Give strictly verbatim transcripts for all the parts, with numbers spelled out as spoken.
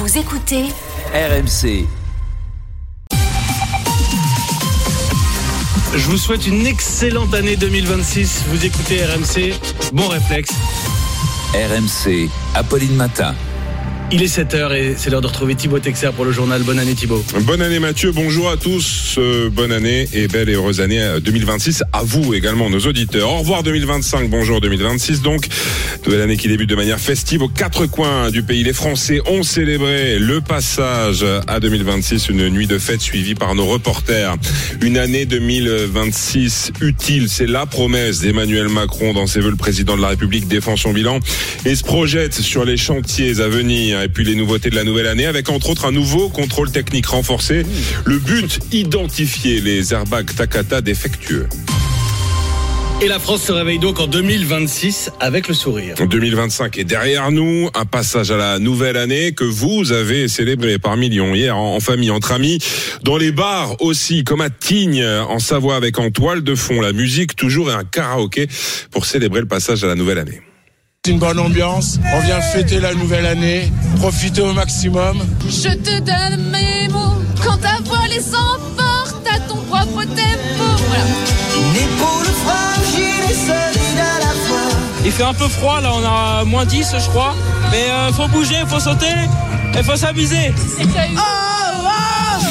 Vous écoutez R M C. Je vous souhaite une excellente année deux mille vingt-six. Vous écoutez R M C. Bon réflexe. R M C, Apolline Matin. Il est sept heures et c'est l'heure de retrouver Thibaut Texer pour le journal. Bonne année Thibaut. Bonne année Mathieu, bonjour à tous. Euh, bonne année et belle et heureuse année deux mille vingt-six à vous également, nos auditeurs. Au revoir deux mille vingt-cinq, bonjour deux mille vingt-six donc. Nouvelle année qui débute de manière festive aux quatre coins du pays. Les Français ont célébré le passage à deux mille vingt-six, une nuit de fête suivie par nos reporters. Une année deux mille vingt-six utile, c'est la promesse d'Emmanuel Macron. Dans ses vœux, le président de la République défend son bilan et se projette sur les chantiers à venir. Et puis les nouveautés de la nouvelle année avec entre autres un nouveau contrôle technique renforcé. Le but, identifier les airbags Takata défectueux. Et la France se réveille donc en deux mille vingt-six avec le sourire. deux mille vingt-cinq est derrière nous, un passage à la nouvelle année que vous avez célébré par millions hier en famille, entre amis, dans les bars aussi, comme à Tignes en Savoie avec en toile de fond la musique toujours et un karaoké pour célébrer le passage à la nouvelle année. C'est une bonne ambiance, on vient fêter la nouvelle année, profiter au maximum. Je te donne mes mots, quand ta voix les emporte à ton propre tempo. Voilà. Une épaule fragile et solide à la fois. Il fait un peu froid, là on a moins dix je crois, mais euh, faut bouger, faut sauter, et faut s'amuser. Oh, oh.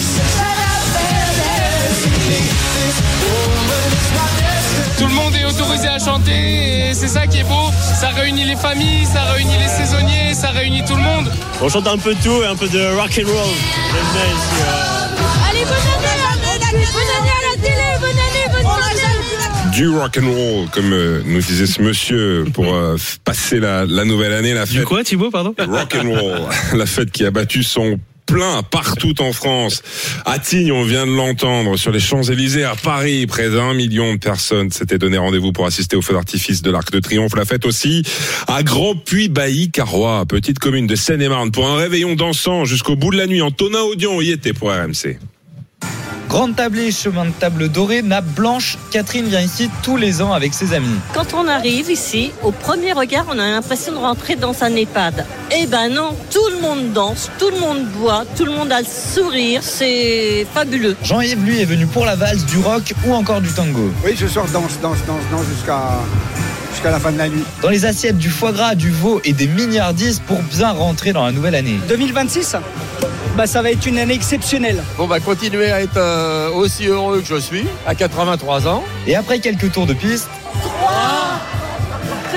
Tout le monde est autorisé à chanter et c'est ça qui est beau. Ça réunit les familles, ça réunit les saisonniers, ça réunit tout le monde. On chante un peu de tout et un peu de rock and roll. Allez, bonne année, bonne année à la télé, bonne année, bonne année. Du rock and roll, comme euh, nous disait ce monsieur, pour euh, passer la, la nouvelle année, la fête. Du quoi Thibaut, pardon? Rock and roll, la fête qui a battu son plein partout en France. À Tignes, on vient de l'entendre, sur les Champs-Élysées, à Paris, près d'un million de personnes s'étaient donné rendez-vous pour assister au feu d'artifice de l'Arc de Triomphe. La fête aussi à Grand-Puy-Bailly-Carrois, petite commune de Seine-et-Marne, pour un réveillon dansant jusqu'au bout de la nuit. Antonin Audion y était pour R M C. Grande tablée, chemin de table doré, nappe blanche. Catherine vient ici tous les ans avec ses amis. Quand on arrive ici, au premier regard, on a l'impression de rentrer dans un EHPAD. Eh ben non, tout le monde danse, tout le monde boit, tout le monde a le sourire, c'est fabuleux. Jean-Yves, lui, est venu pour la valse, du rock ou encore du tango. Oui, ce soir, danse, danse, danse, danse jusqu'à... jusqu'à la fin de la nuit. Dans les assiettes, du foie gras, du veau et des milliardises pour bien rentrer dans la nouvelle année. deux mille vingt-six, bah, ça va être une année exceptionnelle. Bon, bah, continuer à être euh, aussi heureux que je suis, à quatre-vingt-trois ans. Et après quelques tours de piste... trois, deux,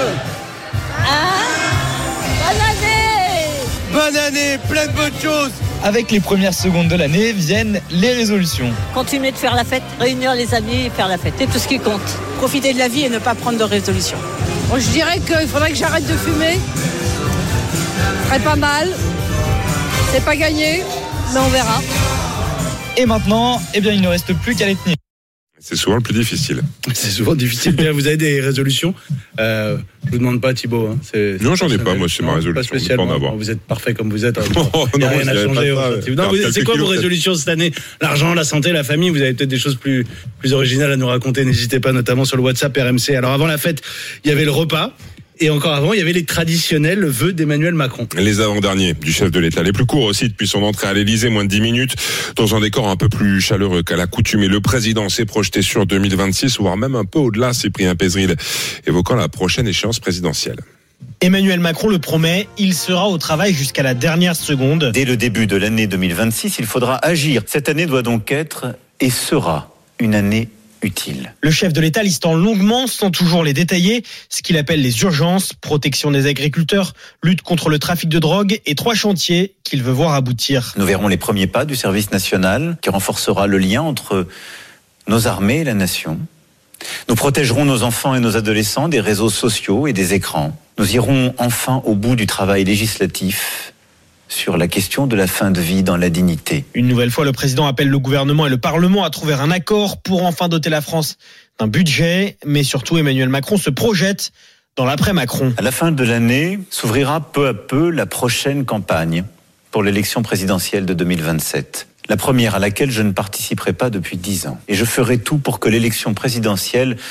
un, bonne année! Bonne année, plein de bonnes choses! Avec les premières secondes de l'année viennent les résolutions. Continuer de faire la fête, réunir les amis et faire la fête, c'est tout ce qui compte. Profiter de la vie et ne pas prendre de résolution. Bon, je dirais qu'il faudrait que j'arrête de fumer. Ce serait pas mal. C'est pas gagné, mais on verra. Et maintenant, eh bien, il ne reste plus qu'à les tenir. C'est souvent le plus difficile. C'est souvent difficile. Bien, vous avez des résolutions. Euh, je vous demande pas, Thibaut. Hein. C'est, non, j'en ai pas. Moi, c'est non, ma résolution. Pas spécialement. Pas en avoir. Vous êtes parfait comme vous êtes. Oh, il n'y a non, rien à changer. Non, vous, c'est quoi vos résolutions cette année? L'argent, la santé, la famille. Vous avez peut-être des choses plus plus originales à nous raconter. N'hésitez pas, notamment sur le WhatsApp R M C. Alors avant la fête, il y avait le repas. Et encore avant, il y avait les traditionnels vœux d'Emmanuel Macron. Les avant-derniers du chef de l'État. Les plus courts aussi depuis son entrée à l'Élysée, moins de dix minutes, dans un décor un peu plus chaleureux qu'à l'accoutumée. Le président s'est projeté sur deux mille vingt-six, voire même un peu au-delà, Cyprien Pézeril, évoquant la prochaine échéance présidentielle. Emmanuel Macron le promet, il sera au travail jusqu'à la dernière seconde. Dès le début de l'année deux mille vingt-six, il faudra agir. Cette année doit donc être et sera une année utile. Le chef de l'État listant longuement, sans toujours les détailler, ce qu'il appelle les urgences, protection des agriculteurs, lutte contre le trafic de drogue et trois chantiers qu'il veut voir aboutir. Nous verrons les premiers pas du service national qui renforcera le lien entre nos armées et la nation. Nous protégerons nos enfants et nos adolescents des réseaux sociaux et des écrans. Nous irons enfin au bout du travail législatif sur la question de la fin de vie dans la dignité. Une nouvelle fois, le président appelle le gouvernement et le Parlement à trouver un accord pour enfin doter la France d'un budget. Mais surtout, Emmanuel Macron se projette dans l'après-Macron. À la fin de l'année, s'ouvrira peu à peu la prochaine campagne pour l'élection présidentielle de deux mille vingt-sept. La première à laquelle je ne participerai pas depuis dix ans. Et je ferai tout pour que l'élection présidentielle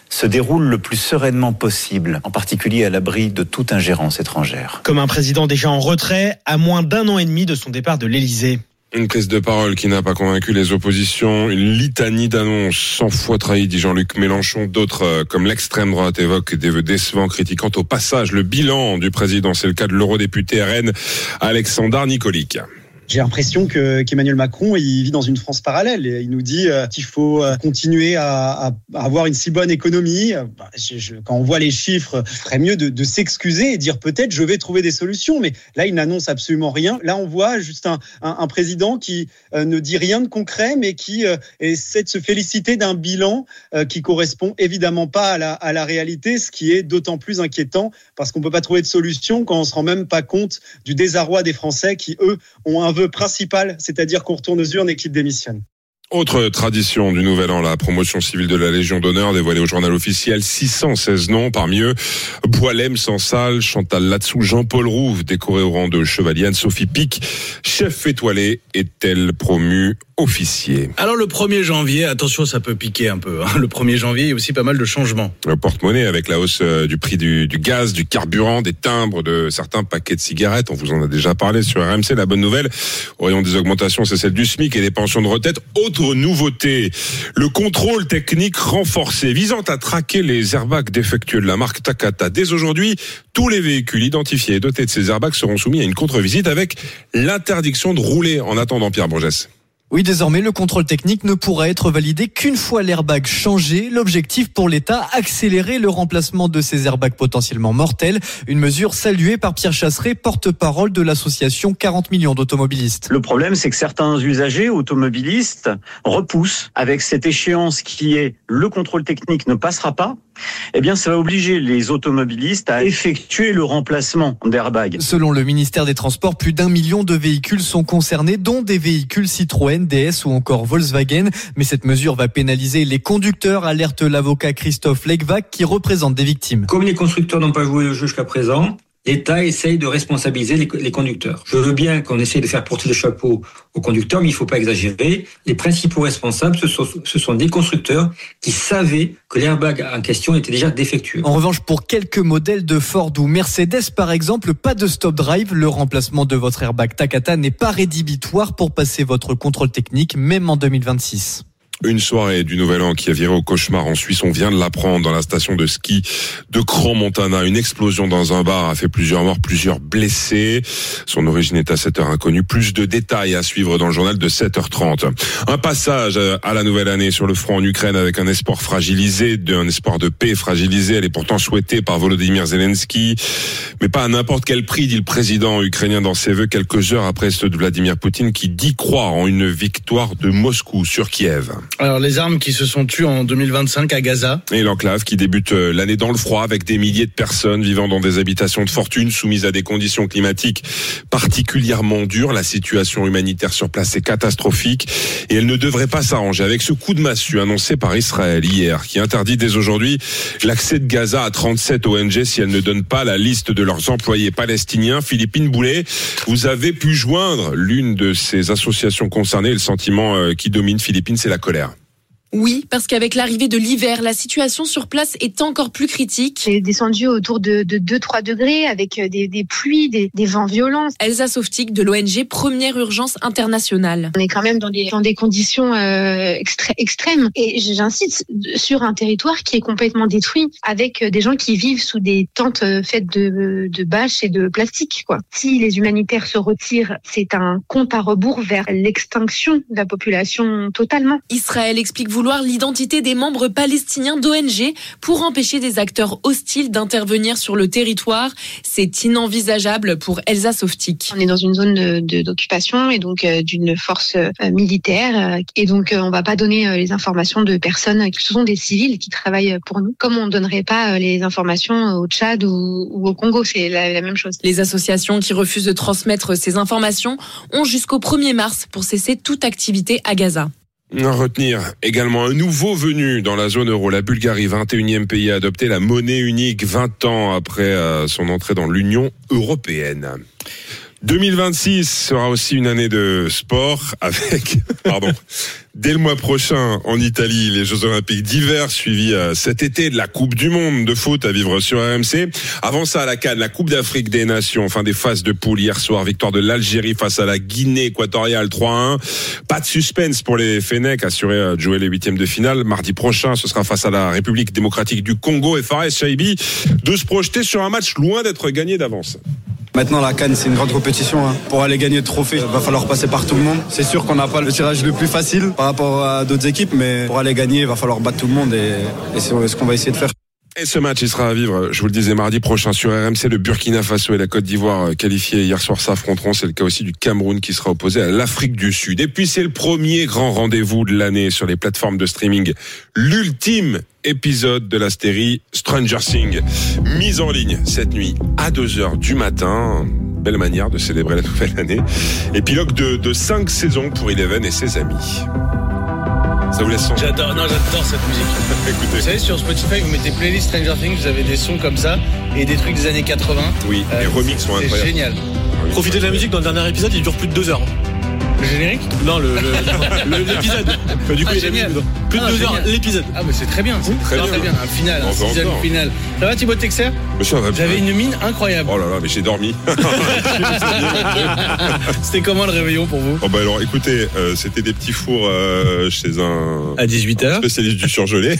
se déroule le plus sereinement possible, en particulier à l'abri de toute ingérence étrangère. Comme un président déjà en retrait, à moins d'un an et demi de son départ de l'Élysée. Une prise de parole qui n'a pas convaincu les oppositions, une litanie d'annonces cent fois trahies, dit Jean-Luc Mélenchon. D'autres, comme l'extrême droite, évoquent des vœux décevants, critiquant au passage le bilan du président. C'est le cas de l'eurodéputé R N Alexandar Nikolic. J'ai l'impression que qu'Emmanuel Macron, il vit dans une France parallèle. Et il nous dit euh, qu'il faut euh, continuer à, à, à avoir une si bonne économie. Bah, je, je, quand on voit les chiffres, il ferait mieux de, de s'excuser et dire peut-être je vais trouver des solutions. Mais là, il n'annonce absolument rien. Là, on voit juste un, un, un président qui euh, ne dit rien de concret, mais qui euh, essaie de se féliciter d'un bilan euh, qui correspond évidemment pas à la, à la réalité, ce qui est d'autant plus inquiétant parce qu'on peut pas trouver de solution quand on se rend même pas compte du désarroi des Français qui, eux, ont un vœu principal, c'est-à-dire qu'on retourne aux urnes et qu'il démissionne. Autre tradition du Nouvel An, la promotion civile de la Légion d'honneur dévoilée au journal officiel, six cent seize noms, parmi eux Boilem, Sansal, Chantal Latsou, Jean-Paul Rouve, décoré au rang de chevalier, Sophie Pic, chef étoilé, est-elle promue officier. Alors le premier janvier, attention, ça peut piquer un peu, hein. Le premier janvier, il y a aussi pas mal de changements. Le porte-monnaie avec la hausse du prix du, du gaz, du carburant, des timbres, de certains paquets de cigarettes, on vous en a déjà parlé sur R M C. La bonne nouvelle, au rayon des augmentations, c'est celle du SMIC et des pensions de retraite. Autre nouveauté, le contrôle technique renforcé visant à traquer les airbags défectueux de la marque Takata. Dès aujourd'hui, tous les véhicules identifiés et dotés de ces airbags seront soumis à une contre-visite avec l'interdiction de rouler. En attendant, Pierre Bourgès. Oui, désormais, le contrôle technique ne pourra être validé qu'une fois l'airbag changé. L'objectif pour l'État, accélérer le remplacement de ces airbags potentiellement mortels. Une mesure saluée par Pierre Chasseret, porte-parole de l'association quarante millions d'automobilistes. Le problème, c'est que certains usagers automobilistes repoussent avec cette échéance qui est le contrôle technique ne passera pas. Eh bien, ça va obliger les automobilistes à effectuer le remplacement d'airbags. Selon le ministère des Transports, plus d'un million de véhicules sont concernés, dont des véhicules Citroën, D S ou encore Volkswagen. Mais cette mesure va pénaliser les conducteurs, alerte l'avocat Christophe Legvac qui représente des victimes. Comme les constructeurs n'ont pas joué le jeu jusqu'à présent, l'État essaye de responsabiliser les, les conducteurs. Je veux bien qu'on essaye de faire porter le chapeau aux conducteurs, mais il ne faut pas exagérer. Les principaux responsables, ce sont, ce sont des constructeurs qui savaient que l'airbag en question était déjà défectueux. En revanche, pour quelques modèles de Ford ou Mercedes, par exemple, pas de stop drive. Le remplacement de votre airbag Takata n'est pas rédhibitoire pour passer votre contrôle technique, même en deux mille vingt-six. Une soirée du Nouvel An qui a viré au cauchemar en Suisse. On vient de l'apprendre dans la station de ski de Crans-Montana. Une explosion dans un bar a fait plusieurs morts, plusieurs blessés. Son origine est à cette heure inconnue. Plus de détails à suivre dans le journal de sept heures trente. Un passage à la nouvelle année sur le front en Ukraine avec un espoir fragilisé, un espoir de paix fragilisé. Elle est pourtant souhaitée par Volodymyr Zelensky, mais pas à n'importe quel prix, dit le président ukrainien dans ses vœux quelques heures après ceux de Vladimir Poutine qui dit croire en une victoire de Moscou sur Kiev. Alors les armes qui se sont tues en deux mille vingt-cinq à Gaza. Et l'enclave qui débute l'année dans le froid avec des milliers de personnes vivant dans des habitations de fortune soumises à des conditions climatiques particulièrement dures. La situation humanitaire sur place est catastrophique et elle ne devrait pas s'arranger avec ce coup de massue annoncé par Israël hier qui interdit dès aujourd'hui l'accès de Gaza à trente-sept O N G si elle ne donne pas la liste de leurs employés palestiniens. Philippine Boulet, vous avez pu joindre l'une de ces associations concernées. Le sentiment qui domine Philippine, c'est la colère. Oui, parce qu'avec l'arrivée de l'hiver, la situation sur place est encore plus critique. C'est descendu autour de, de deux à trois degrés avec des, des pluies, des, des vents violents. Elsa Softic de l'O N G Première Urgence Internationale. On est quand même dans des, dans des conditions euh, extré- extrêmes. Et j'insiste sur un territoire qui est complètement détruit avec des gens qui vivent sous des tentes faites de, de bâches et de plastique, quoi. Si les humanitaires se retirent, c'est un compte à rebours vers l'extinction de la population totalement. Israël explique vouloir l'identité des membres palestiniens d'O N G pour empêcher des acteurs hostiles d'intervenir sur le territoire. C'est inenvisageable pour Elsa Softic. On est dans une zone de, de, d'occupation et donc euh, d'une force euh, militaire. Euh, et donc euh, on ne va pas donner euh, les informations de personnes qui sont des civils qui travaillent pour nous. Comme on ne donnerait pas euh, les informations au Tchad ou, ou au Congo, c'est la, la même chose. Les associations qui refusent de transmettre ces informations ont jusqu'au premier mars pour cesser toute activité à Gaza. À retenir également un nouveau venu dans la zone euro, la Bulgarie, vingt et unième pays à adopter la monnaie unique vingt ans après son entrée dans l'Union européenne. deux mille vingt-six sera aussi une année de sport avec, pardon, dès le mois prochain en Italie, les Jeux Olympiques d'hiver suivis cet été de la Coupe du Monde de foot à vivre sur R M C. Avant ça, à la CAN, la Coupe d'Afrique des Nations, fin des phases de poule hier soir, victoire de l'Algérie face à la Guinée équatoriale trois à un. Pas de suspense pour les Fennecs, assurés de jouer les huitièmes de finale. Mardi prochain, ce sera face à la République démocratique du Congo et Fares Shaibi de se projeter sur un match loin d'être gagné d'avance. Maintenant, la CAN, c'est une grande compétition. Hein. Pour aller gagner le trophée, il va falloir passer par tout le monde. C'est sûr qu'on n'a pas le tirage le plus facile par rapport à d'autres équipes, mais pour aller gagner, il va falloir battre tout le monde et, et c'est ce qu'on va essayer de faire. Et ce match, il sera à vivre, je vous le disais, mardi prochain sur R M C. Le Burkina Faso et la Côte d'Ivoire qualifiés hier soir s'affronteront. C'est le cas aussi du Cameroun qui sera opposé à l'Afrique du Sud. Et puis, c'est le premier grand rendez-vous de l'année sur les plateformes de streaming. L'ultime épisode de la série Stranger Things, mise en ligne cette nuit à deux heures du matin. Belle manière de célébrer la nouvelle année. Épilogue de, de cinq saisons pour Eleven et ses amis. Ça vous laisse sens. J'adore, non, j'adore cette musique. Écoutez. Vous savez, sur Spotify, vous mettez playlist Stranger Things, vous avez des sons comme ça et des trucs des années quatre-vingts. Oui, euh, les remixes sont incroyables. C'est génial. Oui, profitez de la musique, dans le dernier épisode, il dure plus de deux heures. Le générique ? Non, le, le, le, l'épisode. Du coup, ah, il génial. Plus de ah, deux génial. heures, l'épisode. Ah, mais c'est très bien. C'est très, très, très bien. Un final, un sixième final. Ça va, Thibaut Texer ? Monsieur, va J'avais une mine incroyable. Oh là là, mais j'ai dormi. C'était comment le réveillon pour vous ? Oh bah alors, écoutez, euh, c'était des petits fours euh, chez un à dix-huit heures spécialiste du surgelé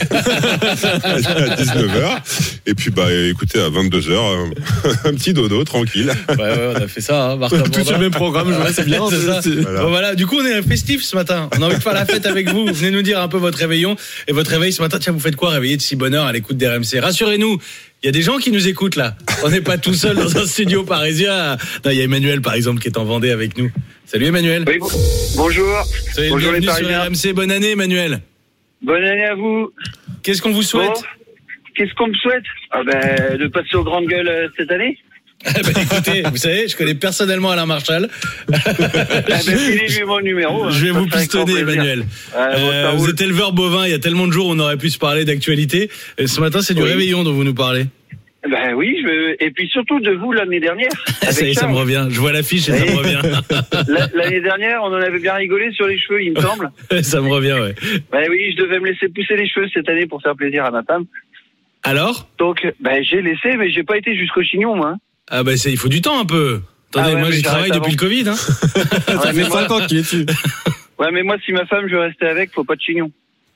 à dix-neuf heures. Et puis bah écoutez, à vingt-deux heures, euh, un petit dodo tranquille. Ouais, ouais, on a fait ça. Hein, tout sur le même programme. Je vois, c'est bien. C'est ça. Voilà. Bon, voilà. Du coup, on est festif ce matin. On a envie de faire la fête avec vous. Venez nous dire un peu votre réveillon et votre réveil ce matin. Tiens, vous faites quoi réveillé de si bonne heure à l'écoute d'R M C ? Rassurez-nous. Il y a des gens qui nous écoutent là. On n'est pas tout seul dans un studio parisien. Non, il y a Emmanuel par exemple qui est en Vendée avec nous. Salut Emmanuel. Oui, bon. Bonjour. Soyez Bonjour bienvenue les sur R M C. Bonne année Emmanuel. Bonne année à vous. Qu'est-ce qu'on vous souhaite ? Bon. Qu'est-ce qu'on me souhaite ? Ah ben, de passer aux grandes gueules euh, cette année. bah, écoutez, vous savez, je connais personnellement Alain Marchal. ah ben, filez-lui mon numéro. Hein. Je vais vous pistonner, Emmanuel. Ouais, bon, euh, vous êtes éleveur bovin. Il y a tellement de jours où on aurait pu se parler d'actualité. Et ce matin, c'est du oui. réveillon dont vous nous parlez. Ben oui, je... et puis surtout de vous l'année dernière. ça y est, ça me revient. Je vois l'affiche et oui. ça me revient. L'année dernière, on en avait bien rigolé sur les cheveux, il me semble. ça me revient, ouais. Ben oui, je devais me laisser pousser les cheveux cette année pour faire plaisir à ma femme. Alors ? Donc, ben j'ai laissé, mais j'ai pas été jusqu'au chignon, moi. Ah ben c'est, il faut du temps un peu. Attendez, ah ouais, moi j'y travaille depuis le Covid. Hein. ça fait cinq ans qu'il est dessus. Ouais, mais moi si ma femme je veux rester avec, faut pas de chignon.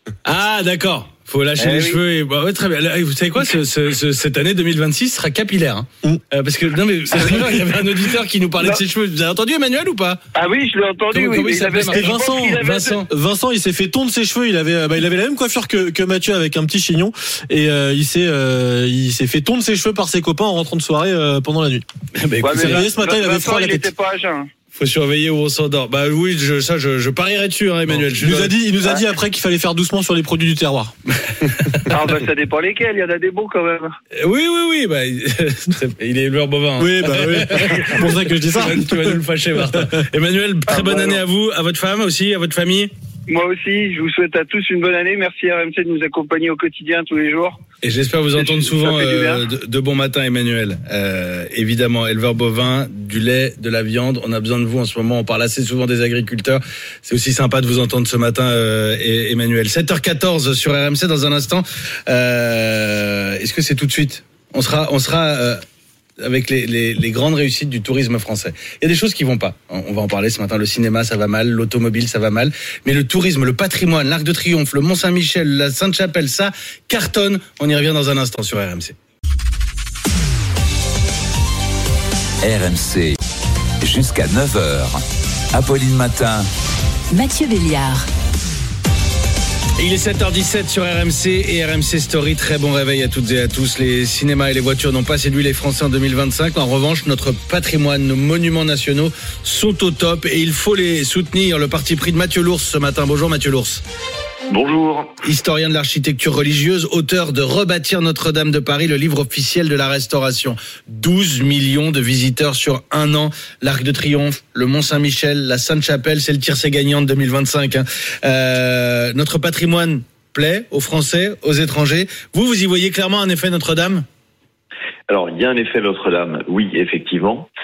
Ah d'accord. Faut lâcher eh les oui. cheveux et bah ouais très bien. Vous savez quoi, ce, ce, ce, cette année deux mille vingt-six sera capillaire. Hein. Mm. Euh, parce que non mais c'est vrai, il y avait un auditeur qui nous parlait non. de ses cheveux. Vous avez entendu Emmanuel ou pas ? Ah oui, je l'ai entendu. Comment, oui, comment il s'appelait Et Vincent, Vincent, Vincent, il s'est fait tondre ses cheveux. Il avait, bah, il avait la même coiffure que, que Mathieu avec un petit chignon et euh, il s'est, euh, il s'est fait tondre ses cheveux par ses copains en rentrant de soirée euh, pendant la nuit. bah, écoute, ouais, mais là, ce matin, il avait froid à la tête. Il était pas à jeun. Faut surveiller où on s'endort. Bah oui, je, ça, je, je parierais dessus, hein, Emmanuel. Il nous a dit, il nous a dit après qu'il fallait faire doucement sur les produits du terroir. Ah bah ça dépend lesquels. Il y en a des bons quand même. Oui, oui, oui. Bah, il est éleveur bovin. Hein. Oui, bah oui. C'est pour ça que je dis ça. Tu vas nous le fâcher, Martin. Emmanuel, très ah, bonne bah, année non. à vous, à votre femme aussi, à votre famille. Moi aussi, je vous souhaite à tous une bonne année. Merci R M C de nous accompagner au quotidien tous les jours. Et j'espère vous entendre souvent euh, de, de bon matin, Emmanuel. Euh, évidemment, éleveur bovin, du lait, de la viande. On a besoin de vous en ce moment. On parle assez souvent des agriculteurs. C'est aussi sympa de vous entendre ce matin, euh, Emmanuel. sept heures quatorze sur R M C dans un instant. Euh, est-ce que c'est tout de suite ? On sera, on sera. Euh, avec les, les, les grandes réussites du tourisme français. Il y a des choses qui vont pas. On va en parler ce matin. Le cinéma, ça va mal. L'automobile, ça va mal. Mais le tourisme, le patrimoine, l'Arc de Triomphe, le Mont-Saint-Michel, la Sainte-Chapelle, ça cartonne. On y revient dans un instant sur R M C. R M C, jusqu'à neuf heures. Apolline Matin. Mathieu Béliard. Il est sept heures dix-sept sur R M C et R M C Story. Très bon réveil à toutes et à tous. Les cinémas et les voitures n'ont pas séduit les Français en deux mille vingt-cinq. En revanche, notre patrimoine, nos monuments nationaux sont au top et il faut les soutenir. Le parti pris de Mathieu Lours ce matin. Bonjour Mathieu Lours. Bonjour. Historien de l'architecture religieuse, auteur de Rebâtir Notre-Dame de Paris, le livre officiel de la Restauration. douze millions de visiteurs sur un an. L'Arc de Triomphe, le Mont-Saint-Michel, la Sainte-Chapelle, c'est le tiercé gagnant de deux mille vingt-cinq. Hein. Euh, notre patrimoine plaît aux Français, aux étrangers. Vous, vous y voyez clairement un effet Notre-Dame ? Alors, il y a un effet Notre-Dame, oui, effectivement,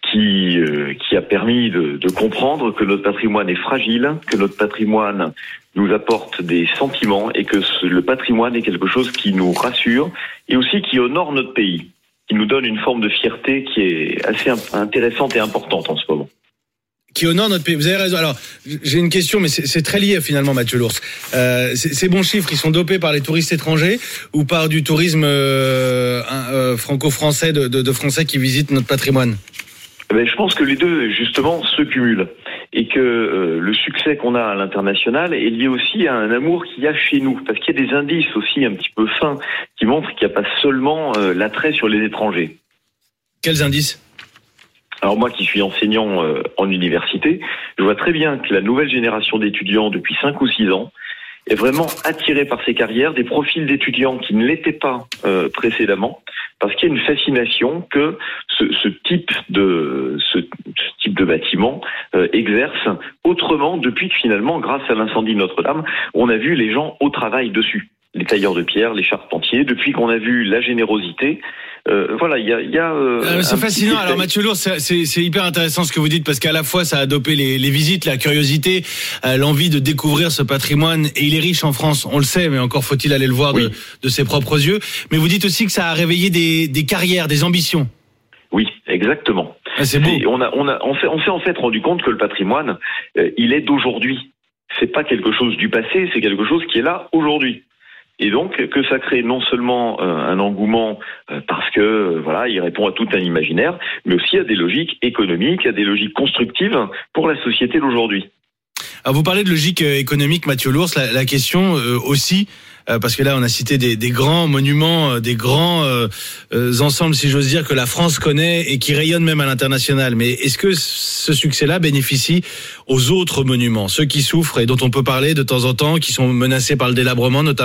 qui euh, qui a permis de, de comprendre que notre patrimoine est fragile, que notre patrimoine nous apporte des sentiments et que ce, le patrimoine est quelque chose qui nous rassure et aussi qui honore notre pays, qui nous donne une forme de fierté qui est assez intéressante et importante en ce moment. Qui honore notre pays. Vous avez raison. Alors, j'ai une question, mais c'est, c'est très lié finalement, Mathieu Lours. Euh, ces bons chiffres, ils sont dopés par les touristes étrangers ou par du tourisme euh, euh, franco-français, de, de, de Français qui visitent notre patrimoine? Ben, je pense que les deux, justement, se cumulent. Et que euh, le succès qu'on a à l'international est lié aussi à un amour qu'il y a chez nous. Parce qu'il y a des indices aussi un petit peu fins qui montrent qu'il n'y a pas seulement euh, l'attrait sur les étrangers. Quels indices ? Alors moi qui suis enseignant euh, en université, je vois très bien que la nouvelle génération d'étudiants depuis cinq ou six ans est vraiment attirée par ces carrières, des profils d'étudiants qui ne l'étaient pas euh, précédemment, parce qu'il y a une fascination que ce, ce type de ce, ce type de bâtiment euh, exerce autrement depuis que finalement, grâce à l'incendie de Notre-Dame, on a vu les gens au travail dessus. Les tailleurs de pierre, les charpentiers, depuis qu'on a vu la générosité, euh, voilà, il y a, il y a euh, euh, c'est fascinant. Alors Mathieu Lours, c'est, c'est, c'est hyper intéressant ce que vous dites parce qu'à la fois ça a dopé les, les visites, la curiosité, euh, l'envie de découvrir ce patrimoine et il est riche en France, on le sait, mais encore faut-il aller le voir oui. de, de ses propres yeux. Mais vous dites aussi que ça a réveillé des, des carrières, des ambitions. Oui, exactement. Ah, c'est beau. C'est, on a, on a, on, fait, on s'est en fait rendu compte que le patrimoine, euh, il est d'aujourd'hui. C'est pas quelque chose du passé, c'est quelque chose qui est là aujourd'hui. Et donc que ça crée non seulement euh, un engouement euh, parce que euh, voilà, il répond à tout un imaginaire, mais aussi à des logiques économiques, à des logiques constructives pour la société d'aujourd'hui. Alors vous parlez de logique économique, Mathieu Lours, la, la question euh, aussi, euh, parce que là on a cité des, des grands monuments, euh, des grands euh, euh, ensembles, si j'ose dire, que la France connaît et qui rayonnent même à l'international. Mais est-ce que ce succès-là bénéficie aux autres monuments, ceux qui souffrent et dont on peut parler de temps en temps, qui sont menacés par le délabrement notamment ?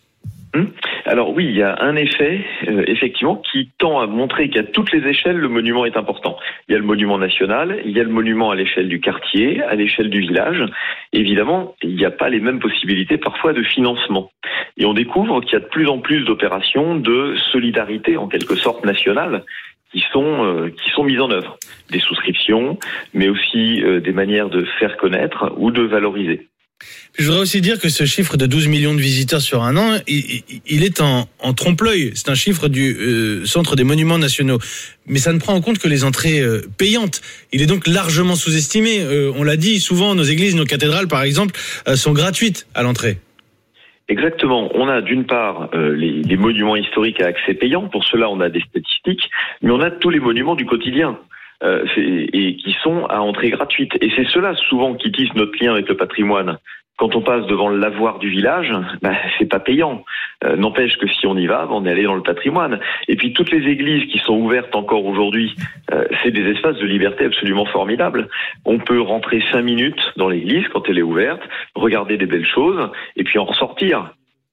Alors oui, il y a un effet, euh, effectivement, qui tend à montrer qu'à toutes les échelles, le monument est important. Il y a le monument national, il y a le monument à l'échelle du quartier, à l'échelle du village. Évidemment, il n'y a pas les mêmes possibilités parfois de financement. Et on découvre qu'il y a de plus en plus d'opérations de solidarité, en quelque sorte nationale, qui sont euh, qui sont mises en œuvre. Des souscriptions, mais aussi euh, des manières de faire connaître ou de valoriser. Je voudrais aussi dire que ce chiffre de douze millions de visiteurs sur un an, il, il est en, en trompe-l'œil. C'est un chiffre du euh, Centre des Monuments Nationaux. Mais ça ne prend en compte que les entrées euh, payantes. Il est donc largement sous-estimé. Euh, on l'a dit souvent, nos églises, nos cathédrales, par exemple, euh, sont gratuites à l'entrée. Exactement. On a d'une part euh, les, les monuments historiques à accès payant. Pour cela, on a des statistiques. Mais on a tous les monuments du quotidien. Euh, et qui sont à entrée gratuite. Et c'est cela souvent qui tisse notre lien avec le patrimoine. Quand on passe devant le lavoir du village, bah, c'est pas payant. Euh, n'empêche que si on y va, on est allé dans le patrimoine. Et puis toutes les églises qui sont ouvertes encore aujourd'hui, euh, c'est des espaces de liberté absolument formidables. On peut rentrer cinq minutes dans l'église quand elle est ouverte, regarder des belles choses, et puis en ressortir.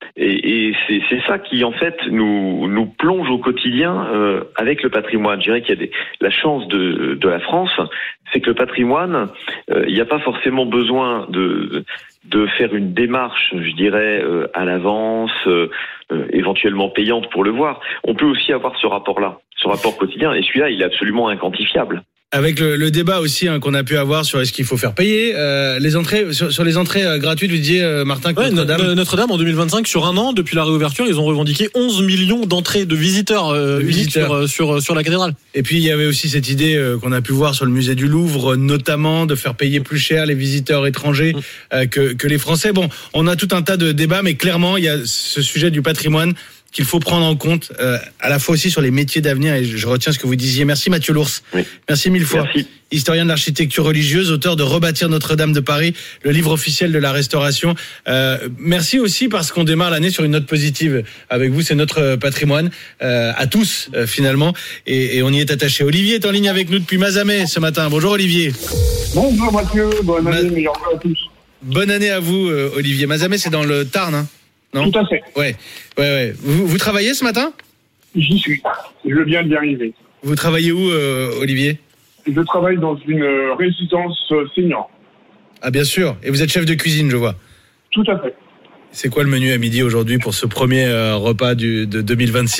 Et, et c'est, c'est ça qui en fait nous nous plonge au quotidien euh, avec le patrimoine. Je dirais qu'il y a des, la chance de de la France, c'est que le patrimoine, euh, il n'y a pas forcément besoin de de faire une démarche, je dirais, euh, à l'avance, euh, euh, éventuellement payante pour le voir. On peut aussi avoir ce rapport-là, ce rapport quotidien, et celui-là, il est absolument inquantifiable. Avec le, le débat aussi hein, qu'on a pu avoir sur est-ce qu'il faut faire payer euh, les entrées sur, sur les entrées euh, gratuites, vous disiez euh, Martin que ouais, Notre-Dame. Notre-Dame en deux mille vingt-cinq sur un an depuis la réouverture, ils ont revendiqué onze millions d'entrées de visiteurs, euh, de visiteurs. Sur, sur sur la cathédrale. Et puis il y avait aussi cette idée euh, qu'on a pu voir sur le musée du Louvre, notamment de faire payer plus cher les visiteurs étrangers euh, que que les Français. Bon, on a tout un tas de débats, mais clairement il y a ce sujet du patrimoine qu'il faut prendre en compte, euh, à la fois aussi sur les métiers d'avenir, et je retiens ce que vous disiez. Merci Mathieu Lours. Oui. Merci mille fois. Merci. Historien de l'architecture religieuse, auteur de Rebâtir Notre-Dame de Paris, le livre officiel de la Restauration. Euh, merci aussi parce qu'on démarre l'année sur une note positive avec vous, c'est notre patrimoine, euh, à tous euh, finalement, et, et on y est attaché. Olivier est en ligne avec nous depuis Mazamet ce matin. Bonjour Olivier. Bonjour Mathieu, bonne année, Ma... meilleurs vœux à tous. Bonne année à vous euh, Olivier. Mazamet, c'est dans le Tarn, hein? Non ? Tout à fait. Ouais, ouais, ouais. Vous, vous travaillez ce matin ? J'y suis. Je viens d'y arriver. Vous travaillez où, euh, Olivier ? Je travaille dans une résidence senior. Ah, bien sûr. Et vous êtes chef de cuisine, je vois. Tout à fait. C'est quoi le menu à midi aujourd'hui pour ce premier euh, repas du, de deux mille vingt-six ?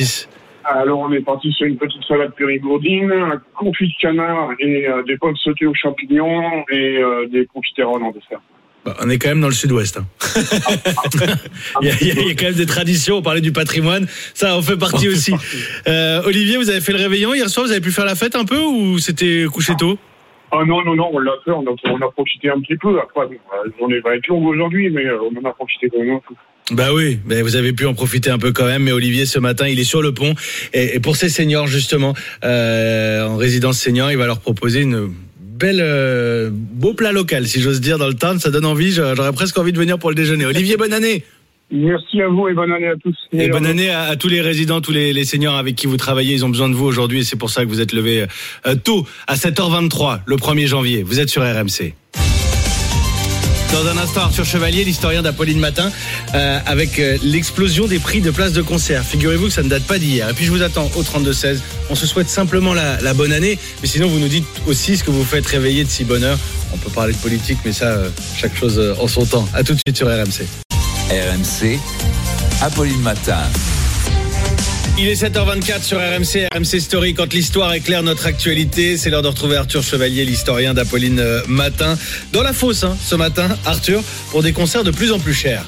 Alors, on est parti sur une petite salade périgourdine, un confit de canard et euh, des pommes sautées aux champignons et euh, des confiteroles en dessert. Bah, on est quand même dans le sud-ouest. Hein. il, y a, il y a quand même des traditions, on parlait du patrimoine, ça en fait partie aussi. Euh, Olivier, vous avez fait le réveillon hier soir, vous avez pu faire la fête un peu ou c'était couché tôt ? Ah non, non, non, on l'a fait, on a, on a profité un petit peu. Après, la journée va être longue aujourd'hui, mais on en a profité quand même un peu. Bah oui, mais vous avez pu en profiter un peu quand même. Mais Olivier, ce matin, il est sur le pont. Et, et pour ces seniors, justement, euh, en résidence senior, il va leur proposer une belle, euh, beau plat local, si j'ose dire, dans le Tarn. Ça donne envie, j'aurais presque envie de venir pour le déjeuner. Olivier, bonne année. Merci à vous et bonne année à tous. Et, et bonne année à, à tous les résidents, tous les, les seniors avec qui vous travaillez. Ils ont besoin de vous aujourd'hui et c'est pour ça que vous êtes levés euh, tôt, à sept heures vingt-trois, le premier janvier. Vous êtes sur R M C. Dans un instant, Arthur Chevalier, l'historien d'Apolline Matin, euh, avec euh, l'explosion des prix de places de concert. Figurez-vous que ça ne date pas d'hier. Et puis je vous attends au trente-deux seize. On se souhaite simplement la, la bonne année. Mais sinon, vous nous dites aussi ce que vous faites réveiller de si bonne heure. On peut parler de politique, mais ça, euh, chaque chose euh, en son temps. À tout de suite sur R M C. R M C, Apolline Matin. Il est sept heures vingt-quatre sur R M C, R M C Story. Quand l'histoire éclaire notre actualité, c'est l'heure de retrouver Arthur Chevalier, l'historien d'Apolline Matin. Dans la fosse, hein, ce matin, Arthur, pour des concerts de plus en plus chers.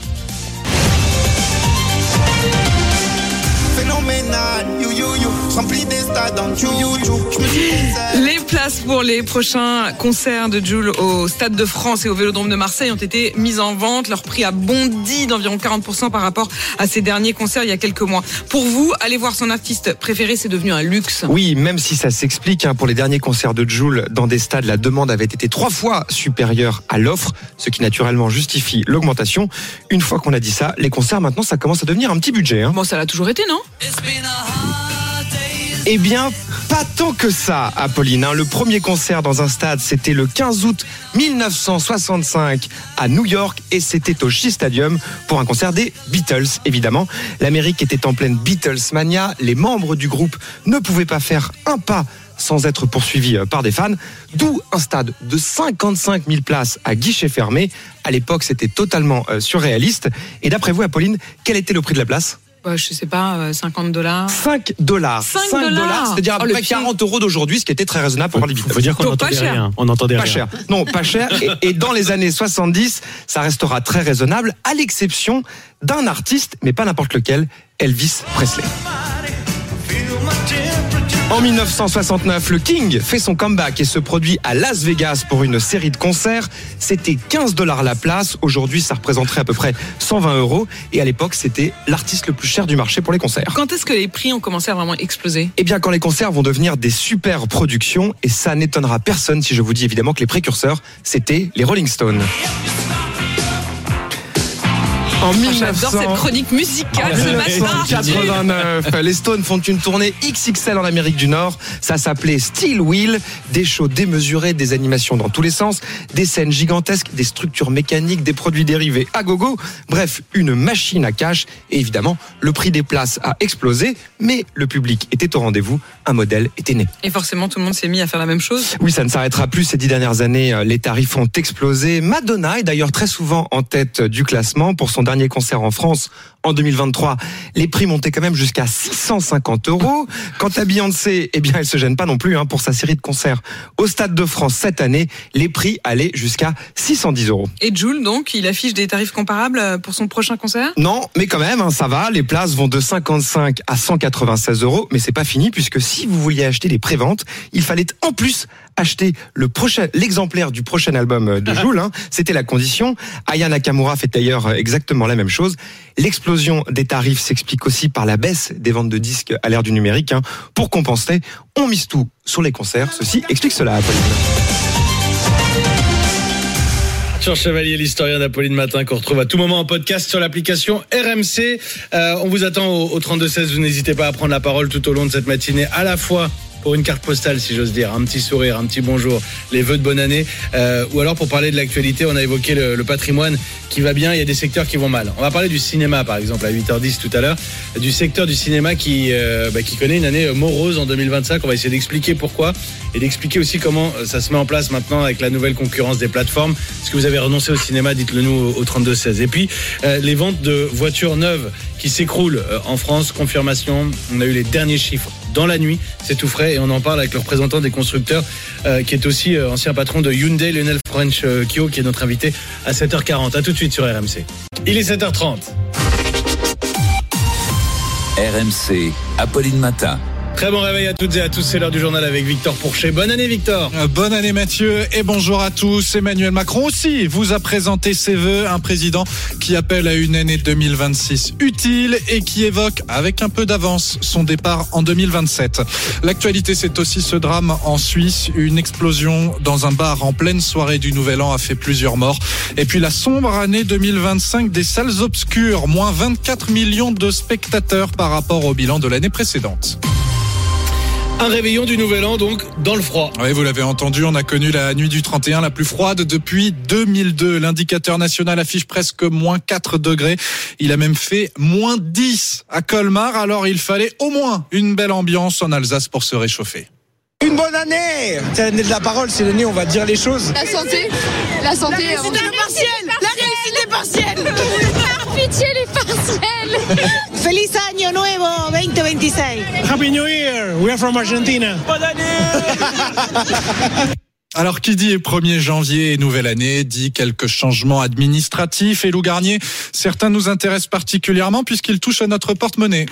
Phénoménal, you, you, you. Rempli des stades en you, you, you. Les places pour les prochains concerts de Jul au Stade de France et au Vélodrome de Marseille ont été mises en vente. Leur prix a bondi d'environ quarante pour cent par rapport à ses derniers concerts il y a quelques mois. Pour vous, aller voir son artiste préféré, c'est devenu un luxe. Oui, même si ça s'explique, hein, pour les derniers concerts de Jul dans des stades, la demande avait été trois fois supérieure à l'offre, ce qui naturellement justifie l'augmentation. Une fois qu'on a dit ça, les concerts maintenant, ça commence à devenir un petit budget. Hein. Bon, ça l'a toujours été, non ? Eh bien, pas tant que ça, Apolline. Le premier concert dans un stade, c'était le quinze août mille neuf cent soixante-cinq à New York et c'était au Shea Stadium pour un concert des Beatles, évidemment. L'Amérique était en pleine Beatles mania. Les membres du groupe ne pouvaient pas faire un pas sans être poursuivis par des fans, d'où un stade de cinquante-cinq mille places à guichet fermé. À l'époque, c'était totalement euh, surréaliste. Et d'après vous, Apolline, quel était le prix de la place ? Bah, je sais pas, cinquante dollars. cinq dollars. cinq dollars, c'est-à-dire à peu près oh, quarante euros d'aujourd'hui, ce qui était très raisonnable pour voir les Beatles. Il faut dire qu'on n'entendait rien. On n'entendait pas rien. cher. Non, pas cher. Et, et dans les années soixante-dix, ça restera très raisonnable, à l'exception d'un artiste, mais pas n'importe lequel, Elvis Presley. En mille neuf cent soixante-neuf, le King fait son comeback et se produit à Las Vegas pour une série de concerts. C'était quinze dollars la place. Aujourd'hui, ça représenterait à peu près cent vingt euros. Et à l'époque, c'était l'artiste le plus cher du marché pour les concerts. Quand est-ce que les prix ont commencé à vraiment exploser ? Eh bien, quand les concerts vont devenir des super productions. Et ça n'étonnera personne si je vous dis évidemment que les précurseurs, c'était les Rolling Stones. En J'adore cette chronique musicale ce matin. mille neuf cent quatre-vingt-neuf, les Stones font une tournée X X L en Amérique du Nord. Ça s'appelait Steel Wheel. Des shows démesurés, des animations dans tous les sens, des scènes gigantesques, des structures mécaniques, des produits dérivés à gogo. Bref, une machine à cash. Et évidemment, le prix des places a explosé, mais le public était au rendez-vous. Un modèle était né. Et forcément, tout le monde s'est mis à faire la même chose. Oui, ça ne s'arrêtera plus. Ces dix dernières années, les tarifs ont explosé. Madonna est d'ailleurs très souvent en tête du classement pour son dernier concert en France en deux mille vingt-trois. Les prix montaient quand même jusqu'à six cent cinquante euros. Quant à Beyoncé, eh bien, elle se gêne pas non plus hein, pour sa série de concerts au Stade de France cette année. Les prix allaient jusqu'à six cent dix euros. Et Jul, donc, il affiche des tarifs comparables pour son prochain concert ? Non, mais quand même, hein, ça va. Les places vont de cinquante-cinq à cent quatre-vingt-seize euros. Mais c'est pas fini puisque si vous vouliez acheter les préventes, il fallait en plus acheter le prochain, l'exemplaire du prochain album de Jul. Hein. C'était la condition. Aya Nakamura fait d'ailleurs exactement la même chose. L'explosion des tarifs s'explique aussi par la baisse des ventes de disques à l'ère du numérique. Hein. Pour compenser, on mise tout sur les concerts. Ceci explique cela, Apolline. Arthur Chevalier, l'historien d'Apolline Matin, qu'on retrouve à tout moment en podcast sur l'application R M C. Euh, on vous attend au, au trente-deux seize. Vous n'hésitez pas à prendre la parole tout au long de cette matinée, à la fois pour une carte postale, si j'ose dire, un petit sourire, un petit bonjour, les vœux de bonne année, euh, ou alors pour parler de l'actualité, on a évoqué le, le patrimoine qui va bien, il y a des secteurs qui vont mal. On va parler du cinéma, par exemple, à huit heures dix tout à l'heure, du secteur du cinéma qui, euh, bah, qui connaît une année morose en deux mille vingt-cinq. On va essayer d'expliquer pourquoi et d'expliquer aussi comment ça se met en place maintenant avec la nouvelle concurrence des plateformes. Est-ce que vous avez renoncé au cinéma? Dites-le nous au trente-deux seize. Et puis, euh, les ventes de voitures neuves qui s'écroulent euh, en France, confirmation, on a eu les derniers chiffres dans la nuit, c'est tout frais et on en parle avec le représentant des constructeurs euh, qui est aussi euh, ancien patron de Hyundai, Lionel French euh, Kyo, qui est notre invité à sept heures quarante. À tout de suite sur R M C. Il est sept heures trente. R M C, Apolline Matin. Très bon réveil à toutes et à tous, c'est l'heure du journal avec Victor Pourchet. Bonne année Victor. Euh, bonne année Mathieu et bonjour à tous. Emmanuel Macron aussi vous a présenté ses vœux, un président qui appelle à une année deux mille vingt-six utile et qui évoque avec un peu d'avance son départ en deux mille vingt-sept. L'actualité, c'est aussi ce drame en Suisse, une explosion dans un bar en pleine soirée du Nouvel An a fait plusieurs morts. Et puis la sombre année deux mille vingt-cinq des salles obscures, moins vingt-quatre millions de spectateurs par rapport au bilan de l'année précédente. Un réveillon du Nouvel An, donc, dans le froid. Oui, vous l'avez entendu, on a connu la nuit du trente et un la plus froide depuis deux mille deux. L'indicateur national affiche presque moins quatre degrés. Il a même fait moins dix à Colmar. Alors, il fallait au moins une belle ambiance en Alsace pour se réchauffer. Une bonne année! C'est l'année de la parole, c'est l'année où on va dire les choses. La santé, la santé. La réussite est partielle! La réussite est partielle! Par pitié, les partiels! Feliz año nuevo vingt vingt-six. Happy New Year! We are from Argentina. Bonne année! Alors, qui dit premier janvier et nouvelle année, dit quelques changements administratifs. Et Lou Garnier, certains nous intéressent particulièrement puisqu'ils touchent à notre porte-monnaie.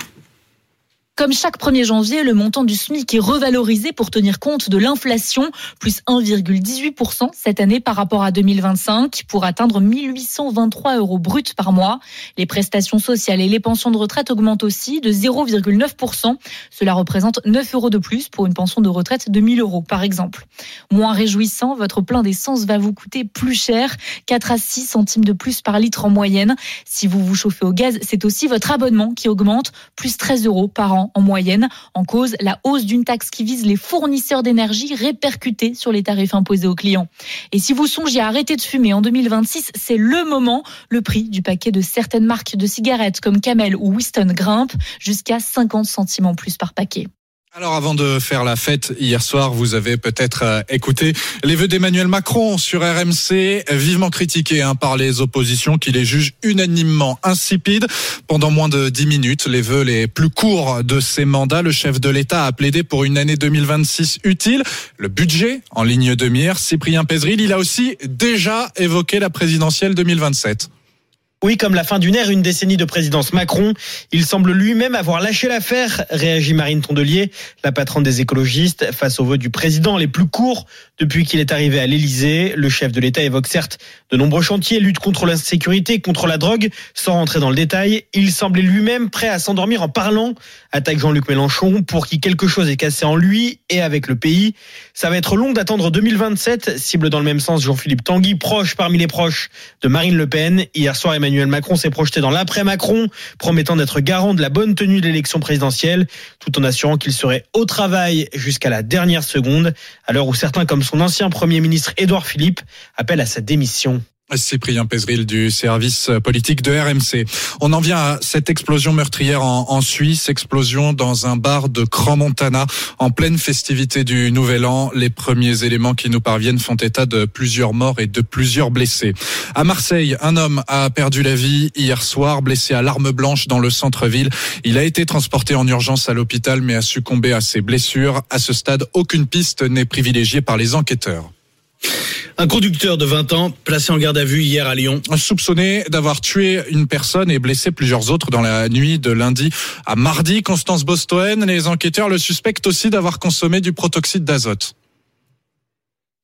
Comme chaque premier janvier, le montant du SMIC est revalorisé pour tenir compte de l'inflation, plus un virgule dix-huit pour cent cette année par rapport à deux mille vingt-cinq, pour atteindre mille huit cent vingt-trois euros bruts par mois. Les prestations sociales et les pensions de retraite augmentent aussi de zéro virgule neuf pour cent. Cela représente neuf euros de plus pour une pension de retraite de mille euros, par exemple. Moins réjouissant, votre plein d'essence va vous coûter plus cher, quatre à six centimes de plus par litre en moyenne. Si vous vous chauffez au gaz, c'est aussi votre abonnement qui augmente, plus treize euros par an en moyenne. En cause, la hausse d'une taxe qui vise les fournisseurs d'énergie répercutée sur les tarifs imposés aux clients. Et si vous songiez à arrêter de fumer en deux mille vingt-six, c'est le moment. Le prix du paquet de certaines marques de cigarettes comme Camel ou Winston grimpe jusqu'à cinquante centimes en plus par paquet. Alors avant de faire la fête, hier soir, vous avez peut-être euh, écouté les vœux d'Emmanuel Macron sur R M C, vivement critiqués hein, par les oppositions qui les jugent unanimement insipides. Pendant moins de dix minutes, les vœux les plus courts de ses mandats, le chef de l'État a plaidé pour une année deux mille vingt-six utile. Le budget en ligne de mire, Cyprien Pézeril, il a aussi déjà évoqué la présidentielle deux mille vingt-sept. Oui, comme la fin d'une ère, une décennie de présidence Macron. Il semble lui-même avoir lâché l'affaire, réagit Marine Tondelier, la patronne des écologistes, face aux vœux du président les plus courts depuis qu'il est arrivé à l'Élysée. Le chef de l'État évoque certes de nombreux chantiers, lutte contre l'insécurité, contre la drogue, sans rentrer dans le détail. Il semblait lui-même prêt à s'endormir en parlant, attaque Jean-Luc Mélenchon, pour qui quelque chose est cassé en lui et avec le pays. Ça va être long d'attendre deux mille vingt-sept, cible dans le même sens Jean-Philippe Tanguy, proche parmi les proches de Marine Le Pen. Hier soir, Emmanuel Emmanuel Macron s'est projeté dans l'après-Macron, promettant d'être garant de la bonne tenue de l'élection présidentielle, tout en assurant qu'il serait au travail jusqu'à la dernière seconde, à l'heure où certains, comme son ancien Premier ministre Édouard Philippe, appellent à sa démission. Cyprien Pézeril du service politique de R M C. On en vient à cette explosion meurtrière en, en Suisse, explosion dans un bar de Crans-Montana en pleine festivité du Nouvel An. Les premiers éléments qui nous parviennent font état de plusieurs morts et de plusieurs blessés. À Marseille, un homme a perdu la vie hier soir, blessé à l'arme blanche dans le centre-ville. Il a été transporté en urgence à l'hôpital mais a succombé à ses blessures. À ce stade, aucune piste n'est privilégiée par les enquêteurs. Un conducteur de vingt ans placé en garde à vue hier à Lyon. Soupçonné d'avoir tué une personne et blessé plusieurs autres dans la nuit de lundi à mardi. Constance Bostoen, les enquêteurs le suspectent aussi d'avoir consommé du protoxyde d'azote.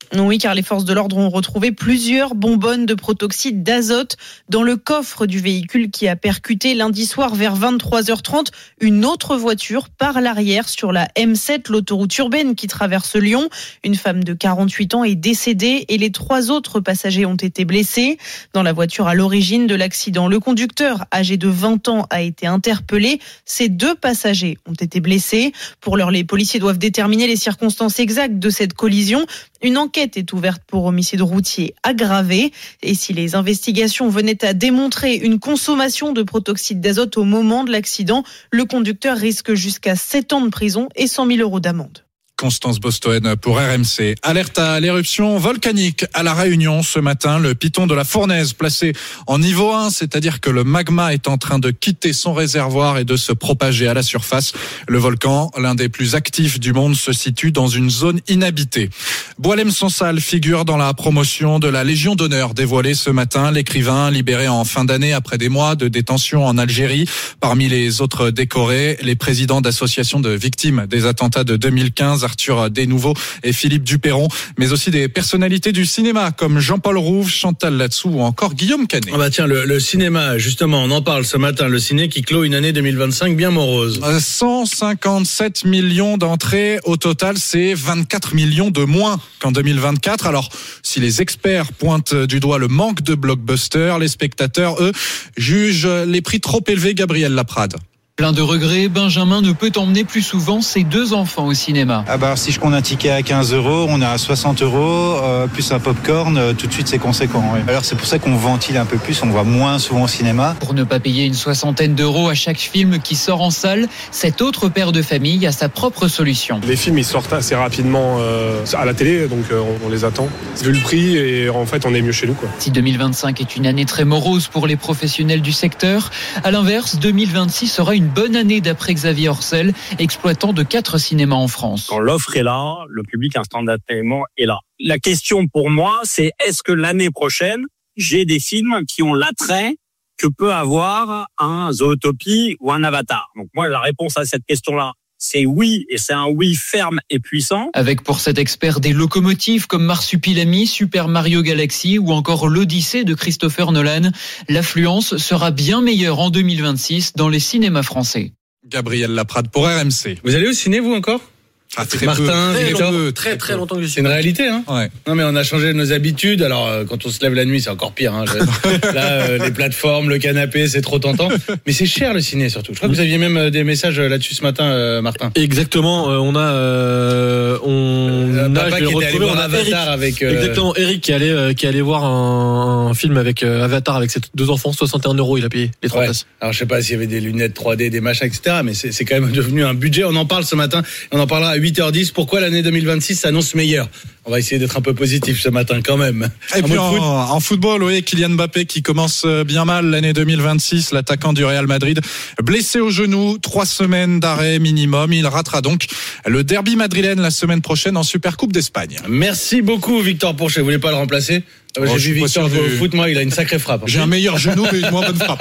Oui, car les forces de l'ordre ont retrouvé plusieurs bonbonnes de protoxyde d'azote dans le coffre du véhicule qui a percuté lundi soir vers vingt-trois heures trente une autre voiture par l'arrière sur la M sept, l'autoroute urbaine qui traverse Lyon. Une femme de quarante-huit ans est décédée et les trois autres passagers ont été blessés. Dans la voiture à l'origine de l'accident, le conducteur, âgé de vingt ans, a été interpellé. Ces deux passagers ont été blessés. Pour l'heure, les policiers doivent déterminer les circonstances exactes de cette collision. Une enquête est ouverte pour homicide routier aggravé. Et si les investigations venaient à démontrer une consommation de protoxyde d'azote au moment de l'accident, le conducteur risque jusqu'à sept ans de prison et cent mille euros d'amende. Constance Bostoen pour R M C. Alerte à l'éruption volcanique à La Réunion ce matin. Le piton de la Fournaise placé en niveau un, c'est-à-dire que le magma est en train de quitter son réservoir et de se propager à la surface. Le volcan, l'un des plus actifs du monde, se situe dans une zone inhabitée. Boualem Sansal figure dans la promotion de la Légion d'honneur dévoilée ce matin. L'écrivain, libéré en fin d'année après des mois de détention en Algérie. Parmi les autres décorés, les présidents d'associations de victimes des attentats de deux mille quinze, Arthur Desnouveaux et Philippe Duperron, mais aussi des personnalités du cinéma comme Jean-Paul Rouve, Chantal Latsou ou encore Guillaume Canet. Ah bah tiens, le, le cinéma, justement, on en parle ce matin, le ciné qui clôt une année deux mille vingt-cinq bien morose. cent cinquante-sept millions d'entrées au total, c'est vingt-quatre millions de moins qu'en deux mille vingt-quatre. Alors, si les experts pointent du doigt le manque de blockbusters, les spectateurs, eux, jugent les prix trop élevés. Gabriel Laprade. Plein de regrets, Benjamin ne peut emmener plus souvent ses deux enfants au cinéma. Ah bah si je compte un ticket à quinze euros, on est à soixante euros, euh, plus un popcorn, euh, tout de suite c'est conséquent. Ouais. Alors c'est pour ça qu'on ventile un peu plus, on va moins souvent au cinéma. Pour ne pas payer une soixantaine d'euros à chaque film qui sort en salle, cet autre père de famille a sa propre solution. Les films ils sortent assez rapidement euh, à la télé, donc euh, on, on les attend. Vu le prix, et en fait on est mieux chez nous, quoi. Si deux mille vingt-cinq est une année très morose pour les professionnels du secteur, à l'inverse, deux mille vingt-six sera une bonne année d'après Xavier Orcel, exploitant de quatre cinémas en France. Quand l'offre est là, le public instantanément est là. La question pour moi, c'est est-ce que l'année prochaine, j'ai des films qui ont l'attrait que peut avoir un Zootopie ou un Avatar? Donc moi, la réponse à cette question-là, c'est oui, et c'est un oui ferme et puissant. Avec pour cet expert des locomotives comme Marsupilami, Super Mario Galaxy ou encore l'Odyssée de Christopher Nolan, l'affluence sera bien meilleure en deux mille vingt-six dans les cinémas français. Gabriel Laprade pour R M C. Vous allez au ciné, vous, encore? Ah, très Martin, peu, Victor, très, très très longtemps que je suis. C'est une réalité, hein. Ouais. Non mais on a changé nos habitudes. Alors euh, quand on se lève la nuit, c'est encore pire. Hein. Je, là, euh, les plateformes, le canapé, c'est trop tentant. Mais c'est cher le ciné surtout. Je crois que vous aviez même euh, des messages là-dessus ce matin, euh, Martin. Exactement. Euh, on a, euh, on euh, a, papa je qui était allé voir on a Avatar Eric, avec. Euh... Exactement. Eric qui allait, euh, qui allait voir un, un film avec euh, Avatar avec ses deux enfants, soixante et un euros. Il a payé les trois ouais. places. Alors je sais pas s'il y avait des lunettes trois D, des machins, et cetera. Mais c'est, c'est quand même devenu un budget. On en parle ce matin. On en parlera à huit heures dix. Pourquoi l'année deux mille vingt-six s'annonce meilleure? On va essayer d'être un peu positif ce matin quand même. Et puis en, en football, oui, Kylian Mbappé qui commence bien mal l'année deux mille vingt-six, l'attaquant du Real Madrid, blessé au genou, trois semaines d'arrêt minimum. Il ratera donc le derby madrilène la semaine prochaine en Supercoupe d'Espagne. Merci beaucoup Victor Pourchet. Vous voulez pas le remplacer? Ah bah, oh, j'ai vu Victor jouer au foot, moi, il a une sacrée frappe. J'ai un meilleur genou, mais une moins bonne frappe.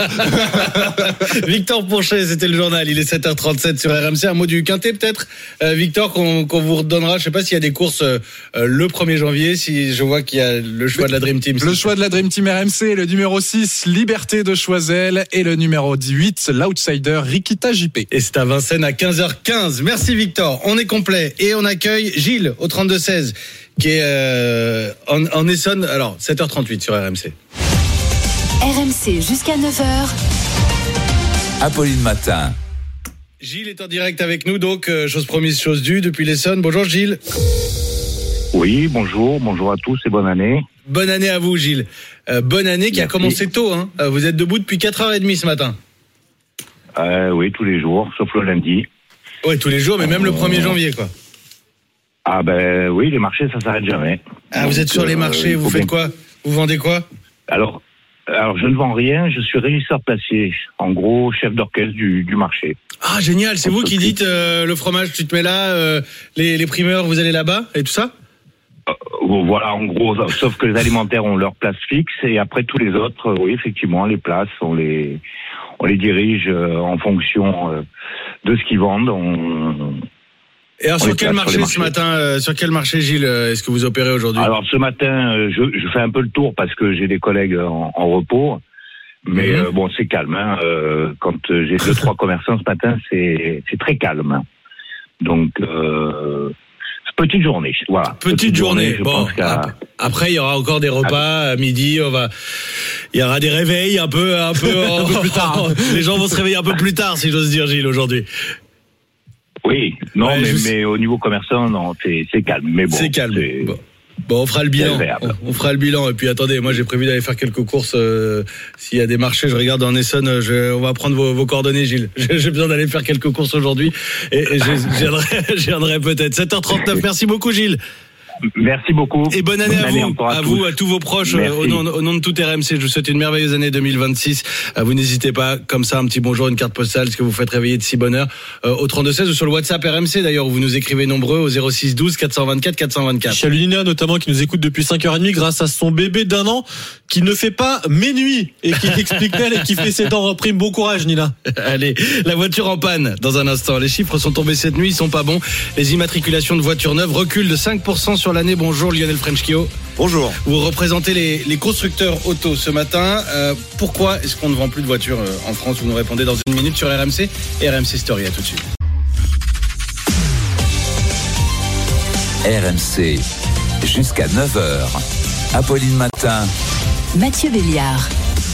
Victor Pourchet, c'était le journal. Il est sept heures trente-sept sur R M C. Un mot du Quintet, peut-être, euh, Victor, qu'on, qu'on vous redonnera. Je sais pas s'il y a des courses euh, le premier janvier. Si je vois qu'il y a le choix de la Dream Team. Le choix de la Dream Team R M C, le numéro six, Liberté de Choiseul, et le numéro dix-huit, l'outsider Rikita J P. Et c'est à Vincennes à quinze heures quinze. Merci Victor. On est complet et on accueille Gilles au trente-deux seize. Qui est euh, en, en Essonne, alors sept heures trente-huit sur R M C. R M C jusqu'à neuf heures. Apolline Matin. Gilles est en direct avec nous, donc euh, chose promise, chose due depuis l'Essonne. Bonjour Gilles. Oui, bonjour, bonjour à tous et bonne année. Bonne année à vous Gilles. Euh, bonne année qui Merci. A commencé tôt, hein. Vous êtes debout depuis quatre heures trente ce matin. Euh, oui, tous les jours, sauf le lundi. Oui, tous les jours, mais même euh... le premier janvier, quoi. Ah ben oui, les marchés, ça s'arrête jamais. Ah, Donc, vous êtes sur les marchés, euh, vous faites bien... quoi? Vous vendez quoi? Alors, alors, je ne vends rien, je suis régisseur placier. En gros, chef d'orchestre du, du marché. Ah, génial, c'est vous qui dites euh, le fromage, tu te mets là, euh, les, les primeurs, vous allez là-bas, et tout ça? euh, Voilà, en gros, sauf que les alimentaires ont leur place fixe, et après tous les autres, oui, effectivement, les places, on les, on les dirige euh, en fonction euh, de ce qu'ils vendent. On... Et alors, sur quel marché ce matin, euh, sur quel marché, Gilles, euh, est-ce que vous opérez aujourd'hui? Alors, ce matin, euh, je, je fais un peu le tour parce que j'ai des collègues en, en repos. Mais mmh. euh, bon, c'est calme. Hein. Euh, quand j'ai deux, trois commerçants ce matin, c'est, c'est très calme. Hein. Donc, euh, petite journée. Voilà. Petite, petite journée. journée bon, après, il y aura encore des repas à midi. On va, il y aura des réveils un peu, un peu, un peu plus tard. Les gens vont se réveiller un peu plus tard, si j'ose dire, Gilles, aujourd'hui. Oui, non, ouais, mais, juste... mais au niveau commerçant, non, c'est, c'est calme. Mais bon, c'est calme. C'est... Bon. Bon, on fera le bilan. On, on fera le bilan. Et puis attendez, moi j'ai prévu d'aller faire quelques courses. Euh, s'il y a des marchés, je regarde en Essonne. Je, on va prendre vos, vos coordonnées, Gilles. J'ai, j'ai besoin d'aller faire quelques courses aujourd'hui. Et, et je viendrai, je viendrai peut-être. sept heures trente-neuf. Merci beaucoup, Gilles. Merci beaucoup. Et bonne année, bonne à, année vous, à, à vous, à tous vos proches, au nom, au nom de tout R M C. Je vous souhaite une merveilleuse année deux mille vingt-six. Vous n'hésitez pas, comme ça, un petit bonjour, une carte postale, ce que vous faites réveiller de si bonne heure, euh, au trente-deux seize ou sur le WhatsApp R M C d'ailleurs, où vous nous écrivez nombreux au zéro six douze quatre cent vingt-quatre quatre cent vingt-quatre. Chalunina notamment qui nous écoute depuis cinq heures trente grâce à son bébé d'un an qui ne fait pas mes nuits et qui explique elle et qui fait ses dents en prime. Bon courage, Nina. Allez, la voiture en panne dans un instant. Les chiffres sont tombés cette nuit, ils sont pas bons. Les immatriculations de voitures neuves reculent de cinq pour cent sur l'année. Bonjour Lionel Frenchkio. Bonjour. Vous représentez les, les constructeurs auto ce matin. Euh, pourquoi est-ce qu'on ne vend plus de voitures en France? Vous nous répondez dans une minute sur R M C et R M C Story. À tout de suite. R M C, jusqu'à neuf heures. Apolline Matin. Mathieu Béliard.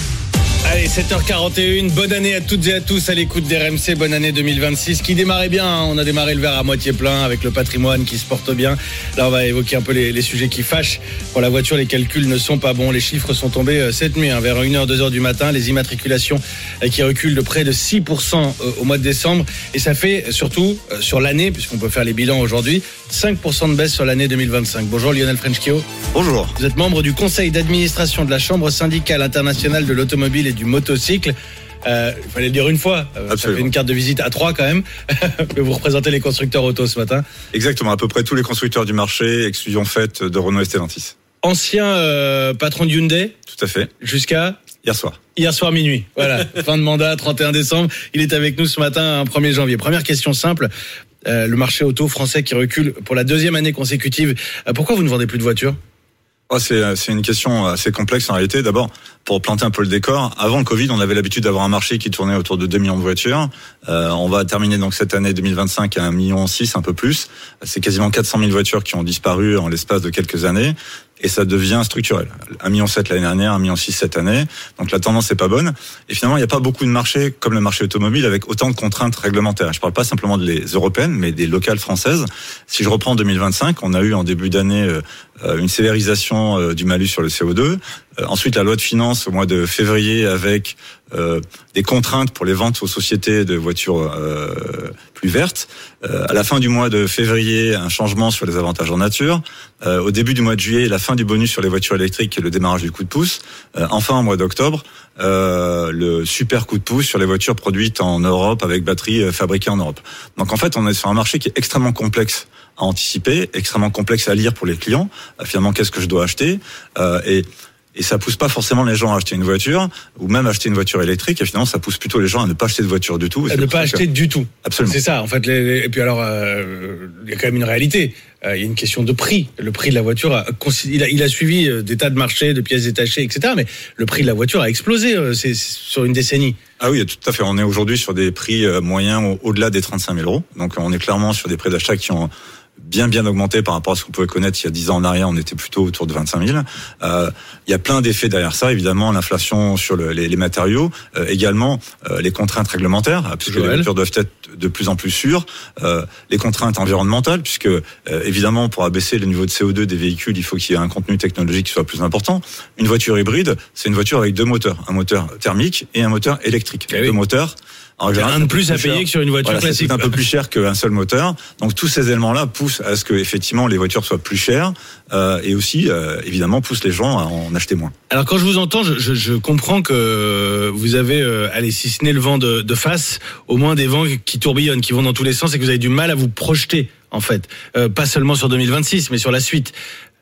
Allez, sept heures quarante et une, bonne année à toutes et à tous à l'écoute d'R M C, bonne année deux mille vingt-six qui démarrait bien, hein. On a démarré le verre à moitié plein avec le patrimoine qui se porte bien. Là on va évoquer un peu les, les sujets qui fâchent. Pour la voiture, les calculs ne sont pas bons, les chiffres sont tombés cette nuit, hein, vers une heure, deux heures du matin, les immatriculations qui reculent de près de six pour cent au mois de décembre et ça fait surtout sur l'année, puisqu'on peut faire les bilans aujourd'hui, cinq pour cent de baisse sur l'année deux mille vingt-cinq. Bonjour Lionel Frenchkio. Bonjour. Vous êtes membre du conseil d'administration de la Chambre syndicale internationale de l'automobile et du motocycle. Euh, il fallait le dire une fois. Euh, ça fait une carte de visite à trois quand même. Que vous représentez les constructeurs auto ce matin. Exactement, à peu près tous les constructeurs du marché, exclusion faite de Renault et Stellantis. Ancien euh, patron de Hyundai. Tout à fait. Jusqu'à hier soir. Hier soir minuit. Voilà. Fin de mandat, trente et un décembre. Il est avec nous ce matin, premier janvier. Première question simple. Euh, le marché auto français qui recule pour la deuxième année consécutive. Euh, pourquoi vous ne vendez plus de voitures? Oh, c'est, c'est une question assez complexe en réalité. D'abord, pour planter un peu le décor, avant le Covid, on avait l'habitude d'avoir un marché qui tournait autour de deux millions de voitures. Euh, on va terminer donc cette année deux mille vingt-cinq à un virgule six million, un peu plus. C'est quasiment quatre cent mille voitures qui ont disparu en l'espace de quelques années. Et ça devient structurel. un virgule sept million l'année dernière, un virgule six cette année. Donc la tendance n'est pas bonne. Et finalement, il n'y a pas beaucoup de marchés comme le marché automobile avec autant de contraintes réglementaires. Je ne parle pas simplement des européennes, mais des locales françaises. Si je reprends deux mille vingt-cinq, on a eu en début d'année une sévérisation du malus sur le C O deux. Ensuite, la loi de finances au mois de février avec euh, des contraintes pour les ventes aux sociétés de voitures euh, plus vertes. Euh, à la fin du mois de février, un changement sur les avantages en nature. Euh, au début du mois de juillet, la fin du bonus sur les voitures électriques et le démarrage du coup de pouce. Euh, enfin, au mois d'octobre, euh, le super coup de pouce sur les voitures produites en Europe avec batterie fabriquée en Europe. Donc en fait, on est sur un marché qui est extrêmement complexe à anticiper, extrêmement complexe à lire pour les clients. Euh, finalement, qu'est-ce que je dois acheter euh, et Et ça pousse pas forcément les gens à acheter une voiture ou même acheter une voiture électrique. Et finalement, ça pousse plutôt les gens à ne pas acheter de voiture du tout. À ne pas acheter que... du tout. Absolument. C'est ça, en fait. Les... Et puis alors, euh, il y a quand même une réalité. Euh, il y a une question de prix. Le prix de la voiture, a... il, a, il a suivi des tas de marchés, de pièces détachées, et cetera. Mais le prix de la voiture a explosé euh, c'est, c'est sur une décennie. Ah oui, tout à fait. On est aujourd'hui sur des prix moyens au-delà des trente-cinq mille euros. Donc on est clairement sur des prix d'achat qui ont bien bien augmenté par rapport à ce qu'on pouvait connaître il y a dix ans en arrière. On était plutôt autour de vingt-cinq mille. Euh, il y a plein d'effets derrière ça. Évidemment, l'inflation sur le, les, les matériaux, euh, également euh, les contraintes réglementaires, puisque les voitures doivent être de plus en plus sûres. Euh, les contraintes environnementales, puisque euh, évidemment, pour abaisser le niveau de C O deux des véhicules, il faut qu'il y ait un contenu technologique qui soit plus important. Une voiture hybride, c'est une voiture avec deux moteurs, un moteur thermique et un moteur électrique. Ah oui. Deux moteurs. En général, un de plus à payer cher. Que sur une voiture voilà, classique. C'est un peu plus cher qu'un seul moteur. Donc tous ces éléments-là poussent à ce que effectivement les voitures soient plus chères euh, et aussi euh, évidemment poussent les gens à en acheter moins. Alors quand je vous entends, je, je, je comprends que vous avez, euh, allez, si ce n'est le vent de, de face, au moins des vents qui tourbillonnent, qui vont dans tous les sens et que vous avez du mal à vous projeter en fait, euh, pas seulement sur deux mille vingt-six, mais sur la suite.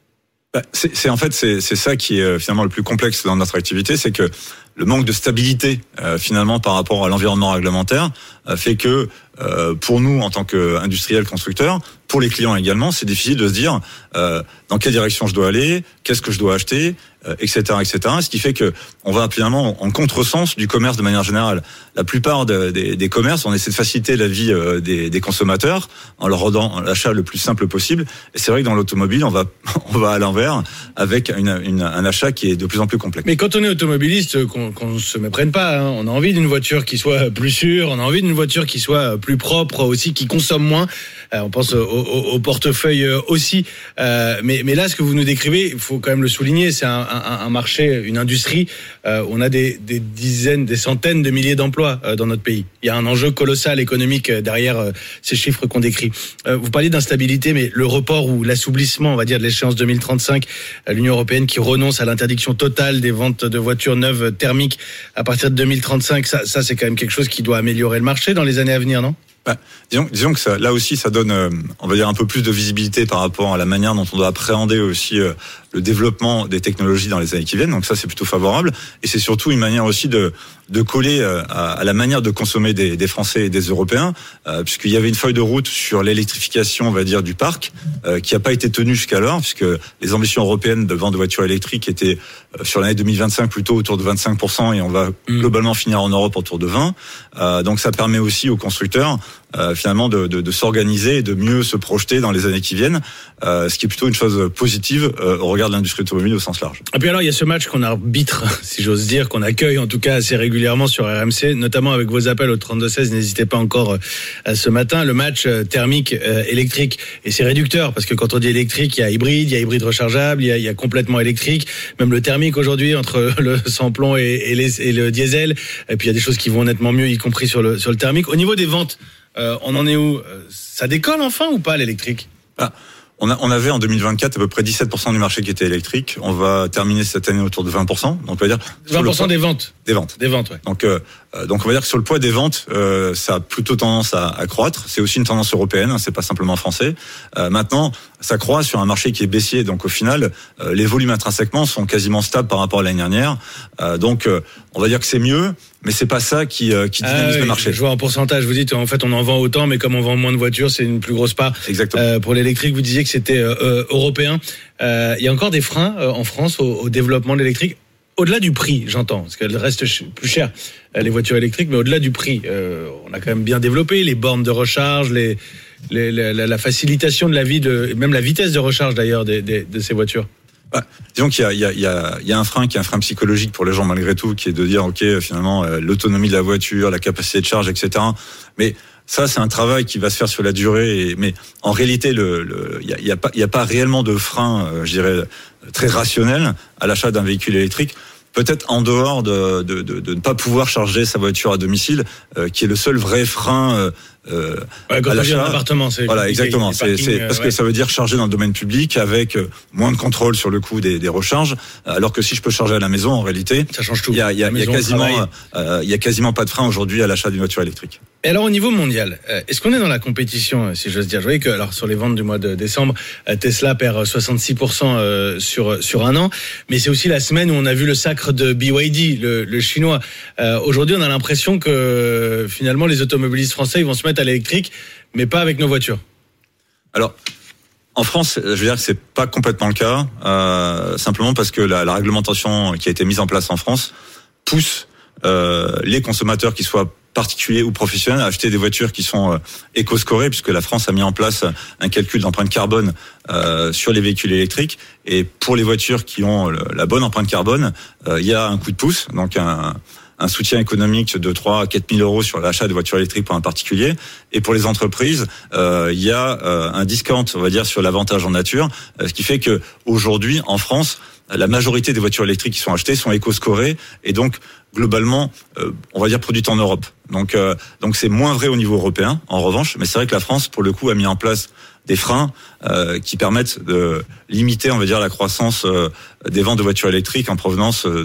Bah, c'est, c'est en fait c'est, c'est ça qui est finalement le plus complexe dans notre activité, c'est que le manque de stabilité euh, finalement par rapport à l'environnement réglementaire euh, fait que euh, pour nous en tant qu'industriels constructeurs, pour les clients également, c'est difficile de se dire euh, dans quelle direction je dois aller, qu'est-ce que je dois acheter, euh, et cetera, et cetera. Ce qui fait que on va finalement en contresens du commerce de manière générale. La plupart de, des, des commerces, on essaie de faciliter la vie euh, des, des consommateurs en leur rendant l'achat le plus simple possible. Et c'est vrai que dans l'automobile, on va on va à l'envers avec une, une, un achat qui est de plus en plus complexe. Mais quand on est automobiliste, qu'on, qu'on se méprenne pas, hein, on a envie d'une voiture qui soit plus sûre, on a envie d'une voiture qui soit plus propre aussi, qui consomme moins. Euh, on pense au, au, au portefeuille aussi. Euh, mais, mais là, ce que vous nous décrivez, il faut quand même le souligner, c'est un, un, un marché, une industrie. Euh, on a des, des dizaines, des centaines de milliers d'emplois euh, dans notre pays. Il y a un enjeu colossal économique derrière euh, ces chiffres qu'on décrit. Euh, vous parlez d'instabilité, mais le report ou l'assouplissement, on va dire, de l'échéance deux mille trente-cinq, euh, l'Union européenne qui renonce à l'interdiction totale des ventes de voitures neuves thermiques à partir de deux mille trente-cinq, ça, ça c'est quand même quelque chose qui doit améliorer le marché dans les années à venir, non ? Bah, disons, disons que ça, là aussi, ça donne, euh, on va dire, un peu plus de visibilité par rapport à la manière dont on doit appréhender aussi euh, le développement des technologies dans les années qui viennent. Donc ça, c'est plutôt favorable. Et c'est surtout une manière aussi de, de coller euh, à, à la manière de consommer des, des Français et des Européens, euh, puisqu'il y avait une feuille de route sur l'électrification, on va dire, du parc, euh, qui n'a pas été tenue jusqu'alors, puisque les ambitions européennes de vente de voitures électriques étaient euh, sur l'année deux mille vingt-cinq plutôt autour de vingt-cinq pour cent, et on va mmh. globalement finir en Europe autour de vingt. Euh, donc ça permet aussi aux constructeurs Euh, finalement de, de, de s'organiser et de mieux se projeter dans les années qui viennent, euh, ce qui est plutôt une chose positive euh, au regard de l'industrie automobile au sens large. Et puis alors il y a ce match qu'on arbitre, si j'ose dire, qu'on accueille en tout cas assez régulièrement sur R M C, notamment avec vos appels au trente-deux seize, n'hésitez pas encore euh, ce matin, le match euh, thermique euh, électrique. Et c'est réducteur, parce que quand on dit électrique, il y a hybride, il y a hybride rechargeable, il y a, il y a complètement électrique, même le thermique aujourd'hui entre le sans plomb et, et, les, et le diesel, et puis il y a des choses qui vont nettement mieux, y compris sur le, sur le thermique. Au niveau des ventes, Euh, on en est où ? Ça décolle enfin ou pas l'électrique ? ah, on, a, on avait en deux mille vingt-quatre à peu près dix-sept pour cent du marché qui était électrique. On va terminer cette année autour de vingt pour cent. Donc on va dire vingt pour cent des ventes. Des ventes. Des ventes, ouais. Donc euh, donc on va dire que sur le poids des ventes, euh, ça a plutôt tendance à, à croître. C'est aussi une tendance européenne, hein, c'est pas simplement français. Euh, maintenant, ça croît sur un marché qui est baissier. Donc au final, euh, les volumes intrinsèquement sont quasiment stables par rapport à l'année dernière. Euh, donc euh, on va dire que c'est mieux. Mais c'est pas ça qui, euh, qui dynamise ah oui, le marché. Je vois en pourcentage, vous dites en fait on en vend autant, mais comme on vend moins de voitures, c'est une plus grosse part. Exactement. Euh, pour l'électrique, vous disiez que c'était euh, euh, européen. Euh, il y a encore des freins euh, en France au, au développement de l'électrique. Au-delà du prix, j'entends, parce qu'elle reste plus chère, les voitures électriques, mais au-delà du prix, euh, on a quand même bien développé les bornes de recharge, les, les, la, la, la facilitation de la vie, de, même la vitesse de recharge d'ailleurs des, des, de ces voitures. Bah, disons qu'il y a, il y a, il y a, il y a un frein qui est un frein psychologique pour les gens malgré tout, qui est de dire ok finalement euh, l'autonomie de la voiture, la capacité de charge, et cetera. Mais ça c'est un travail qui va se faire sur la durée. Et, mais en réalité, le, le, il y a, il y a pas, il y a pas réellement de frein, euh, je dirais très rationnel à l'achat d'un véhicule électrique. Peut-être en dehors de, de, de, de ne pas pouvoir charger sa voiture à domicile, euh, qui est le seul vrai frein. Euh, Euh, ouais, quand on vit en appartement, c'est voilà exactement. C'est, parkings, c'est parce ouais. que ça veut dire charger dans le domaine public avec moins de contrôle sur le coût des, des recharges. Alors que si je peux charger à la maison, en réalité, ça change tout. Il y a, il y a, il y a quasiment, euh, il y a quasiment pas de frein aujourd'hui à l'achat d'une voiture électrique. Et alors au niveau mondial, est-ce qu'on est dans la compétition, si j'ose dire ? Je voyais que alors sur les ventes du mois de décembre, Tesla perd soixante-six pour cent sur sur un an, mais c'est aussi la semaine où on a vu le sacre de B Y D, le, le chinois. Euh, aujourd'hui, on a l'impression que finalement les automobilistes français ils vont se mettre à l'électrique, mais pas avec nos voitures. Alors, en France, je veux dire que c'est pas complètement le cas, euh, simplement parce que la, la réglementation qui a été mise en place en France pousse euh, les consommateurs, qui soient particuliers ou professionnels, à acheter des voitures qui sont euh, éco-scorées, puisque la France a mis en place un calcul d'empreinte carbone euh, sur les véhicules électriques. Et pour les voitures qui ont le, la bonne empreinte carbone, euh, il y a un coup de pouce, donc un un soutien économique de trois à quatre mille euros sur l'achat de voitures électriques pour un particulier. Et pour les entreprises, euh, il y a euh, un discount, on va dire, sur l'avantage en nature, euh, ce qui fait que aujourd'hui, en France, la majorité des voitures électriques qui sont achetées sont éco-scorées et donc globalement, euh, on va dire produites en Europe. Donc, euh, donc c'est moins vrai au niveau européen, en revanche. Mais c'est vrai que la France, pour le coup, a mis en place des freins euh, qui permettent de limiter, on va dire, la croissance euh, des ventes de voitures électriques en provenance euh,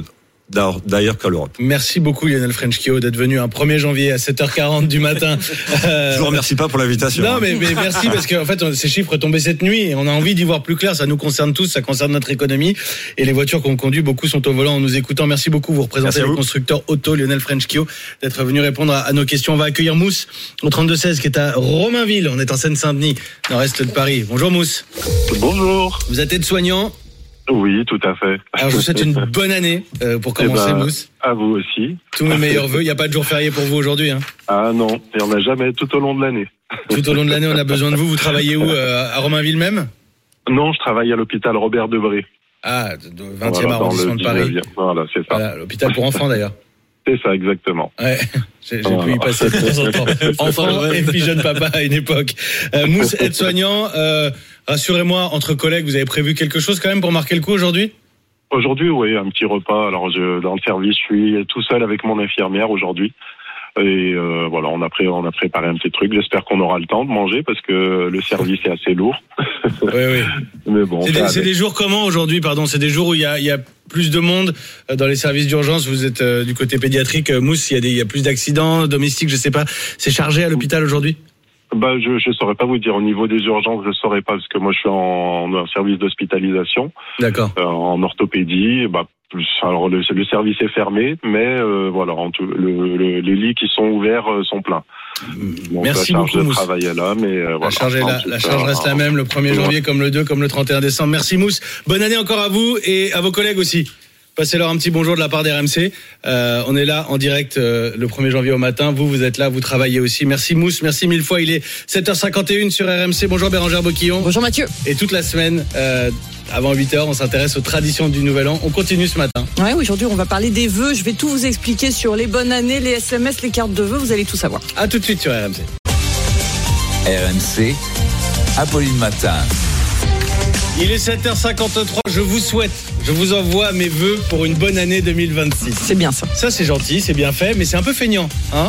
d'ailleurs qu'à l'Europe. Merci beaucoup Lionel Frenchkio d'être venu un premier janvier à sept heures quarante du matin. Euh... Je vous remercie pas pour l'invitation. Non, mais, mais merci parce qu'en fait, ces chiffres tombaient cette nuit et on a envie d'y voir plus clair. Ça nous concerne tous, ça concerne notre économie et les voitures qu'on conduit, beaucoup sont au volant en nous écoutant. Merci beaucoup. Vous représentez le constructeur auto Lionel Frenchkio d'être venu répondre à, à nos questions. On va accueillir Mousse au trente-deux seize qui est à Romainville. On est en Seine-Saint-Denis, nord-est de Paris. Bonjour Mousse. Bonjour. Vous êtes aide-soignant? Oui, tout à fait. Alors, je vous souhaite une bonne année euh, pour commencer, eh ben, Mousse. À vous aussi. Tous mes meilleurs vœux. Il n'y a pas de jour férié pour vous aujourd'hui, hein? Ah non, il n'y en a jamais tout au long de l'année. Tout au long de l'année, on a besoin de vous. Vous travaillez où? euh, À Romainville même? Non, je travaille à l'hôpital Robert Debré. Ah, vingtième voilà, arrondissement de Paris. Voilà, c'est ça. Voilà, l'hôpital pour enfants d'ailleurs. C'est ça, exactement. Ouais, j'ai, j'ai pu y passer de temps en temps. Enfant et puis jeune papa à une époque. Euh, Mousse, aide-soignant, euh, rassurez-moi, entre collègues, vous avez prévu quelque chose quand même pour marquer le coup aujourd'hui? Aujourd'hui, oui, un petit repas. Alors, je, dans le service, je suis tout seul avec mon infirmière aujourd'hui. Et euh, voilà, on a, pré- on a préparé un petit truc. J'espère qu'on aura le temps de manger parce que le service est assez lourd. Oui, oui. Mais bon, c'est, des, c'est des jours comment aujourd'hui, pardon? C'est des jours où il y a, il y a plus de monde dans les services d'urgence. Vous êtes euh, du côté pédiatrique, Mousse. Il y a des, il y a plus d'accidents domestiques, je sais pas. C'est chargé à l'hôpital aujourd'hui? Bah, je je saurais pas vous dire. Au niveau des urgences, je saurais pas parce que moi je suis en, en service d'hospitalisation. D'accord. Euh, en orthopédie. Bah, alors le, le service est fermé, mais euh, voilà, en tout, le, le, les lits qui sont ouverts euh, sont pleins. Donc, merci la charge beaucoup, de Mousse. travail est là, mais euh, la voilà, charge est là, la charge euh, reste la même le premier janvier comme le deux, comme le trente et un décembre. Merci Mousse. Bonne année encore à vous et à vos collègues aussi. Passez-leur un petit bonjour de la part d'R M C. Euh, on est là en direct euh, le premier janvier au matin. Vous, vous êtes là, vous travaillez aussi. Merci Mousse, merci mille fois. Il est sept heures cinquante et une sur R M C. Bonjour Bérangère Boquillon. Bonjour Mathieu. Et toute la semaine, euh, avant huit heures, on s'intéresse aux traditions du Nouvel An. On continue ce matin. Ouais, aujourd'hui, on va parler des vœux. Je vais tout vous expliquer sur les bonnes années, les S M S, les cartes de vœux. Vous allez tout savoir. À tout de suite sur R M C. R M C, Apolline Matin. Il est sept heures cinquante-trois, je vous souhaite, je vous envoie mes vœux pour une bonne année deux mille vingt-six. C'est bien ça. Ça c'est gentil, c'est bien fait, mais c'est un peu feignant, hein.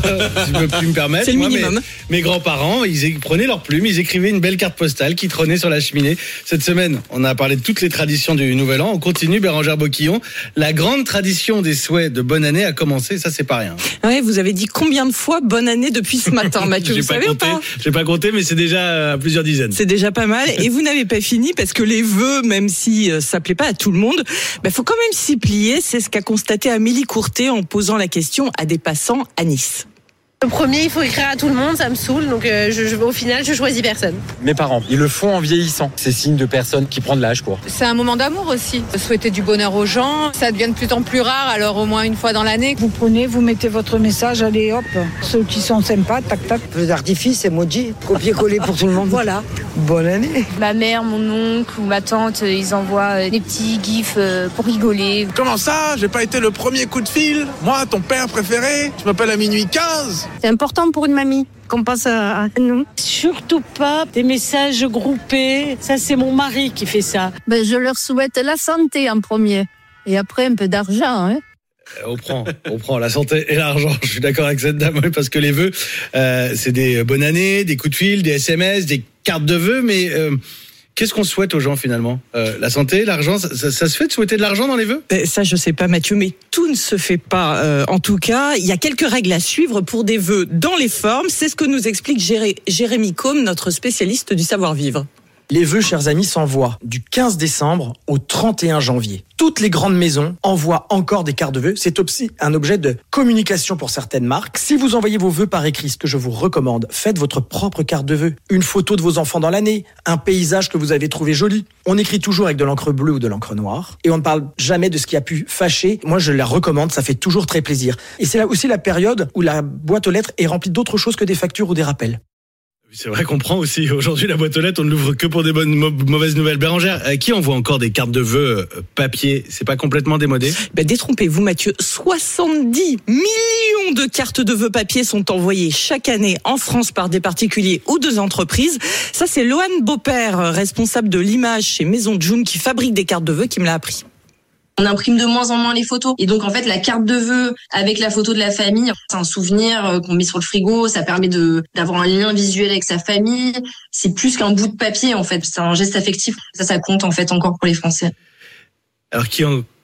Je peux plus me permettre. C'est le Moi, minimum. Mes, mes grands-parents, ils é- prenaient leur plume, ils écrivaient une belle carte postale qui trônait sur la cheminée. Cette semaine, on a parlé de toutes les traditions du Nouvel An. On continue, Bérangère Boquillon. La grande tradition des souhaits de bonne année a commencé, ça c'est pas rien. Ouais, vous avez dit combien de fois bonne année depuis ce matin, Mathieu? J'ai vous pas savez compté, ou pas? j'ai pas compté, mais c'est déjà à plusieurs dizaines. C'est déjà pas mal. Et vous n'avez pas fini parce que les vœux, même si euh, ça plaît pas à tout le monde, bah, faut quand même s'y plier. C'est ce qu'a constaté Amélie Courtet en posant la question à des passants à Nice. Le premier, il faut écrire à tout le monde, ça me saoule, donc euh, je, je, au final, je choisis personne. Mes parents, ils le font en vieillissant. C'est signe de personne qui prend de l'âge, quoi. C'est un moment d'amour aussi. Souhaiter du bonheur aux gens, ça devient de plus en plus rare, alors au moins une fois dans l'année. Vous prenez, vous mettez votre message, allez hop, ceux qui sont sympas, tac tac. Feu d'artifice, emoji, copier-coller pour tout le monde. Voilà. Bonne année. Ma mère, mon oncle ou ma tante, ils envoient des petits gifs pour rigoler. Comment ça? J'ai pas été le premier coup de fil? Moi, ton père préféré? Je m'appelle à minuit quinze. C'est important pour une mamie qu'on pense à nous. Surtout pas des messages groupés. Ça, c'est mon mari qui fait ça. Ben, je leur souhaite la santé en premier. Et après, un peu d'argent, hein. On prend, on prend la santé et l'argent. Je suis d'accord avec cette dame parce que les vœux, euh, c'est des bonnes années, des coups de fil, des S M S, des cartes de vœux. Mais euh, qu'est-ce qu'on souhaite aux gens finalement? euh, La santé, l'argent, ça, ça, ça se fait de souhaiter de l'argent dans les vœux? Ça, je sais pas, Mathieu, mais tout ne se fait pas. Euh, en tout cas, il y a quelques règles à suivre pour des vœux dans les formes. C'est ce que nous explique Jéré- Jérémy Combe, notre spécialiste du savoir-vivre. Les vœux, chers amis, s'envoient du quinze décembre au trente et un janvier. Toutes les grandes maisons envoient encore des cartes de vœux. C'est aussi un objet de communication pour certaines marques. Si vous envoyez vos vœux par écrit, ce que je vous recommande, faites votre propre carte de vœux. Une photo de vos enfants dans l'année, un paysage que vous avez trouvé joli. On écrit toujours avec de l'encre bleue ou de l'encre noire. Et on ne parle jamais de ce qui a pu fâcher. Moi, je la recommande, ça fait toujours très plaisir. Et c'est là aussi la période où la boîte aux lettres est remplie d'autres choses que des factures ou des rappels. C'est vrai qu'on prend aussi. Aujourd'hui, la boîte aux lettres, on ne l'ouvre que pour des bonnes mauvaises nouvelles. Bérangère, euh, qui envoie encore des cartes de vœux euh, papier? C'est pas complètement démodé? Ben, détrompez-vous, Mathieu. soixante-dix millions de cartes de vœux papier sont envoyées chaque année en France par des particuliers ou des entreprises. Ça, c'est Loane Beaupère, responsable de l'image chez Maison June, qui fabrique des cartes de vœux, qui me l'a appris. On imprime de moins en moins les photos. Et donc, en fait, la carte de vœux avec la photo de la famille, c'est un souvenir qu'on met sur le frigo. Ça permet de, d'avoir un lien visuel avec sa famille. C'est plus qu'un bout de papier, en fait. C'est un geste affectif. Ça, ça compte, en fait, encore pour les Français. Alors, qui, en,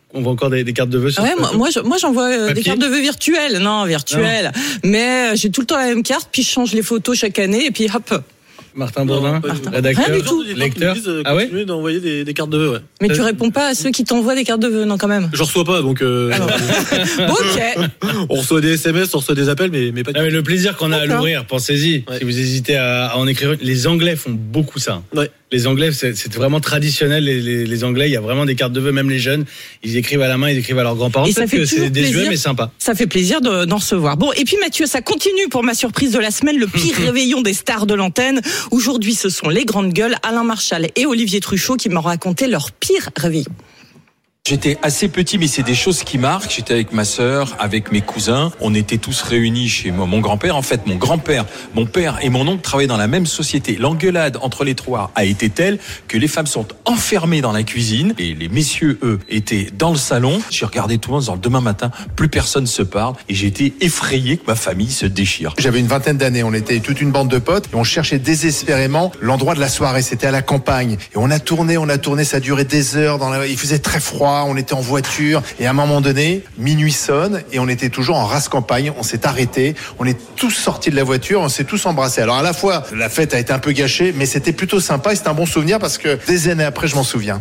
on voit encore des, des cartes de vœux sur ouais, moi, moi, moi j'envoie euh, des cartes de vœux virtuelles. Non, virtuelles. Non. Mais euh, j'ai tout le temps la même carte, puis je change les photos chaque année, et puis hop. Martin Bourdin, rédacteur, rien du tout. lecteur. Euh, ah ouais d'envoyer des, des cartes de vœux, ouais. Mais tu réponds pas à ceux qui t'envoient des cartes de vœux, non, quand même. Je reçois pas, donc. Euh... ok. On reçoit des S M S, on reçoit des appels, mais, mais pas. Ah, mais le plaisir qu'on a à l'ouvrir, pensez-y. Ouais. Si vous hésitez à, à en écrire une, les Anglais font beaucoup ça. Ouais. Les Anglais, c'est, c'est vraiment traditionnel. Les, les, les Anglais, il y a vraiment des cartes de vœux, même les jeunes, ils écrivent à la main, ils écrivent à leurs grands-parents. Et ça fait que toujours c'est désuet, plaisir. mais sympa. Ça fait plaisir de, d'en recevoir. Bon, et puis Mathieu, ça continue pour ma surprise de la semaine, le pire réveillon des stars de l'antenne. Aujourd'hui, ce sont les grandes gueules, Alain Marchal et Olivier Truchot, qui m'ont raconté leur pire réveillon. J'étais assez petit, mais c'est des choses qui marquent. J'étais avec ma sœur, avec mes cousins. On était tous réunis chez moi. Mon grand-père, en fait, mon grand-père, mon père et mon oncle travaillaient dans la même société. L'engueulade entre les trois a été telle que les femmes sont enfermées dans la cuisine et les messieurs, eux, étaient dans le salon. J'ai regardé tout le monde en disant, demain matin, plus personne se parle. Et j'ai été effrayé que ma famille se déchire. J'avais une vingtaine d'années. On était toute une bande de potes et on cherchait désespérément l'endroit de la soirée. C'était à la campagne. Et on a tourné, on a tourné. Ça a duré des heures. Dans la... Il faisait très froid. On était en voiture et à un moment donné, minuit sonne et on était toujours en race campagne. On s'est arrêté, on est tous sortis de la voiture, on s'est tous embrassés. Alors à la fois, la fête a été un peu gâchée, mais c'était plutôt sympa et c'était un bon souvenir parce que des années après, je m'en souviens.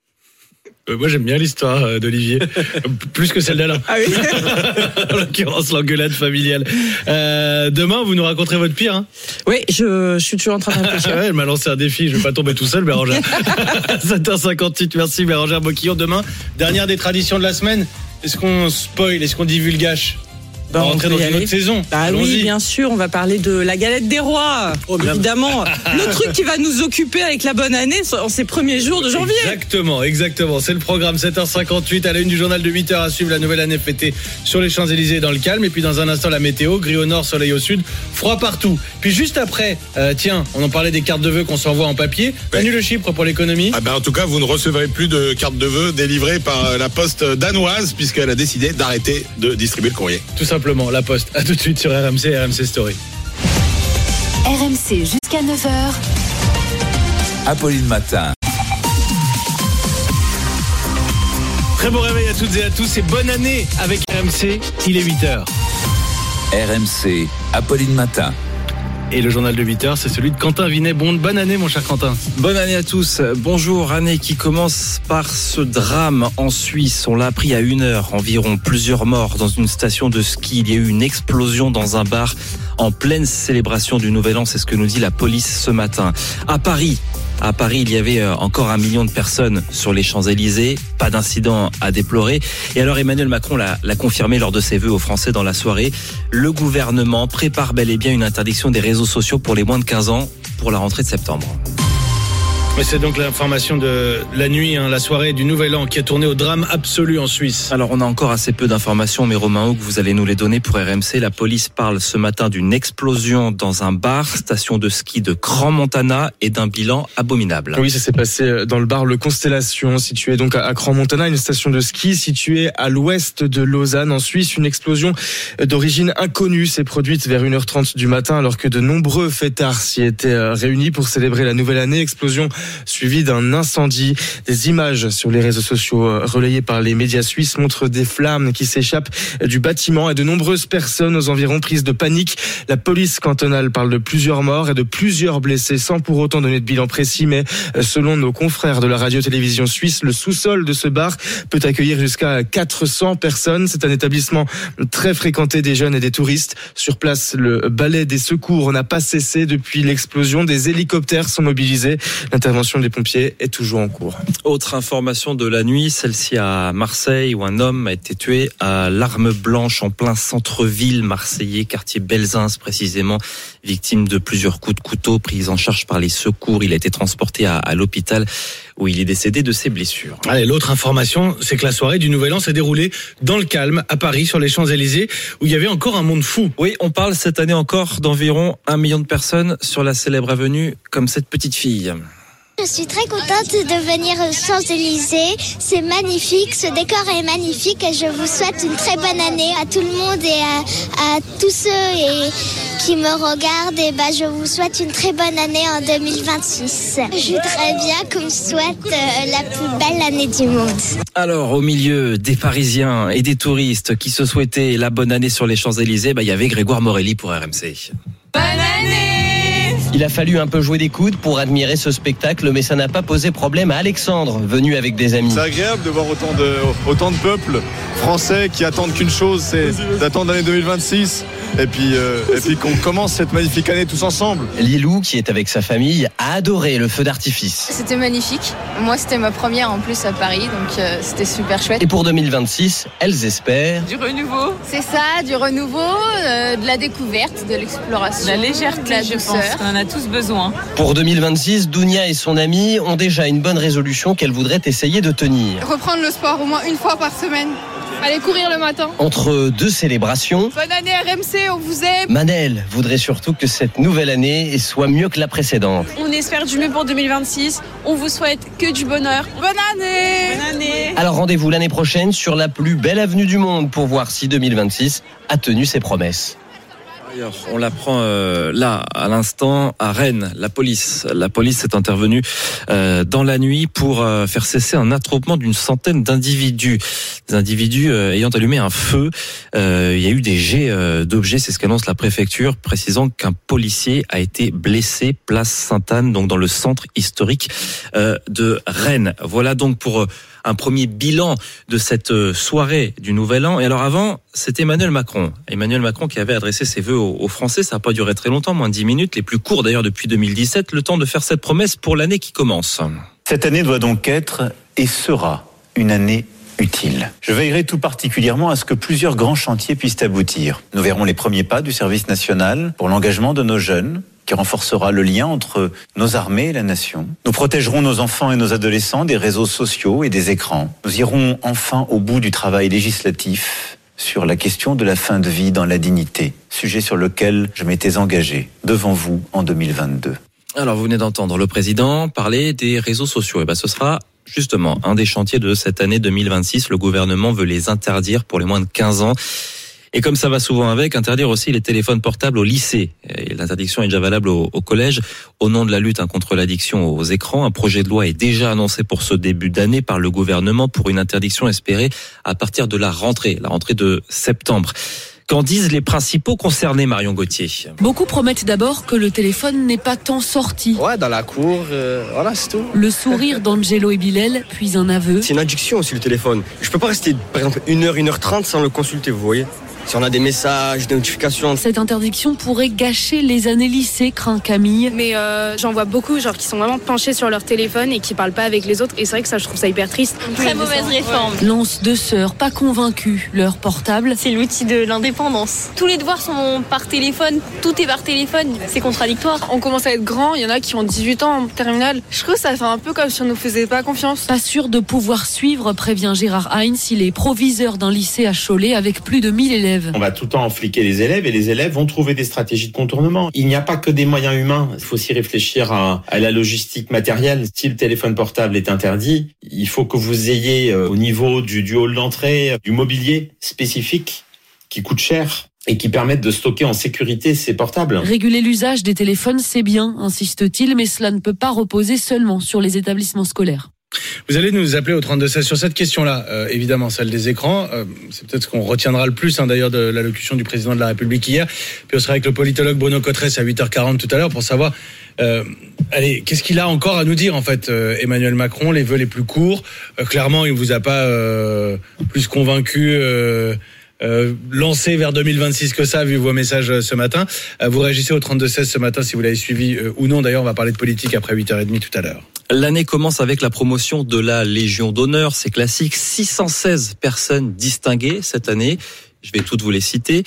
Euh, moi j'aime bien l'histoire euh, d'Olivier, plus que celle d'Alain. Ah oui. En l'occurrence l'engueulade familiale. Euh, demain vous nous raconterez votre pire. Hein. Oui, je, je suis toujours en train de réfléchir. Ouais, elle m'a lancé un défi, je vais pas tomber tout seul, Bérangère. sept heures cinquante-huit, merci Bérangère Boquillon. Demain, dernière des traditions de la semaine. Est-ce qu'on spoil, est-ce qu'on divulgage? On va rentrer dans une autre saison. Bah oui, bien sûr, on va parler de la galette des rois. Oh, évidemment, le truc qui va nous occuper avec la bonne année en ces premiers jours de janvier. Exactement, exactement. C'est le programme sept heures cinquante-huit à la une du journal de huit heures à suivre la nouvelle année fêtée sur les Champs-Élysées dans le calme. Et puis dans un instant, la météo, gris au nord, soleil au sud, froid partout. Puis juste après, euh, tiens, on en parlait des cartes de vœux qu'on s'envoie en papier. Manu Le Chypre pour l'économie. Ah ben en tout cas, vous ne recevrez plus de cartes de vœux délivrées par la poste danoise puisqu'elle a décidé d'arrêter de distribuer le courrier. Tout simplement, la poste. À tout de suite sur R M C et R M C Story. R M C jusqu'à neuf heures. Apolline Matin. Très bon réveil à toutes et à tous et bonne année avec R M C. Il est huit heures. R M C, Apolline Matin. Et le journal de huit heures, c'est celui de Quentin Vinet. Bon, bonne année, mon cher Quentin. Bonne année à tous. Bonjour, année qui commence par ce drame en Suisse. On l'a appris à une heure, environ plusieurs morts dans une station de ski. Il y a eu une explosion dans un bar en pleine célébration du Nouvel An. C'est ce que nous dit la police ce matin. À Paris, À Paris, il y avait encore un million de personnes sur les Champs-Élysées. Pas d'incident à déplorer. Et alors Emmanuel Macron l'a, l'a confirmé lors de ses vœux aux Français dans la soirée. Le gouvernement prépare bel et bien une interdiction des réseaux sociaux pour les moins de quinze ans pour la rentrée de septembre. Mais c'est donc l'information de la nuit, hein, la soirée du Nouvel An qui a tourné au drame absolu en Suisse. Alors on a encore assez peu d'informations, mais Romain Houck, vous allez nous les donner pour R M C. La police parle ce matin d'une explosion dans un bar, station de ski de Crans-Montana, et d'un bilan abominable. Oui, ça s'est passé dans le bar Le Constellation, situé donc à Crans-Montana, une station de ski située à l'ouest de Lausanne, en Suisse. Une explosion d'origine inconnue s'est produite vers une heure trente du matin, alors que de nombreux fêtards s'y étaient réunis pour célébrer la nouvelle année. Explosion suivi d'un incendie. Des images sur les réseaux sociaux relayées par les médias suisses montrent des flammes qui s'échappent du bâtiment et de nombreuses personnes aux environs prises de panique. La police cantonale parle de plusieurs morts et de plusieurs blessés sans pour autant donner de bilan précis, mais selon nos confrères de la radio-télévision suisse, le sous-sol de ce bar peut accueillir jusqu'à quatre cents personnes. C'est un établissement très fréquenté des jeunes et des touristes. Sur place, le balai des secours n'a pas cessé depuis l'explosion. Des hélicoptères sont mobilisés. L'intervention des pompiers est toujours en cours. Autre information de la nuit, celle-ci à Marseille, où un homme a été tué à l'arme blanche en plein centre-ville marseillais, quartier Belzins précisément, victime de plusieurs coups de couteau, pris en charge par les secours. Il a été transporté à, à l'hôpital où il est décédé de ses blessures. Allez, l'autre information, c'est que la soirée du Nouvel An s'est déroulée dans le calme, à Paris, sur les Champs-Élysées, où il y avait encore un monde fou. Oui, on parle cette année encore d'environ un million de personnes sur la célèbre avenue comme cette petite fille. Je suis très contente de venir aux Champs-Élysées. C'est magnifique, ce décor est magnifique et je vous souhaite une très bonne année à tout le monde et à, à tous ceux et, qui me regardent. Et bah, je vous souhaite une très bonne année en deux mille vingt-six. Je voudrais bien qu'on me souhaite euh, la plus belle année du monde. Alors, au milieu des Parisiens et des touristes qui se souhaitaient la bonne année sur les Champs-Élysées, bah, il y avait Grégoire Morelli pour R M C. Bonne année! Il a fallu un peu jouer des coudes pour admirer ce spectacle, mais ça n'a pas posé problème à Alexandre, venu avec des amis. C'est agréable de voir autant de, autant de peuples français qui attendent qu'une chose, c'est d'attendre l'année deux mille vingt-six et puis, euh, et puis qu'on commence cette magnifique année tous ensemble. Lilou, qui est avec sa famille, a adoré le feu d'artifice. C'était magnifique. Moi, c'était ma première en plus à Paris, donc euh, c'était super chouette. Et pour deux mille vingt-six, elles espèrent... Du renouveau. C'est ça, du renouveau, euh, de la découverte, de l'exploration. La légèreté, de la je douceur. pense qu'on en a tous besoin. Pour deux mille vingt-six, Dounia et son amie ont déjà une bonne résolution qu'elles voudraient essayer de tenir. Reprendre le sport au moins une fois par semaine. Aller courir le matin. Entre deux célébrations, bonne année R M C, on vous aime. Manel voudrait surtout que cette nouvelle année soit mieux que la précédente. On espère du mieux pour deux mille vingt-six. On vous souhaite que du bonheur. Bonne année. Bonne année. Alors rendez-vous l'année prochaine sur la plus belle avenue du monde pour voir si deux mille vingt-six a tenu ses promesses. On l'apprend euh, là, à l'instant, à Rennes. La police, la police est intervenue euh, dans la nuit pour euh, faire cesser un attroupement d'une centaine d'individus, des individus euh, ayant allumé un feu. Euh, il y a eu des jets euh, d'objets, c'est ce qu'annonce la préfecture, précisant qu'un policier a été blessé, place Sainte-Anne, donc dans le centre historique euh, de Rennes. Voilà donc pour euh, un premier bilan de cette soirée du Nouvel An. Et alors avant, c'était Emmanuel Macron. Emmanuel Macron qui avait adressé ses vœux aux Français. Ça n'a pas duré très longtemps, moins de dix minutes, les plus courts d'ailleurs depuis deux mille dix-sept, le temps de faire cette promesse pour l'année qui commence. Cette année doit donc être et sera une année utile. Je veillerai tout particulièrement à ce que plusieurs grands chantiers puissent aboutir. Nous verrons les premiers pas du service national pour l'engagement de nos jeunes, qui renforcera le lien entre nos armées et la nation. Nous protégerons nos enfants et nos adolescents des réseaux sociaux et des écrans. Nous irons enfin au bout du travail législatif sur la question de la fin de vie dans la dignité, sujet sur lequel je m'étais engagé devant vous en deux mille vingt-deux. Alors vous venez d'entendre le président parler des réseaux sociaux. Et ben ce sera justement un des chantiers de cette année deux mille vingt-six. Le gouvernement veut les interdire pour les moins de quinze ans. Et comme ça va souvent avec, interdire aussi les téléphones portables au lycée. Et l'interdiction est déjà valable au, au collège. Au nom de la lutte contre l'addiction aux écrans, un projet de loi est déjà annoncé pour ce début d'année par le gouvernement pour une interdiction espérée à partir de la rentrée, la rentrée de septembre. Qu'en disent les principaux concernés, Marion Gauthier? Beaucoup promettent d'abord que le téléphone n'est pas tant sorti. Ouais, dans la cour, euh, voilà, c'est tout. Le sourire d'Angelo et Bilal, puis un aveu. C'est une addiction aussi, le téléphone. Je peux pas rester, par exemple, une heure, une heure trente sans le consulter, vous voyez. Si on a des messages, des notifications. Cette interdiction pourrait gâcher les années lycée, craint Camille. Mais euh, j'en vois beaucoup genre qui sont vraiment penchés sur leur téléphone et qui parlent pas avec les autres. Et c'est vrai que ça, je trouve ça hyper triste. Une très mauvaise réforme. Lance deux sœurs, pas convaincues. Leur portable, c'est l'outil de l'indépendance. Tous les devoirs sont par téléphone, tout est par téléphone. C'est contradictoire. On commence à être grand, il y en a qui ont dix-huit ans en terminale. Je trouve que ça fait un peu comme si on nous faisait pas confiance. Pas sûr de pouvoir suivre, prévient Gérard Heinz. Il est proviseur d'un lycée à Cholet avec plus de mille élèves. On va tout le temps fliquer les élèves et les élèves vont trouver des stratégies de contournement. Il n'y a pas que des moyens humains. Il faut aussi réfléchir à, à la logistique matérielle. Si le téléphone portable est interdit, il faut que vous ayez euh, au niveau du, du hall d'entrée du mobilier spécifique qui coûte cher et qui permettent de stocker en sécurité ces portables. Réguler l'usage des téléphones, c'est bien, insiste-t-il, mais cela ne peut pas reposer seulement sur les établissements scolaires. Vous allez nous appeler au trente-deux seize sur cette question-là, euh, évidemment celle des écrans. Euh, c'est peut-être ce qu'on retiendra le plus hein, d'ailleurs de l'allocution du président de la République hier. Puis on sera avec le politologue Bruno Cotresse à huit heures quarante tout à l'heure pour savoir, euh, allez, qu'est-ce qu'il a encore à nous dire en fait, euh, Emmanuel Macron, les vœux les plus courts. Euh, clairement, il vous a pas euh, plus convaincu. Euh, Euh, lancé vers deux mille vingt-six que ça, vu vos messages euh, ce matin. Euh, vous réagissez au trente-deux seize ce matin si vous l'avez suivi euh, ou non. D'ailleurs, on va parler de politique après huit heures trente tout à l'heure. L'année commence avec la promotion de la Légion d'honneur. C'est classique. six cent seize personnes distinguées cette année. Je vais toutes vous les citer.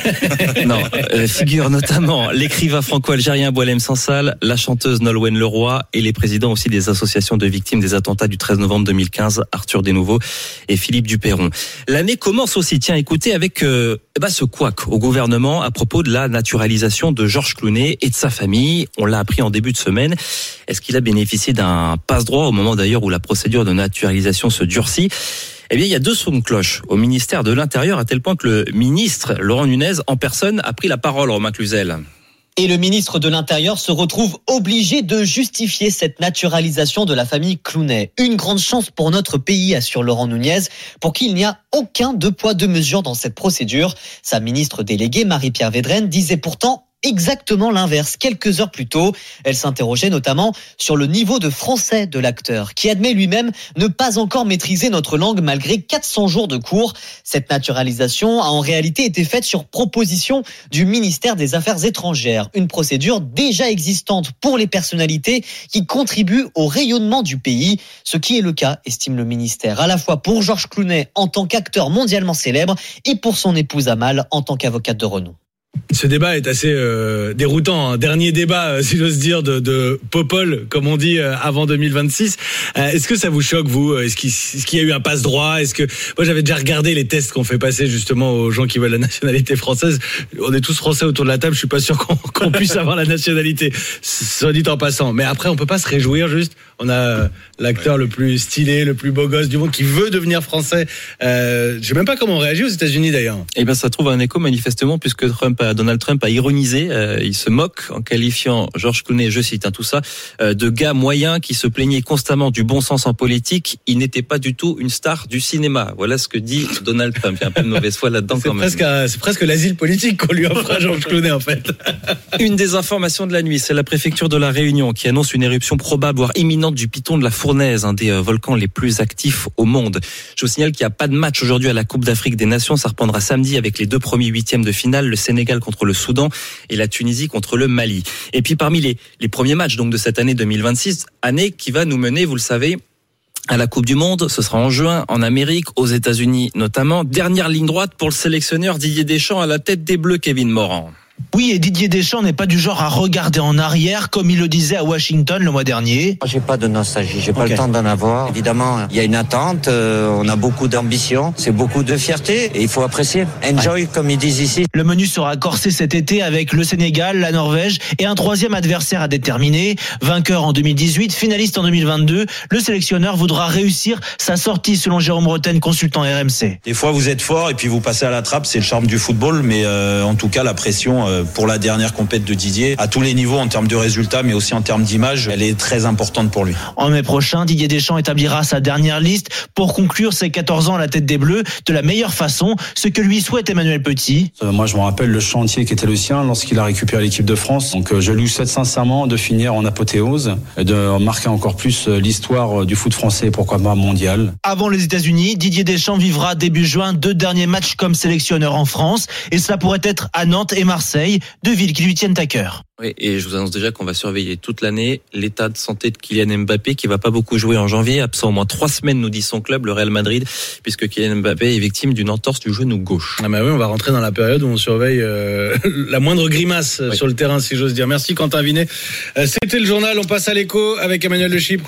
non, euh, figurent notamment l'écrivain franco-algérien Boualem Sansal, la chanteuse Nolwenn Leroy et les présidents aussi des associations de victimes des attentats du treize novembre deux mille quinze, Arthur Desnouveaux et Philippe Duperron. L'année commence aussi, tiens, écoutez, avec euh, bah, ce couac au gouvernement à propos de la naturalisation de Georges Clooney et de sa famille. On l'a appris en début de semaine. Est-ce qu'il a bénéficié d'un passe-droit au moment d'ailleurs où la procédure de naturalisation se durcit ? Eh bien, il y a deux sons de cloche au ministère de l'Intérieur, à tel point que le ministre Laurent Nunez, en personne, a pris la parole, Romain Cluzel. Et le ministre de l'Intérieur se retrouve obligé de justifier cette naturalisation de la famille Clooney. Une grande chance pour notre pays, assure Laurent Nunez, pour qui il n'y a aucun deux poids deux mesures dans cette procédure. Sa ministre déléguée, Marie-Pierre Védrenne, disait pourtant exactement l'inverse. Quelques heures plus tôt, elle s'interrogeait notamment sur le niveau de français de l'acteur, qui admet lui-même ne pas encore maîtriser notre langue malgré quatre cents jours de cours. Cette naturalisation a en réalité été faite sur proposition du ministère des Affaires étrangères, une procédure déjà existante pour les personnalités qui contribuent au rayonnement du pays, ce qui est le cas, estime le ministère, à la fois pour Georges Clooney en tant qu'acteur mondialement célèbre et pour son épouse Amal en tant qu'avocate de renom. Ce débat est assez euh, déroutant. Hein. Dernier débat, euh, si j'ose dire, de, de Popol, comme on dit, euh, avant deux mille vingt-six. Euh, est-ce que ça vous choque, vous ? Est-ce qu'il, est-ce qu'il y a eu un passe-droit ? Est-ce que moi, j'avais déjà regardé les tests qu'on fait passer justement aux gens qui veulent la nationalité française. On est tous français autour de la table. Je suis pas sûr qu'on, qu'on puisse avoir la nationalité. Soit dit en passant. Mais après, on peut pas se réjouir. Juste, on a l'acteur le plus stylé, le plus beau gosse du monde qui veut devenir français. Euh, je sais même pas comment on réagit aux États-Unis d'ailleurs. Eh ben, ça trouve un écho manifestement puisque Trump a Donald Trump a ironisé, euh, il se moque en qualifiant Georges Clooney, je cite hein, tout ça, euh, de gars moyen qui se plaignait constamment du bon sens en politique. Il n'était pas du tout une star du cinéma. Voilà ce que dit Donald Trump. Il y a un peu de mauvaise foi là-dedans c'est quand presque même. Un, c'est presque l'asile politique qu'on lui offre à Georges Clooney en fait. Une des informations de la nuit, c'est la préfecture de la Réunion qui annonce une éruption probable voire imminente du piton de la Fournaise, un des euh, volcans les plus actifs au monde. Je vous signale qu'il n'y a pas de match aujourd'hui à la Coupe d'Afrique des Nations. Ça reprendra samedi avec les deux premiers huitièmes de finale, le Sénégal contre le Soudan et la Tunisie contre le Mali. Et puis parmi les, les premiers matchs donc de cette année deux mille vingt-six, année qui va nous mener, vous le savez, à la Coupe du Monde. Ce sera en juin, en Amérique, aux États-Unis notamment. Dernière ligne droite pour le sélectionneur Didier Deschamps à la tête des Bleus, Kevin Morand. Oui, et Didier Deschamps n'est pas du genre à regarder en arrière, comme il le disait à Washington le mois dernier. J'ai pas de nostalgie, j'ai pas okay. le temps d'en avoir. Évidemment, il y a une attente, euh, on a beaucoup d'ambition, c'est beaucoup de fierté, et il faut apprécier. Enjoy, ouais. Comme ils disent ici. Le menu sera corsé cet été avec le Sénégal, la Norvège et un troisième adversaire à déterminer. Vainqueur en deux mille dix-huit, finaliste en deux mille vingt-deux, le sélectionneur voudra réussir sa sortie selon Jérôme Bretagne, consultant R M C. Des fois, vous êtes fort et puis vous passez à la trappe, c'est le charme du football, mais euh, en tout cas, la pression euh, pour la dernière compète de Didier, à tous les niveaux en termes de résultats, mais aussi en termes d'image, elle est très importante pour lui. En mai prochain, Didier Deschamps établira sa dernière liste pour conclure ses quatorze ans à la tête des Bleus de la meilleure façon, ce que lui souhaite Emmanuel Petit. Euh, moi, je me rappelle le chantier qui était le sien lorsqu'il a récupéré l'équipe de France. Donc, euh, je lui souhaite sincèrement de finir en apothéose, de marquer encore plus l'histoire du foot français, pourquoi pas mondial. Avant les États-Unis, Didier Deschamps vivra début juin deux derniers matchs comme sélectionneur en France, et cela pourrait être à Nantes et Marseille, deux villes qui lui tiennent à cœur. Oui, et je vous annonce déjà qu'on va surveiller toute l'année l'état de santé de Kylian Mbappé, qui va pas beaucoup jouer en janvier, absent au moins trois semaines, nous dit son club, le Real Madrid, puisque Kylian Mbappé est victime d'une entorse du genou gauche. Ah bah oui, on va rentrer dans la période où on surveille euh, la moindre grimace oui. sur le terrain, si j'ose dire. Merci Quentin Vinet. Euh, c'était le journal, on passe à l'écho avec Emmanuel de Chypre.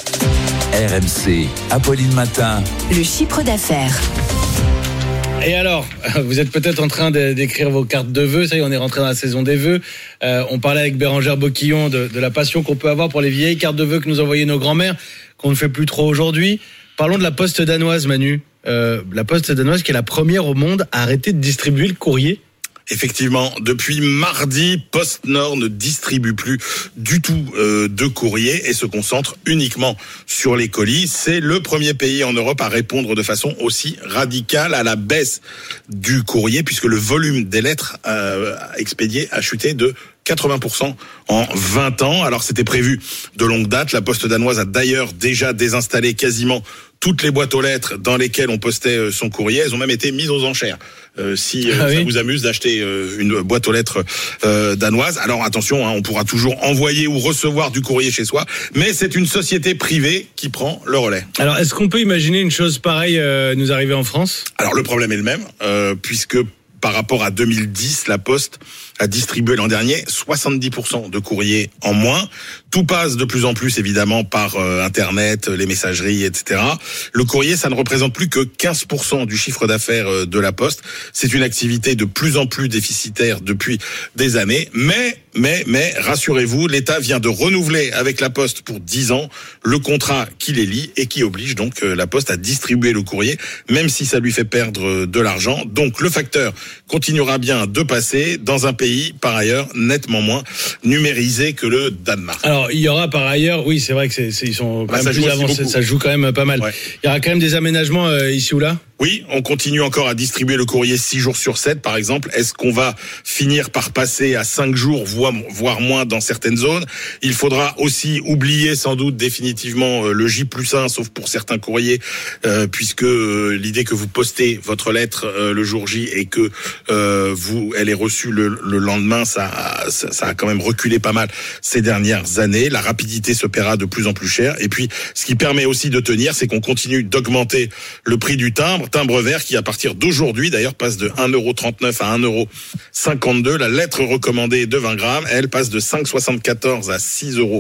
R M C, Apolline Matin. Le chiffre d'affaires. Et alors, vous êtes peut-être en train de, d'écrire vos cartes de vœux. Ça y est, on est rentré dans la saison des vœux. Euh, on parlait avec Bérangère Boquillon de, de la passion qu'on peut avoir pour les vieilles cartes de vœux que nous envoyaient nos grands-mères, qu'on ne fait plus trop aujourd'hui. Parlons de la poste danoise, Manu. Euh, la poste danoise qui est la première au monde à arrêter de distribuer le courrier. Effectivement, depuis mardi, PostNord ne distribue plus du tout euh, de courrier et se concentre uniquement sur les colis. C'est le premier pays en Europe à répondre de façon aussi radicale à la baisse du courrier, puisque le volume des lettres euh, expédiées a chuté de quatre-vingts pour cent en vingt ans. Alors c'était prévu de longue date. La Poste danoise a d'ailleurs déjà désinstallé quasiment toutes les boîtes aux lettres dans lesquelles on postait son courrier. Elles ont même été mises aux enchères. Euh, si euh, ah oui. ça vous amuse d'acheter euh, une boîte aux lettres euh, danoise. Alors attention, hein, on pourra toujours envoyer ou recevoir du courrier chez soi, mais c'est une société privée qui prend le relais. Alors est-ce qu'on peut imaginer une chose pareille euh, nous arriver en France ? Alors le problème est le même, euh, puisque par rapport à deux mille dix, la Poste a distribué l'an dernier soixante-dix pour cent de courriers en moins. Tout passe de plus en plus évidemment par euh, Internet, les messageries, et cetera. Le courrier, ça ne représente plus que quinze pour cent du chiffre d'affaires euh, de la Poste. C'est une activité de plus en plus déficitaire depuis des années. Mais, mais, mais, rassurez-vous, l'État vient de renouveler avec la Poste pour dix ans le contrat qui les lie et qui oblige donc euh, la Poste à distribuer le courrier, même si ça lui fait perdre euh, de l'argent. Donc le facteur continuera bien de passer dans un pays, par ailleurs, nettement moins numérisé que le Danemark. Alors, il y aura par ailleurs, oui, c'est vrai que c'est, c'est, ils sont quand bah, même plus avancés, ça joue quand même pas mal. Ouais. Il y aura quand même des aménagements euh, ici ou là ? Oui, on continue encore à distribuer le courrier six jours sur sept, par exemple. Est-ce qu'on va finir par passer à cinq jours, voire moins dans certaines zones ? Il faudra aussi oublier sans doute définitivement le J plus un, sauf pour certains courriers, euh, puisque euh, l'idée que vous postez votre lettre euh, le jour J et que euh, vous, elle est reçue le, le lendemain, ça, ça, ça a quand même reculé pas mal ces dernières années. La rapidité se paiera de plus en plus cher. Et puis, ce qui permet aussi de tenir, c'est qu'on continue d'augmenter le prix du timbre. Timbre vert qui, à partir d'aujourd'hui, d'ailleurs, passe de un euro trente-neuf à un euro cinquante-deux. La lettre recommandée de vingt grammes, elle passe de cinq euros soixante-quatorze à six euros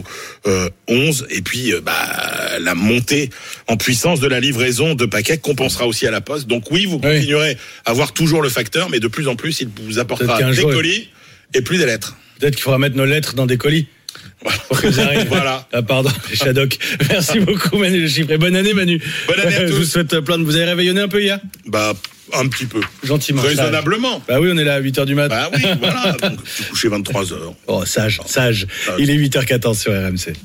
onze. Et puis, bah, la montée en puissance de la livraison de paquets compensera aussi à la Poste. Donc oui, vous continuerez oui. à avoir toujours le facteur, mais de plus en plus, il vous apportera des jour, colis et plus des lettres. Peut-être qu'il faudra mettre nos lettres dans des colis. Pour que ça arrive. Voilà. Ah, pardon, Shadok. Merci beaucoup, Manu Le Chypre. Et bonne année, Manu. Bonne année à tous. Je vous souhaite plein de. Vous avez réveillonné un peu hier ? Bah, un petit peu. Gentiment. Raisonnablement. Bah oui, on est là à huit heures du matin. Bah oui, voilà. Donc, tu couché vingt-trois heures. Oh, sage, sage. Il est huit heures quatorze sur R M C.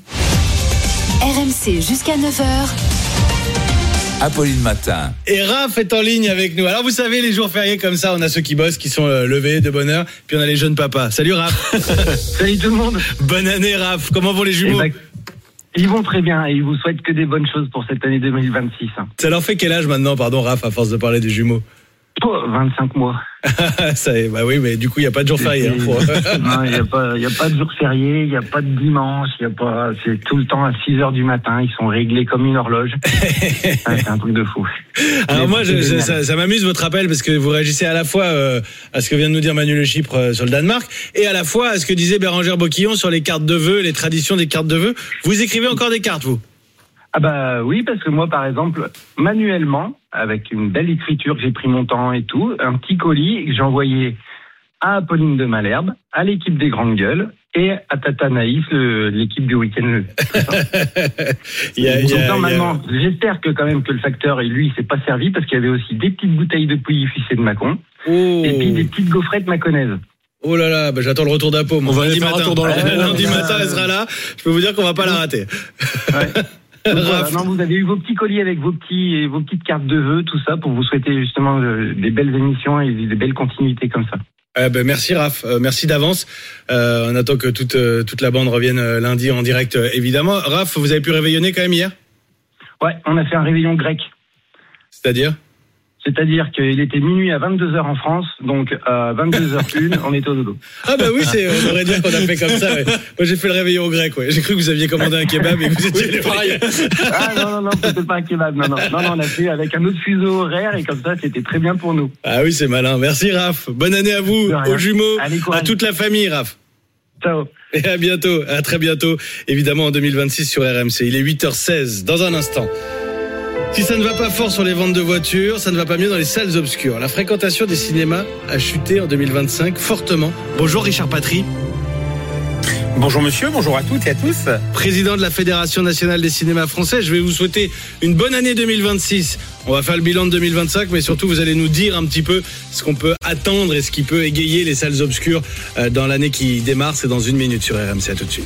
R M C jusqu'à neuf heures. Apolline Matin. Et Raph est en ligne avec nous. Alors vous savez, les jours fériés comme ça, on a ceux qui bossent, qui sont euh, levés de bonne heure, puis on a les jeunes papas. Salut Raph. Salut tout le monde. Bonne année Raph. Comment vont les jumeaux ? Eh ben, ils vont très bien et ils vous souhaitent que des bonnes choses pour cette année deux mille vingt-six. Ça leur fait quel âge maintenant, pardon Raph, à force de parler des jumeaux ? Oh, vingt-cinq mois. Ça est, bah oui, mais du coup, il n'y a pas de jour férié. Hein, pour... non, il n'y a pas, il y a pas de jour férié, il n'y a pas de dimanche, il y a pas, c'est tout le temps à six heures du matin, ils sont réglés comme une horloge. Ah, c'est un truc de fou. Alors mais moi, je, je, ça, ça m'amuse votre appel parce que vous réagissez à la fois euh, à ce que vient de nous dire Manu Le Chypre euh, sur le Danemark et à la fois à ce que disait Bérangère Boquillon sur les cartes de vœux, les traditions des cartes de vœux. Vous écrivez encore des cartes, vous ? Ah bah oui, parce que moi, par exemple, manuellement, avec une belle écriture, j'ai pris mon temps et tout, un petit colis que j'ai envoyé à Apolline de Malherbe, à l'équipe des Grandes Gueules et à Tata Naïs, le, l'équipe du week-end. il y a, Donc il y a, normalement, il y a... j'espère que quand même que le facteur, lui, s'est pas servi parce qu'il y avait aussi des petites bouteilles de Pouilly Fuissé de Mâcon oh. et puis des petites gaufrettes maconnaises. Oh là là, bah j'attends le retour d'Apo. On va lundi matin. Un tour dans le lundi matin, elle sera là. Je peux vous dire qu'on va pas la rater. Ouais. Voilà, non, vous avez eu vos petits colis avec vos petits, vos petites cartes de vœux, tout ça, pour vous souhaiter justement euh, des belles émissions et des belles continuités comme ça. Euh, ben, merci Raph, euh, merci d'avance. Euh, on attend que toute, euh, toute la bande revienne euh, lundi en direct, euh, évidemment. Raph, vous avez pu réveillonner quand même hier ? Ouais, on a fait un réveillon grec. C'est-à-dire ? C'est-à-dire qu'il était minuit à vingt-deux heures en France, donc à vingt-deux heures une, on était au dodo. Ah bah oui, c'est, on aurait dit qu'on a fait comme ça. Ouais. Moi j'ai fait le réveillon grec, ouais. J'ai cru que vous aviez commandé un kebab et que vous étiez oui, pareil. Ah non, non, non, peut-être pas un kebab, non, non. Non, non, on a fait avec un autre fuseau horaire et comme ça, c'était très bien pour nous. Ah oui, c'est malin. Merci Raph. Bonne année à vous, aux jumeaux, Allez, à toute la famille, Raph. Ciao. Et à bientôt, à très bientôt, évidemment en deux mille vingt-six sur R M C. Il est huit heures seize, dans un instant. Si ça ne va pas fort sur les ventes de voitures, ça ne va pas mieux dans les salles obscures. La fréquentation des cinémas a chuté en deux mille vingt-cinq fortement. Bonjour Richard Patry. Bonjour monsieur, bonjour à toutes et à tous. Président de la Fédération nationale des cinémas français, je vais vous souhaiter une bonne année deux mille vingt-six. On va faire le bilan de deux mille vingt-cinq, mais surtout vous allez nous dire un petit peu ce qu'on peut attendre et ce qui peut égayer les salles obscures dans l'année qui démarre. C'est dans une minute sur R M C, à tout de suite.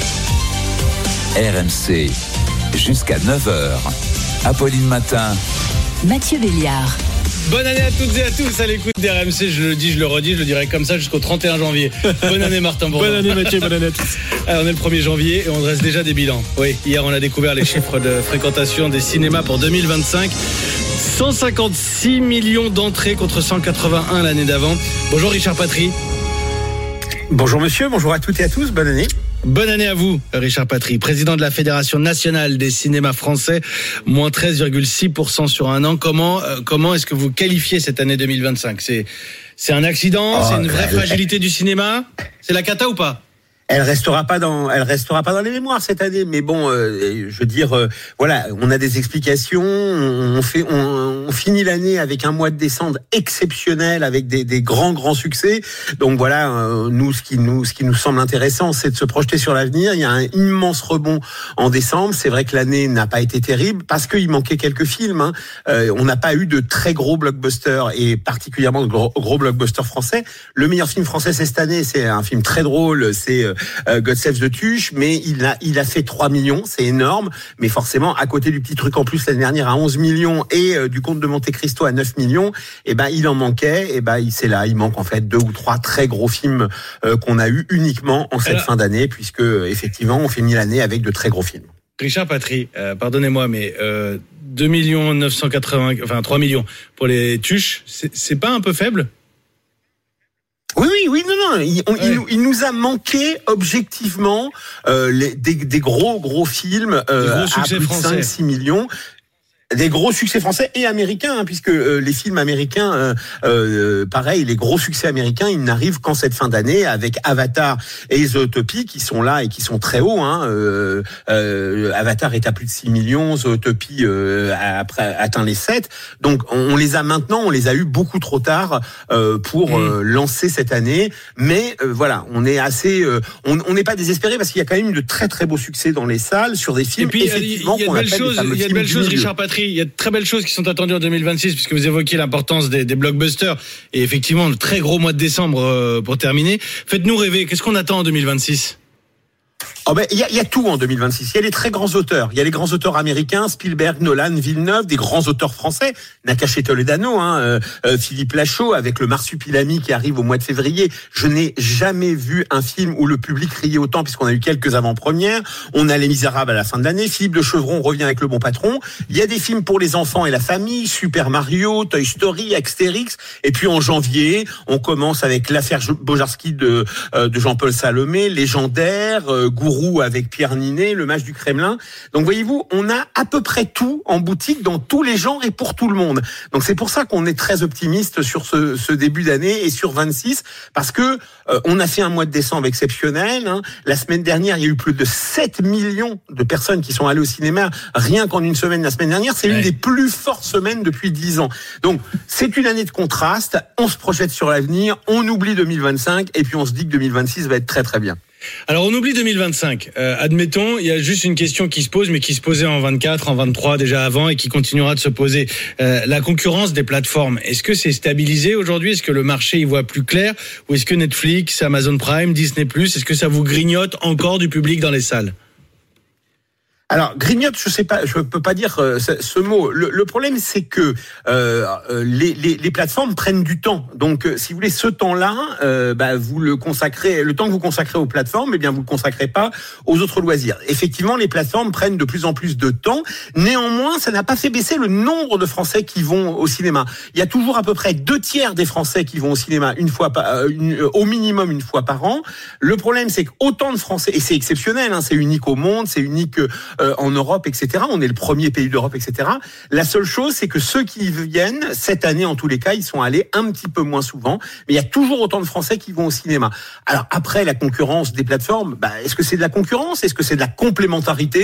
R M C, jusqu'à neuf heures. Apolline Matin. Mathieu Béliard. Bonne année à toutes et à tous à l'écoute d'R M C. Je le dis, je le redis, je le dirai comme ça jusqu'au trente et un janvier. Bonne année Martin Bourdin. Bonne année Mathieu, bonne année à tous. Alors, on est le premier janvier et on dresse déjà des bilans. Oui, hier on a découvert les chiffres de fréquentation des cinémas pour deux mille vingt-cinq. cent cinquante-six millions d'entrées contre cent quatre-vingt-un l'année d'avant. Bonjour Richard Patry. Bonjour monsieur, bonjour à toutes et à tous, bonne année. Bonne année à vous, Richard Patry, président de la Fédération nationale des cinémas français, moins treize virgule six pour cent sur un an. Comment, euh, comment est-ce que vous qualifiez cette année deux mille vingt-cinq ? C'est, c'est un accident ? Oh, c'est une vraie elle, fragilité elle, du cinéma ? C'est la cata ou pas ? Elle restera pas dans, elle restera pas dans les mémoires cette année. Mais bon, euh, je veux dire, euh, voilà, on a des explications. On fait, on, on finit l'année avec un mois de décembre exceptionnel, avec des, des grands, grands succès. Donc voilà, euh, nous, ce qui nous, ce qui nous semble intéressant, c'est de se projeter sur l'avenir. Il y a un immense rebond en décembre. C'est vrai que l'année n'a pas été terrible parce qu'il manquait quelques films. Hein. Euh, on n'a pas eu de très gros blockbusters et particulièrement de gros, gros blockbusters français. Le meilleur film français c'est cette année, c'est un film très drôle. C'est euh, Euh, God Save the Tuche, mais il a il a fait trois millions, c'est énorme, mais forcément à côté du petit truc en plus l'année dernière à onze millions et euh, du Comte de Monte Cristo à neuf millions, et ben il en manquait, et ben il c'est là, il manque en fait deux ou trois très gros films euh, qu'on a eu uniquement en cette Alors, fin d'année, puisque effectivement on finit l'année avec de très gros films. Richard Patry, euh, pardonnez-moi, mais euh, deux millions neuf cent quatre-vingts, enfin trois millions pour les Tuches, c'est, c'est pas un peu faible ? Oui, oui, oui, non, non. Il, on, ouais. il, il nous a manqué objectivement euh, les, des, des gros, gros films euh, gros à plus de cinq six millions. Des gros succès français et américains, hein, puisque euh, les films américains, euh, euh, pareil, les gros succès américains, ils n'arrivent qu'en cette fin d'année avec Avatar et Zootopie qui sont là et qui sont très hauts. Hein. Euh, euh, Avatar est à plus de six millions, Zootopie euh, a, a atteint les sept. Donc on, on les a maintenant, on les a eu beaucoup trop tard euh, pour mmh. euh, lancer cette année. Mais euh, voilà, on est assez, euh, on n'est pas désespéré parce qu'il y a quand même de très très beaux succès dans les salles sur des films. Et puis effectivement, il y a de belles choses, il y a de belles choses, Richard Patry. Il y a de très belles choses qui sont attendues en deux mille vingt-six, puisque vous évoquiez l'importance des, des blockbusters et effectivement le très gros mois de décembre euh, pour terminer. Faites-nous rêver, qu'est-ce qu'on attend en deux mille vingt-six ? Oh ben, il y a, y a tout en deux mille vingt-six. Il y a les très grands auteurs. Il y a les grands auteurs américains, Spielberg, Nolan, Villeneuve, des grands auteurs français, Nakache Toledano, hein, euh, euh, Philippe Lachaud, avec le Marsupilami qui arrive au mois de février. Je n'ai jamais vu un film où le public riait autant, puisqu'on a eu quelques avant-premières. On a Les Misérables à la fin de l'année. Philippe de Chevron revient avec Le Bon Patron. Il y a des films pour les enfants et la famille, Super Mario, Toy Story, Astérix. Et puis en janvier, on commence avec l'affaire Bojarski de, euh, de Jean-Paul Salomé, Légendaire, euh, Gourou avec Pierre Ninet, Le Mage du Kremlin. Donc voyez-vous, on a à peu près tout en boutique dans tous les genres et pour tout le monde. Donc c'est pour ça qu'on est très optimiste sur ce, ce début d'année et sur vingt-six, parce que euh, on a fait un mois de décembre exceptionnel. Hein. La semaine dernière, il y a eu plus de sept millions de personnes qui sont allées au cinéma rien qu'en une semaine la semaine dernière. C'est ouais. une des plus fortes semaines depuis dix ans. Donc c'est une année de contraste. On se projette sur l'avenir, on oublie deux mille vingt-cinq et puis on se dit que deux mille vingt-six va être très très bien. Alors on oublie deux mille vingt-cinq, euh, admettons, il y a juste une question qui se pose, mais qui se posait en vingt-quatre, en vingt-trois déjà avant et qui continuera de se poser. Euh, la concurrence des plateformes, est-ce que c'est stabilisé aujourd'hui ? Est-ce que le marché y voit plus clair ? Ou est-ce que Netflix, Amazon Prime, Disney plus, est-ce que ça vous grignote encore du public dans les salles ? Alors grignote, je sais pas, je peux pas dire euh, ce, ce mot. Le, le problème, c'est que euh, les, les, les plateformes prennent du temps. Donc, euh, si vous voulez, ce temps-là, euh, bah, vous le consacrez, le temps que vous consacrez aux plateformes, eh bien, vous le consacrez pas aux autres loisirs. Effectivement, les plateformes prennent de plus en plus de temps. Néanmoins, ça n'a pas fait baisser le nombre de Français qui vont au cinéma. Il y a toujours à peu près deux tiers des Français qui vont au cinéma une fois par, euh, une, au minimum une fois par an. Le problème, c'est qu'autant de Français, et c'est exceptionnel, hein, c'est unique au monde, c'est unique Euh, en Europe, et cetera. On est le premier pays d'Europe, et cetera. La seule chose, c'est que ceux qui viennent, cette année en tous les cas, ils sont allés un petit peu moins souvent, mais il y a toujours autant de Français qui vont au cinéma. Alors après, la concurrence des plateformes, bah, est-ce que c'est de la concurrence ? Est-ce que c'est de la complémentarité ?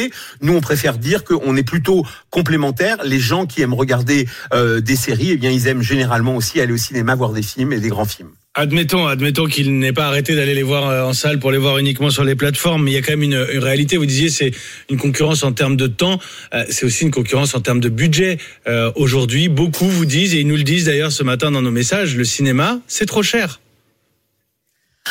Nous, on préfère dire qu'on est plutôt complémentaires. Les gens qui aiment regarder euh, des séries, eh bien, ils aiment généralement aussi aller au cinéma voir des films et des grands films. Admettons, admettons qu'il n'ait pas arrêté d'aller les voir en salle pour les voir uniquement sur les plateformes, mais il y a quand même une, une réalité. Vous disiez, c'est une concurrence en termes de temps, euh, c'est aussi une concurrence en termes de budget. Euh, aujourd'hui, beaucoup vous disent, et ils nous le disent d'ailleurs ce matin dans nos messages, le cinéma, c'est trop cher.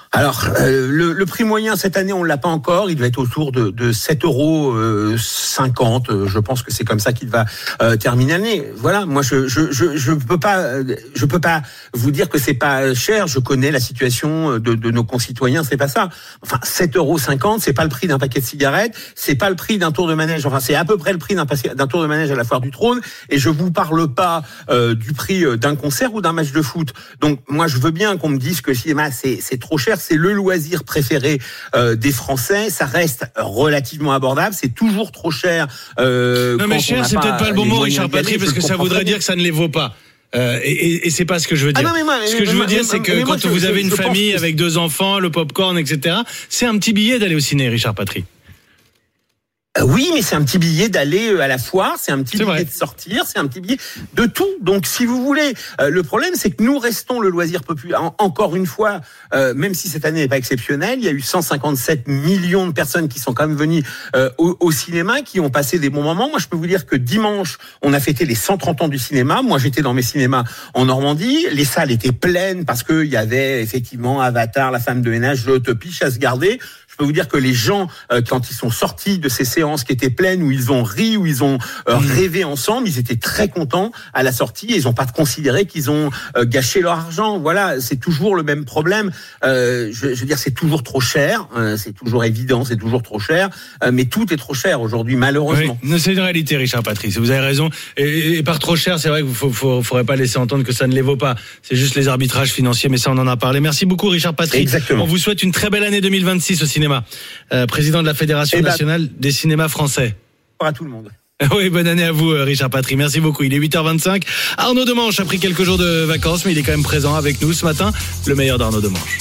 Alors, euh, le, le prix moyen cette année, on l'a pas encore. Il va être autour de, de sept euros cinquante. Je pense que c'est comme ça qu'il va euh, terminer l'année. Voilà. Moi, je je je je peux pas je peux pas vous dire que c'est pas cher. Je connais la situation de, de nos concitoyens. C'est pas ça. Enfin, sept euros cinquante, c'est pas le prix d'un paquet de cigarettes. C'est pas le prix d'un tour de manège. Enfin, c'est à peu près le prix d'un, d'un tour de manège à la Foire du Trône. Et je vous parle pas euh, du prix d'un concert ou d'un match de foot. Donc, moi, je veux bien qu'on me dise que le cinéma c'est c'est trop cher. C'est le loisir préféré euh, des Français. Ça reste relativement abordable. C'est toujours trop cher. Euh, non, mais cher, c'est peut-être pas le bon mot, Richard Patry, parce que ça voudrait dire que ça ne les vaut pas. Euh, et, et, et c'est pas ce que je veux dire. Ah non, moi, ce que je veux moi, dire, c'est que quand moi, vous je, avez une famille avec deux enfants, le popcorn, et cetera, c'est un petit billet d'aller au ciné, Richard Patry. Oui, mais c'est un petit billet d'aller à la foire, c'est un petit c'est billet vrai. de sortir, c'est un petit billet de tout. Donc, si vous voulez, euh, le problème, c'est que nous restons le loisir populaire. En, encore une fois, euh, même si cette année n'est pas exceptionnelle, il y a eu cent cinquante-sept millions de personnes qui sont quand même venues euh, au, au cinéma, qui ont passé des bons moments. Moi, je peux vous dire que dimanche, on a fêté les cent trente ans du cinéma. Moi, j'étais dans mes cinémas en Normandie. Les salles étaient pleines parce qu'il y avait effectivement Avatar, La Femme de ménage, L'Utopie, Chasse gardée. Je peux vous dire que les gens, euh, quand ils sont sortis de ces séances qui étaient pleines, où ils ont ri, où ils ont euh, mmh. rêvé ensemble, ils étaient très contents à la sortie et ils n'ont pas considéré qu'ils ont euh, gâché leur argent. Voilà, c'est toujours le même problème. Euh, je, je veux dire, c'est toujours trop cher, euh, c'est toujours évident, c'est toujours trop cher, euh, mais tout est trop cher aujourd'hui, malheureusement. Oui, c'est une réalité, Richard Patry, vous avez raison. Et, et par trop cher, c'est vrai qu'il ne faudrait pas laisser entendre que ça ne les vaut pas. C'est juste les arbitrages financiers, mais ça, on en a parlé. Merci beaucoup, Richard Patry. Exactement. On vous souhaite une très belle année deux mille vingt-six au cinéma. Euh, président de la Fédération eh ben, nationale des cinémas français. À tout le monde. Oui, bonne année à vous, Richard Patry. Merci beaucoup. Il est huit heures vingt-cinq. Arnaud Demanche a pris quelques jours de vacances, mais il est quand même présent avec nous ce matin. Le meilleur d'Arnaud Demanche.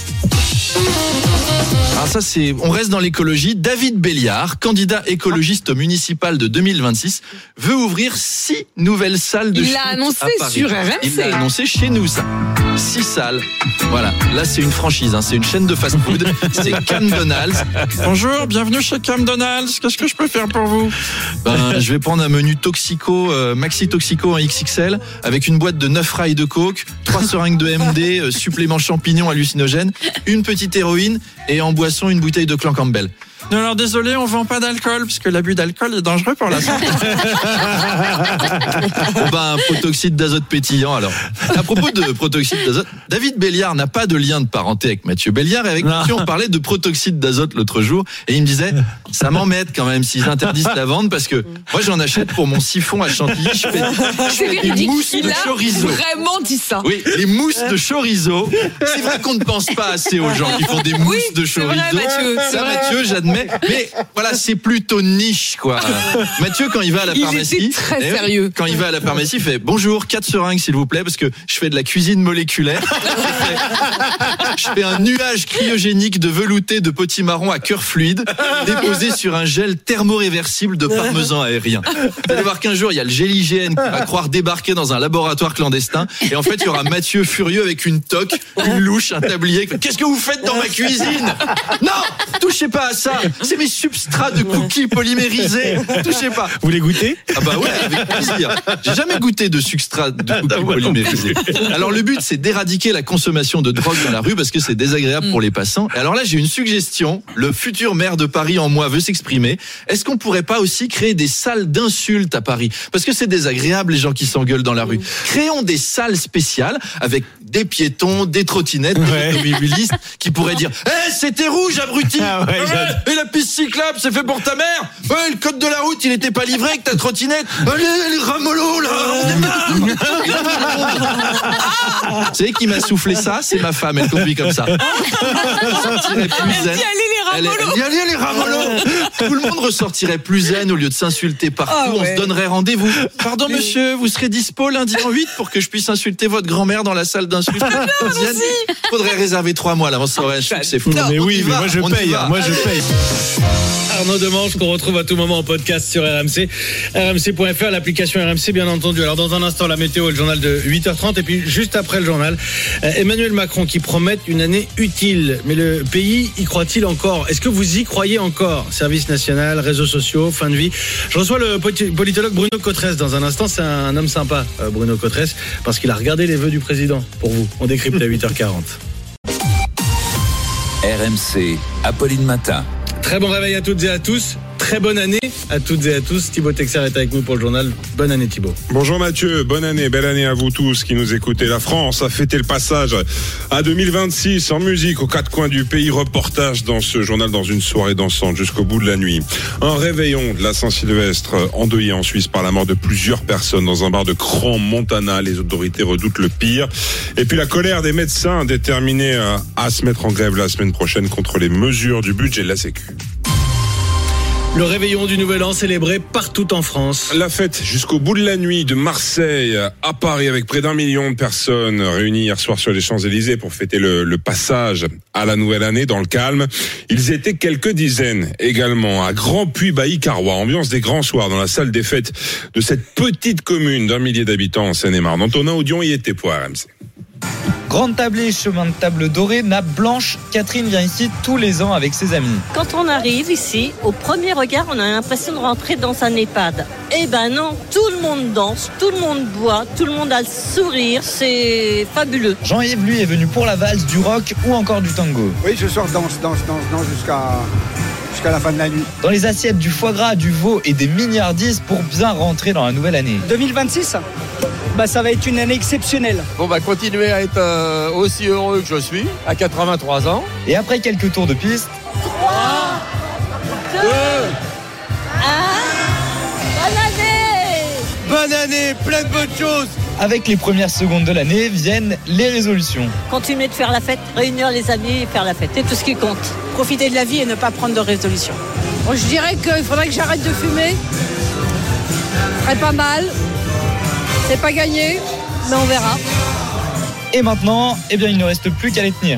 Alors ça, c'est, on reste dans l'écologie. David Béliard, candidat écologiste municipal de deux mille vingt-six, veut ouvrir six nouvelles salles de Il shoot l'a annoncé à Paris. sur R M C. Il l'a annoncé chez nous, ça. Six salles. Voilà. Là, c'est une franchise, hein. C'est une chaîne de fast-food. C'est McDonald's. Bonjour, bienvenue chez McDonald's. Qu'est-ce que je peux faire pour vous? Ben, je vais prendre un menu toxico, euh, maxi toxico en X X L, avec une boîte de neuf rails de coke, trois seringues de M D, euh, supplément champignons hallucinogènes, une petite héroïne et en boisson une bouteille de Clan Campbell. Non, alors désolé, on vend pas d'alcool, parce que l'abus d'alcool est dangereux pour la santé. Bon ben, un protoxyde d'azote pétillant, alors. À propos de protoxyde d'azote, David Béliard n'a pas de lien de parenté avec Mathieu Béliard, et avec Mathieu, on parlait de protoxyde d'azote l'autre jour, et il me disait, ça m'emmène quand même s'ils interdisent la vente, parce que moi j'en achète pour mon siphon à chantilly, je fais, je fais des mousses de chorizo. Vraiment dit ça. Oui, les mousses de chorizo. C'est vrai qu'on ne pense pas assez aux gens qui font des mousses oui, de chorizo. C'est vrai, Mathieu. Ça, vrai. Mathieu, j'admets. Mais voilà, c'est plutôt niche, quoi. Mathieu, quand il va à la pharmacie, il était très sérieux. Quand il va à la pharmacie, il fait bonjour, quatre seringues s'il vous plaît, parce que je fais de la cuisine moléculaire. Je fais un nuage cryogénique de velouté de potimarron à cœur fluide, déposé sur un gel thermoréversible de parmesan aérien. Vous allez voir qu'un jour, il y a le géligène qui va croire débarquer dans un laboratoire clandestin, et en fait, il y aura Mathieu furieux avec une toque, une louche, un tablier. Qu'est-ce que vous faites dans ma cuisine? Non, touchez pas à ça. C'est mes substrats de cookies polymérisés. Touchez pas. Vous les goûtez? Ah bah ouais, avec plaisir. J'ai jamais goûté de substrat de cookies polymérisés. Alors le but, c'est d'éradiquer la consommation de drogue dans la rue parce que c'est désagréable pour les passants. Et alors là, j'ai une suggestion. Le futur maire de Paris en moi veut s'exprimer. Est-ce qu'on pourrait pas aussi créer des salles d'insultes à Paris? Parce que c'est désagréable les gens qui s'engueulent dans la rue. Créons des salles spéciales avec des piétons, des trottinettes, ouais. des automobilistes qui pourraient dire « Eh, hey, c'était rouge, abruti ah ouais, ouais, et la piste cyclable, c'est fait pour ta mère ouais, le code de la route, il était pas livré avec ta trottinette Allez, les ramolos, là on est marre !» Vous savez qui m'a soufflé ça? C'est ma femme, elle conduit comme ça. Elle plus zen. Elle dit « Allez, allez, les ramolos !» Tout le monde ressortirait plus zen au lieu de s'insulter partout. Ah ouais. On se donnerait rendez-vous. Pardon, mais... monsieur, vous serez dispo lundi en huit pour que je puisse insulter votre grand-mère dans la salle d'insulte. Faudrait réserver trois mois à l'avance. Ça aurait un succès fou. Mais oui, mais moi je paye. Moi je paye. Arnaud Demanche qu'on retrouve à tout moment en podcast sur R M C, R M C point F R, l'application R M C bien entendu. Alors dans un instant la météo et le journal de huit heures trente et puis juste après le journal, Emmanuel Macron qui promet une année utile. Mais le pays y croit-il encore? Est-ce que vous y croyez encore? Service national, réseaux sociaux, fin de vie. Je reçois le politologue Bruno Cotresse dans un instant. C'est un homme sympa, Bruno Cotresse, parce qu'il a regardé les vœux du président pour vous. On décrypte à huit heures quarante. R M C, Apolline Matin. Très bon réveil à toutes et à tous. Très bonne année à toutes et à tous. Thibaut Texer est avec nous pour le journal. Bonne année Thibaut. Bonjour Mathieu, bonne année, belle année à vous tous qui nous écoutez. La France a fêté le passage à deux mille vingt-six en musique aux quatre coins du pays. Reportage dans ce journal dans une soirée dansante jusqu'au bout de la nuit. Un réveillon de la Saint-Sylvestre endeuillé en Suisse par la mort de plusieurs personnes dans un bar de Crans-Montana. Les autorités redoutent le pire. Et puis la colère des médecins déterminés à, à se mettre en grève la semaine prochaine contre les mesures du budget de la Sécu. Le réveillon du Nouvel An célébré partout en France. La fête jusqu'au bout de la nuit de Marseille à Paris avec près d'un million de personnes réunies hier soir sur les Champs-Élysées pour fêter le, le passage à la nouvelle année dans le calme. Ils étaient quelques dizaines également à Grand Puy-Bailly-Carrois, ambiance des grands soirs dans la salle des fêtes de cette petite commune d'un millier d'habitants en Seine-et-Marne. Antonin Audion y était pour R M C. Grande tablée, chemin de table doré, nappe blanche. Catherine vient ici tous les ans avec ses amis. Quand on arrive ici, au premier regard, on a l'impression de rentrer dans un EHPAD. Eh ben non, tout le monde danse, tout le monde boit, tout le monde a le sourire, c'est fabuleux. Jean-Yves, lui, est venu pour la valse, du rock ou encore du tango. Oui, ce soir, danse, danse, danse, danse jusqu'à... jusqu'à la fin de la nuit. Dans les assiettes, du foie gras, du veau et des milliardises pour bien rentrer dans la nouvelle année. deux mille vingt-six, bah, ça va être une année exceptionnelle. On va continuer à être euh, aussi heureux que je suis, à quatre-vingt-trois ans. Et après quelques tours de piste... trois, deux, un... Bonne année! Bonne année, plein de bonnes choses! Avec les premières secondes de l'année viennent les résolutions. Continuer de faire la fête, réunir les amis et faire la fête, c'est tout ce qui compte. Profiter de la vie et ne pas prendre de résolutions. Bon, je dirais qu'il faudrait que j'arrête de fumer. Ce serait pas mal. C'est pas gagné, mais on verra. Et maintenant, eh bien, il ne reste plus qu'à les tenir.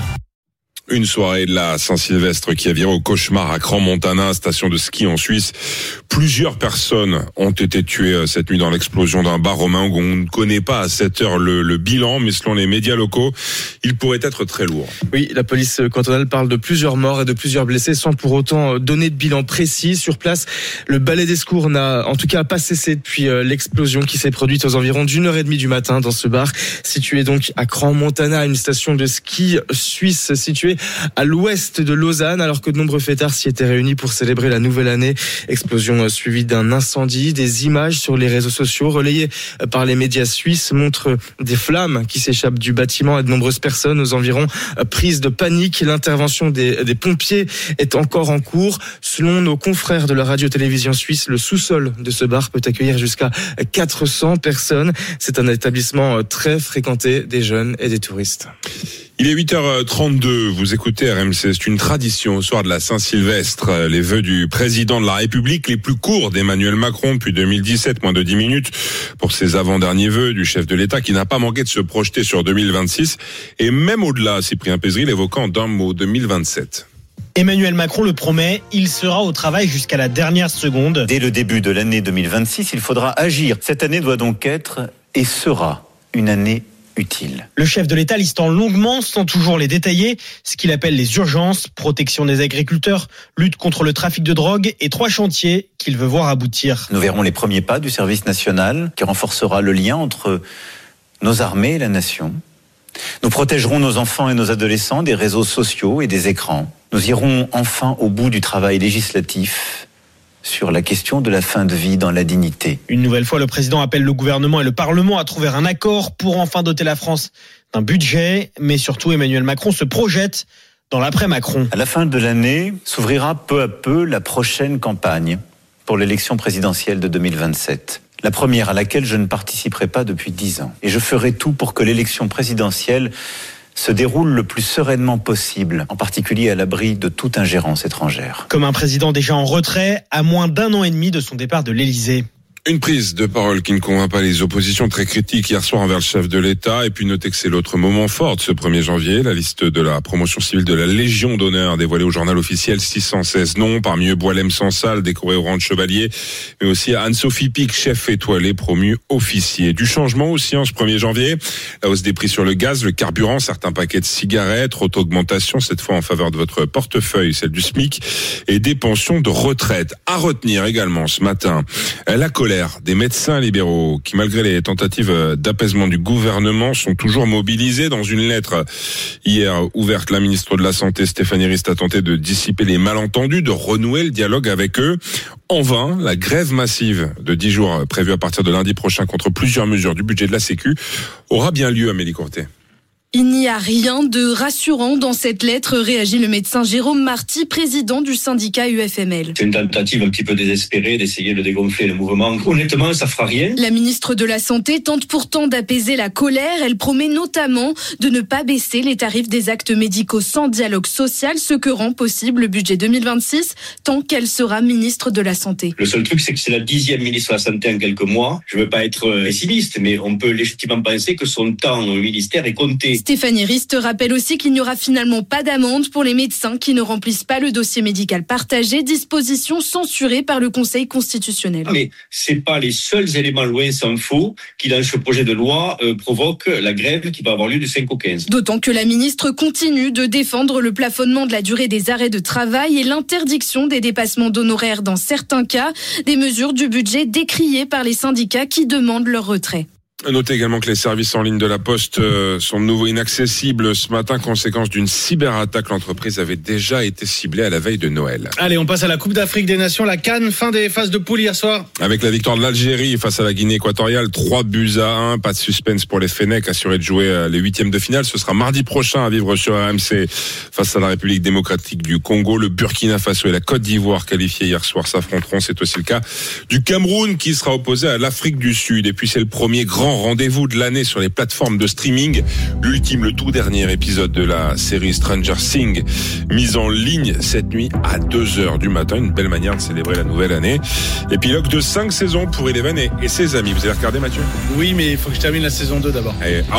Une soirée de la Saint-Sylvestre qui a viré au cauchemar à Crans-Montana, station de ski en Suisse. Plusieurs personnes ont été tuées cette nuit dans l'explosion d'un bar romain où on ne connaît pas à cette heure le, le bilan, mais selon les médias locaux, il pourrait être très lourd. Oui, la police cantonale parle de plusieurs morts et de plusieurs blessés sans pour autant donner de bilan précis. Sur place, le balai des secours n'a en tout cas pas cessé depuis l'explosion qui s'est produite aux environs d'une heure et demie du matin dans ce bar, situé donc à Crans-Montana, une station de ski suisse située à l'ouest de Lausanne, alors que de nombreux fêtards s'y étaient réunis pour célébrer la nouvelle année. Explosion suivie d'un incendie. Des images sur les réseaux sociaux relayées par les médias suisses montrent des flammes qui s'échappent du bâtiment et de nombreuses personnes aux environs prises de panique. L'intervention des, des pompiers est encore en cours. Selon nos confrères de la radio-télévision suisse, le sous-sol de ce bar peut accueillir jusqu'à quatre cents personnes. C'est un établissement très fréquenté des jeunes et des touristes. Il est huit heures trente-deux, vous écoutez R M C, c'est une tradition au soir de la Saint-Sylvestre. Les vœux du président de la République, les plus courts d'Emmanuel Macron depuis deux mille dix-sept, moins de dix minutes pour ses avant-derniers vœux du chef de l'État qui n'a pas manqué de se projeter sur deux mille vingt-six et même au-delà, Cyprien Pézeril évoquant d'un mot deux mille vingt-sept. Emmanuel Macron le promet, il sera au travail jusqu'à la dernière seconde. Dès le début de l'année deux mille vingt-six, il faudra agir. Cette année doit donc être et sera une année utile. Le chef de l'État listant longuement, sans toujours les détailler, ce qu'il appelle les urgences, protection des agriculteurs, lutte contre le trafic de drogue et trois chantiers qu'il veut voir aboutir. Nous verrons les premiers pas du service national qui renforcera le lien entre nos armées et la nation. Nous protégerons nos enfants et nos adolescents des réseaux sociaux et des écrans. Nous irons enfin au bout du travail législatif sur la question de la fin de vie dans la dignité. Une nouvelle fois, le président appelle le gouvernement et le Parlement à trouver un accord pour enfin doter la France d'un budget. Mais surtout, Emmanuel Macron se projette dans l'après-Macron. À la fin de l'année, s'ouvrira peu à peu la prochaine campagne pour l'élection présidentielle de deux mille vingt-sept. La première à laquelle je ne participerai pas depuis dix ans. Et je ferai tout pour que l'élection présidentielle se déroule le plus sereinement possible, en particulier à l'abri de toute ingérence étrangère. Comme un président déjà en retrait, à moins d'un an et demi de son départ de l'Élysée. Une prise de parole qui ne convainc pas les oppositions très critiques hier soir envers le chef de l'État. Et puis notez que c'est l'autre moment fort de ce premier janvier. La liste de la promotion civile de la Légion d'honneur dévoilée au journal officiel. six cent seize noms, parmi eux Boilem Sansal, décoré au rang de chevalier. Mais aussi Anne-Sophie Pic, chef étoilé, promu officier. Du changement aussi en ce premier janvier. La hausse des prix sur le gaz, le carburant, certains paquets de cigarettes, haute augmentation, cette fois en faveur de votre portefeuille, celle du SMIC, et des pensions de retraite. À retenir également ce matin, la colère colère des médecins libéraux qui, malgré les tentatives d'apaisement du gouvernement, sont toujours mobilisés. Dans une lettre hier ouverte, la ministre de la Santé, Stéphanie Rist, a tenté de dissiper les malentendus, de renouer le dialogue avec eux. En vain, la grève massive de dix jours prévue à partir de lundi prochain contre plusieurs mesures du budget de la Sécu aura bien lieu, Amélie Courtet. Il n'y a rien de rassurant dans cette lettre, réagit le médecin Jérôme Marty, président du syndicat U F M L. C'est une tentative un petit peu désespérée d'essayer de dégonfler le mouvement. Honnêtement, ça fera rien. La ministre de la Santé tente pourtant d'apaiser la colère. Elle promet notamment de ne pas baisser les tarifs des actes médicaux sans dialogue social, ce que rend possible le budget deux mille vingt-six, tant qu'elle sera ministre de la Santé. Le seul truc, c'est que c'est la dixième ministre de la Santé en quelques mois. Je ne veux pas être pessimiste, mais on peut légitimement penser que son temps au ministère est compté. Stéphanie Rist rappelle aussi qu'il n'y aura finalement pas d'amende pour les médecins qui ne remplissent pas le dossier médical partagé, disposition censurée par le Conseil constitutionnel. Mais c'est pas les seuls éléments, loin s'en faut, qui dans ce projet de loi euh, provoquent la grève qui va avoir lieu du cinq au quinze. D'autant que la ministre continue de défendre le plafonnement de la durée des arrêts de travail et l'interdiction des dépassements d'honoraires dans certains cas, des mesures du budget décriées par les syndicats qui demandent leur retrait. Notez également que les services en ligne de la Poste euh, sont de nouveau inaccessibles ce matin, conséquence d'une cyberattaque. L'entreprise avait déjà été ciblée à la veille de Noël. Allez, on passe à la Coupe d'Afrique des Nations, la CAN, fin des phases de poule hier soir. Avec la victoire de l'Algérie face à la Guinée équatoriale, trois buts à un, pas de suspense pour les Fennecs, assurés de jouer les huitièmes de finale. Ce sera mardi prochain à vivre sur R M C face à la République démocratique du Congo. Le Burkina Faso et la Côte d'Ivoire, qualifiés hier soir, s'affronteront. C'est aussi le cas du Cameroun qui sera opposé à l'Afrique du Sud. Et puis c'est le premier grand rendez-vous de l'année sur les plateformes de streaming. L'ultime, le tout dernier épisode de la série Stranger Things, mise en ligne cette nuit à deux heures du matin. Une belle manière de célébrer la nouvelle année. Épilogue de cinq saisons pour Eleven et, et ses amis. Vous avez regardé, Mathieu? Oui, mais il faut que je termine la saison deux d'abord. Et, ah,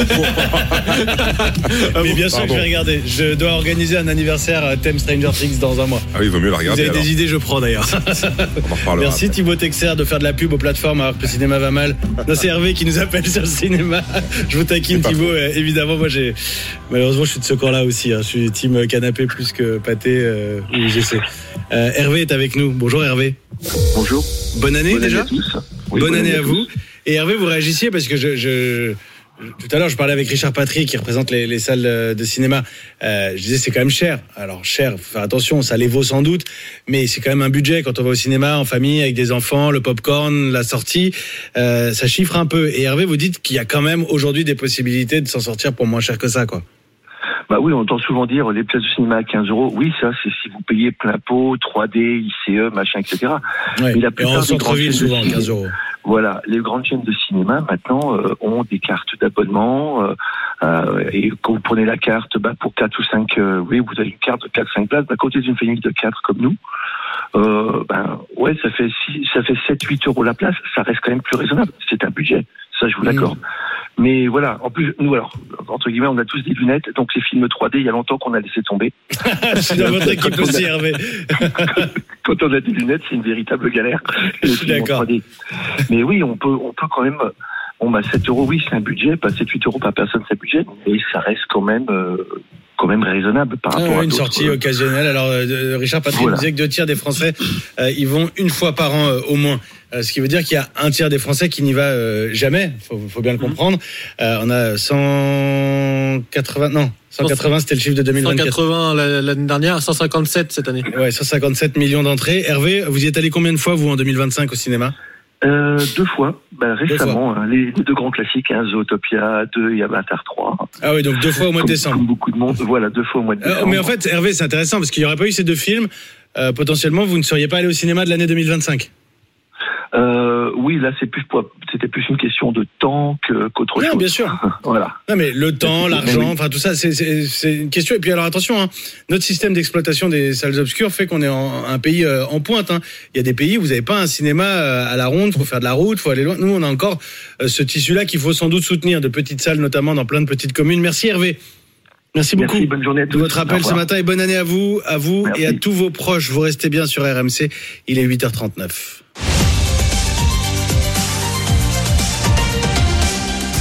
mais bien sûr Pardon. que je vais regarder. Je dois organiser un anniversaire thème Stranger Things dans un mois. Ah oui, il vaut mieux la regarder. Vous avez alors. des idées, je prends d'ailleurs. On en reparlera. Merci après. Thibaut Texer de faire de la pub aux plateformes alors que le cinéma va mal. Non, c'est Hervé qui nous appelle sur le cinéma. Je vous taquine Thibaut, euh, évidemment. Moi, j'ai malheureusement, je suis de ce camp-là aussi. Hein. Je suis team canapé plus que pâté euh, ou U G C. Euh, Hervé est avec nous. Bonjour Hervé. Bonjour. Bonne année bonne déjà. Année à tous. Oui, bonne, bonne année, année à, à vous. Et Hervé, vous réagissiez parce que je, je tout à l'heure, je parlais avec Richard Patry qui représente les, les salles de cinéma. Euh, je disais c'est quand même cher. Alors cher, faut faire attention, ça les vaut sans doute, mais c'est quand même un budget quand on va au cinéma en famille avec des enfants, le popcorn, la sortie, euh, ça chiffre un peu. Et Hervé, vous dites qu'il y a quand même aujourd'hui des possibilités de s'en sortir pour moins cher que ça, quoi. Bah oui, on entend souvent dire les places de cinéma à quinze euros. Oui, ça, c'est si vous payez plein pot, trois D, I C E, machin, et cetera. Ouais. Mais la plupart et en centre-ville, souvent, quinze euros. Voilà, les grandes chaînes de cinéma maintenant euh, ont des cartes d'abonnement euh, euh, et quand vous prenez la carte, bah, pour quatre ou cinq, euh, oui, vous avez une carte de quatre cinq places. Bah, à côté d'une famille de quatre comme nous, euh, ben ouais, ça fait six, ça fait sept huit euros la place. Ça reste quand même plus raisonnable. C'est un budget, ça je vous l'accorde. Mmh. Mais voilà, en plus, nous, alors, entre guillemets, on a tous des lunettes, donc les films trois D, il y a longtemps qu'on a laissé tomber. Je suis dans votre équipe aussi, Hervé. Quand on a des lunettes, c'est une véritable galère. Je suis d'accord. Mais oui, on peut, on peut quand même, bon, bah, sept euros, oui, c'est un budget, pas sept huit euros par personne, c'est un budget, mais ça reste quand même, euh, quand même raisonnable par rapport ah, à une sortie euh... occasionnelle. Alors, euh, Richard Patry voilà. disait que deux tiers des Français, euh, ils vont une fois par an euh, au moins. Euh, ce qui veut dire qu'il y a un tiers des Français qui n'y va euh, jamais. Faut, faut bien le comprendre. Euh, on a cent quatre-vingts, non, cent quatre-vingts, c'était le chiffre de deux mille vingt-quatre. cent quatre-vingts l'année dernière, cent cinquante-sept cette année. Ouais, cent cinquantasept millions d'entrées. Hervé, vous y êtes allé combien de fois, vous, en deux mille vingt-cinq au cinéma? Euh, deux fois, ben, récemment, hein, les, les deux grands classiques, hein, Zootopia deux et Avatar trois. Ah oui, donc deux fois au mois de décembre. Comme beaucoup de monde, voilà, deux fois au mois de décembre. Euh, mais en fait, Hervé, c'est intéressant parce qu'il n'y aurait pas eu ces deux films, euh, potentiellement, vous ne seriez pas allé au cinéma de l'année deux mille vingt-cinq. Euh, oui, là, c'est plus pour, c'était plus une question de temps que, qu'autre non, chose. Bien sûr. Voilà. Non, mais le temps, l'argent, enfin, tout ça, c'est, c'est, c'est une question. Et puis, alors, attention, hein, notre système d'exploitation des salles obscures fait qu'on est en, un pays euh, en pointe, hein. Il y a des pays où vous n'avez pas un cinéma euh, à la ronde, faut faire de la route, faut aller loin. Nous, on a encore euh, ce tissu-là qu'il faut sans doute soutenir, de petites salles, notamment dans plein de petites communes. Merci, Hervé. Merci beaucoup. Merci, bonne journée à tous. De votre appel ce matin et bonne année à vous, à vous Merci. Et à tous vos proches. Vous restez bien sur R M C. Il est huit heures trente-neuf.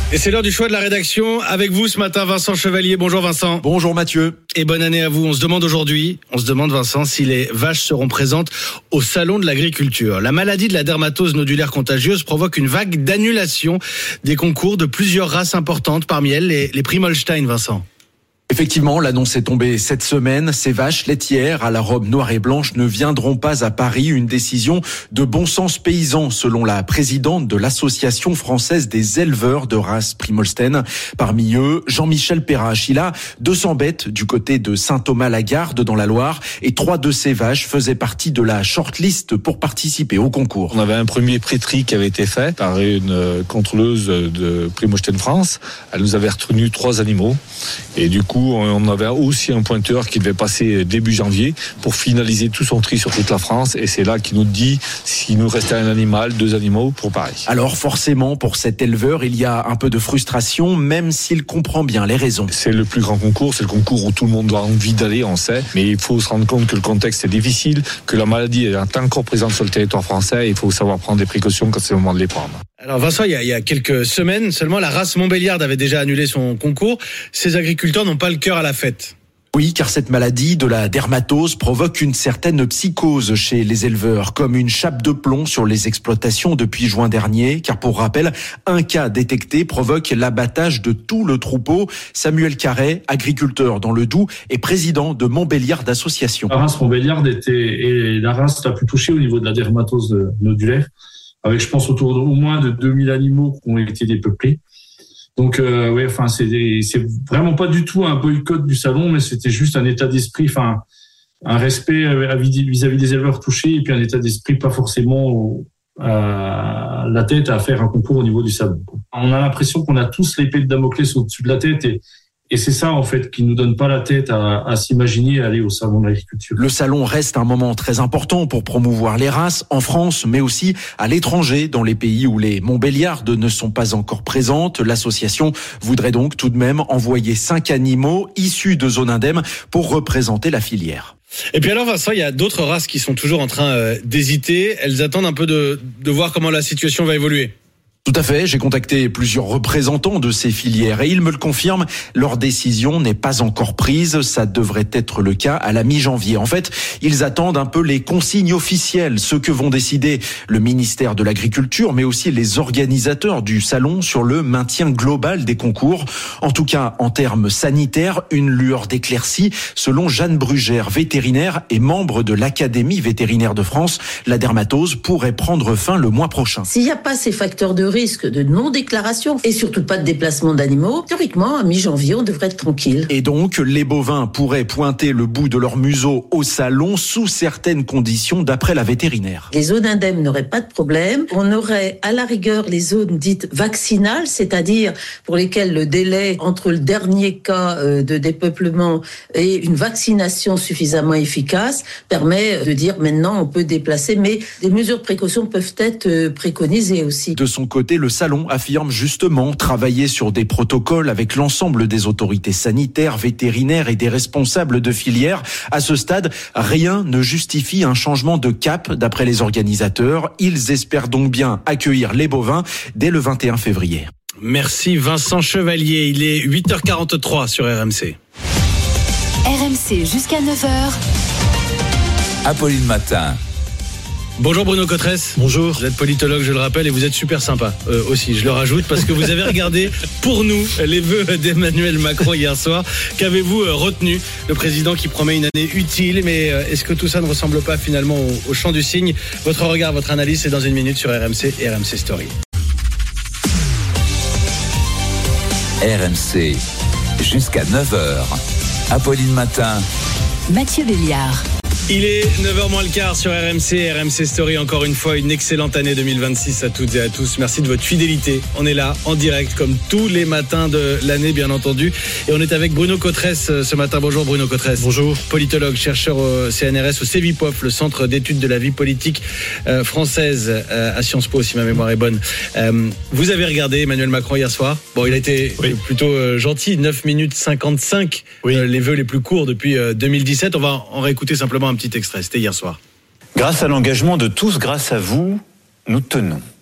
Et c'est l'heure du choix de la rédaction. Avec vous ce matin, Vincent Chevalier. Bonjour Vincent. Bonjour Mathieu. Et bonne année à vous. On se demande aujourd'hui, on se demande Vincent, si les vaches seront présentes au salon de l'agriculture. La maladie de la dermatose nodulaire contagieuse provoque une vague d'annulation des concours de plusieurs races importantes, parmi elles les, les prix Holstein, Vincent. Effectivement, l'annonce est tombée cette semaine. Ces vaches laitières à la robe noire et blanche ne viendront pas à Paris. Une décision de bon sens paysan, selon la présidente de l'Association française des éleveurs de race Primosten. Parmi eux, Jean-Michel Perrache. Il a deux cents bêtes du côté de Saint-Thomas-la-Garde dans la Loire et trois de ces vaches faisaient partie de la shortlist pour participer au concours. On avait un premier pré-tri qui avait été fait par une contrôleuse de Primosten France. Elle nous avait retenu trois animaux et du coup, on avait aussi un pointeur qui devait passer début janvier pour finaliser tout son tri sur toute la France. Et c'est là qu'il nous dit s'il nous restait un animal, deux animaux pour Paris. Alors forcément, pour cet éleveur, il y a un peu de frustration, même s'il comprend bien les raisons. C'est le plus grand concours, c'est le concours où tout le monde a envie d'aller, on sait. Mais il faut se rendre compte que le contexte est difficile, que la maladie est encore présente sur le territoire français. Et il faut savoir prendre des précautions quand c'est le moment de les prendre. Alors Vincent, il y, a, il y a quelques semaines seulement, la race Montbéliarde avait déjà annulé son concours. Ces agriculteurs n'ont pas le cœur à la fête. Oui, car cette maladie de la dermatose provoque une certaine psychose chez les éleveurs, comme une chape de plomb sur les exploitations depuis juin dernier, car pour rappel, un cas détecté provoque l'abattage de tout le troupeau. Samuel Carret, agriculteur dans le Doubs et président de Montbéliarde Association. La race Montbéliarde était est la race la plus touchée au niveau de la dermatose nodulaire, avec je pense autour de au moins de deux mille animaux qui ont été dépeuplés. Donc euh, ouais, enfin c'est des, c'est vraiment pas du tout un boycott du salon, mais c'était juste un état d'esprit, enfin un respect vis-à-vis des éleveurs touchés et puis un état d'esprit pas forcément à la tête à faire un concours au niveau du salon. On a l'impression qu'on a tous l'épée de Damoclès au-dessus de la tête et Et c'est ça, en fait, qui nous donne pas la tête à, à s'imaginer aller au salon de l'agriculture. Le salon reste un moment très important pour promouvoir les races en France, mais aussi à l'étranger, dans les pays où les Montbéliardes ne sont pas encore présentes. L'association voudrait donc tout de même envoyer cinq animaux issus de zones indemnes pour représenter la filière. Et puis alors Vincent, il y a d'autres races qui sont toujours en train euh, d'hésiter. Elles attendent un peu de, de voir comment la situation va évoluer. Tout à fait, j'ai contacté plusieurs représentants de ces filières et ils me le confirment, leur décision n'est pas encore prise, ça devrait être le cas à la mi-janvier. En fait, ils attendent un peu les consignes officielles, ce que vont décider le ministère de l'Agriculture, mais aussi les organisateurs du salon sur le maintien global des concours. En tout cas, en termes sanitaires, une lueur d'éclaircie, selon Jeanne Brugère, vétérinaire et membre de l'Académie vétérinaire de France. La dermatose pourrait prendre fin le mois prochain. S'il n'y a pas ces facteurs de risque de non-déclaration et surtout pas de déplacement d'animaux, théoriquement, à mi-janvier, on devrait être tranquille. Et donc, les bovins pourraient pointer le bout de leur museau au salon sous certaines conditions d'après la vétérinaire. Les zones indemnes n'auraient pas de problème. On aurait à la rigueur les zones dites vaccinales, c'est-à-dire pour lesquelles le délai entre le dernier cas de dépeuplement et une vaccination suffisamment efficace permet de dire maintenant on peut déplacer, mais des mesures de précaution peuvent être préconisées aussi. De son côté, le salon affirme justement travailler sur des protocoles avec l'ensemble des autorités sanitaires, vétérinaires et des responsables de filière. À ce stade, rien ne justifie un changement de cap d'après les organisateurs. Ils espèrent donc bien accueillir les bovins dès le vingt et un février. Merci Vincent Chevalier, il est huit heures quarante-trois sur R M C. R M C jusqu'à neuf heures. Apolline Matin. Bonjour Bruno Cotresse. Bonjour. Vous êtes politologue, je le rappelle, et vous êtes super sympa euh, aussi, je le rajoute, parce que vous avez regardé pour nous les vœux d'Emmanuel Macron hier soir. Qu'avez-vous euh, retenu? Le président qui promet une année utile, mais euh, est-ce que tout ça ne ressemble pas finalement au, au chant du cygne? Votre regard, votre analyse, c'est dans une minute sur R M C et R M C Story. R M C jusqu'à neuf heures. Apolline Matin. Mathieu Béliard. Il est neuf heures moins le quart sur R M C, R M C Story. Encore une fois, une excellente année deux mille vingt-six à toutes et à tous. Merci de votre fidélité. On est là en direct comme tous les matins de l'année, bien entendu. Et on est avec Bruno Cotresse ce matin. Bonjour Bruno Cotresse. Bonjour. Politologue, chercheur au C N R S, au CEVIPOF, le Centre d'études de la vie politique euh, française euh, à Sciences Po, si ma mémoire est bonne. Euh, vous avez regardé Emmanuel Macron hier soir. Bon, il a été oui. plutôt euh, gentil. neuf minutes cinquante-cinq. Oui. Euh, les vœux les plus courts depuis euh, deux mille dix-sept. On va en réécouter simplement un petit extrait, c'était hier soir. Grâce à l'engagement de tous, grâce à vous, nous tenons.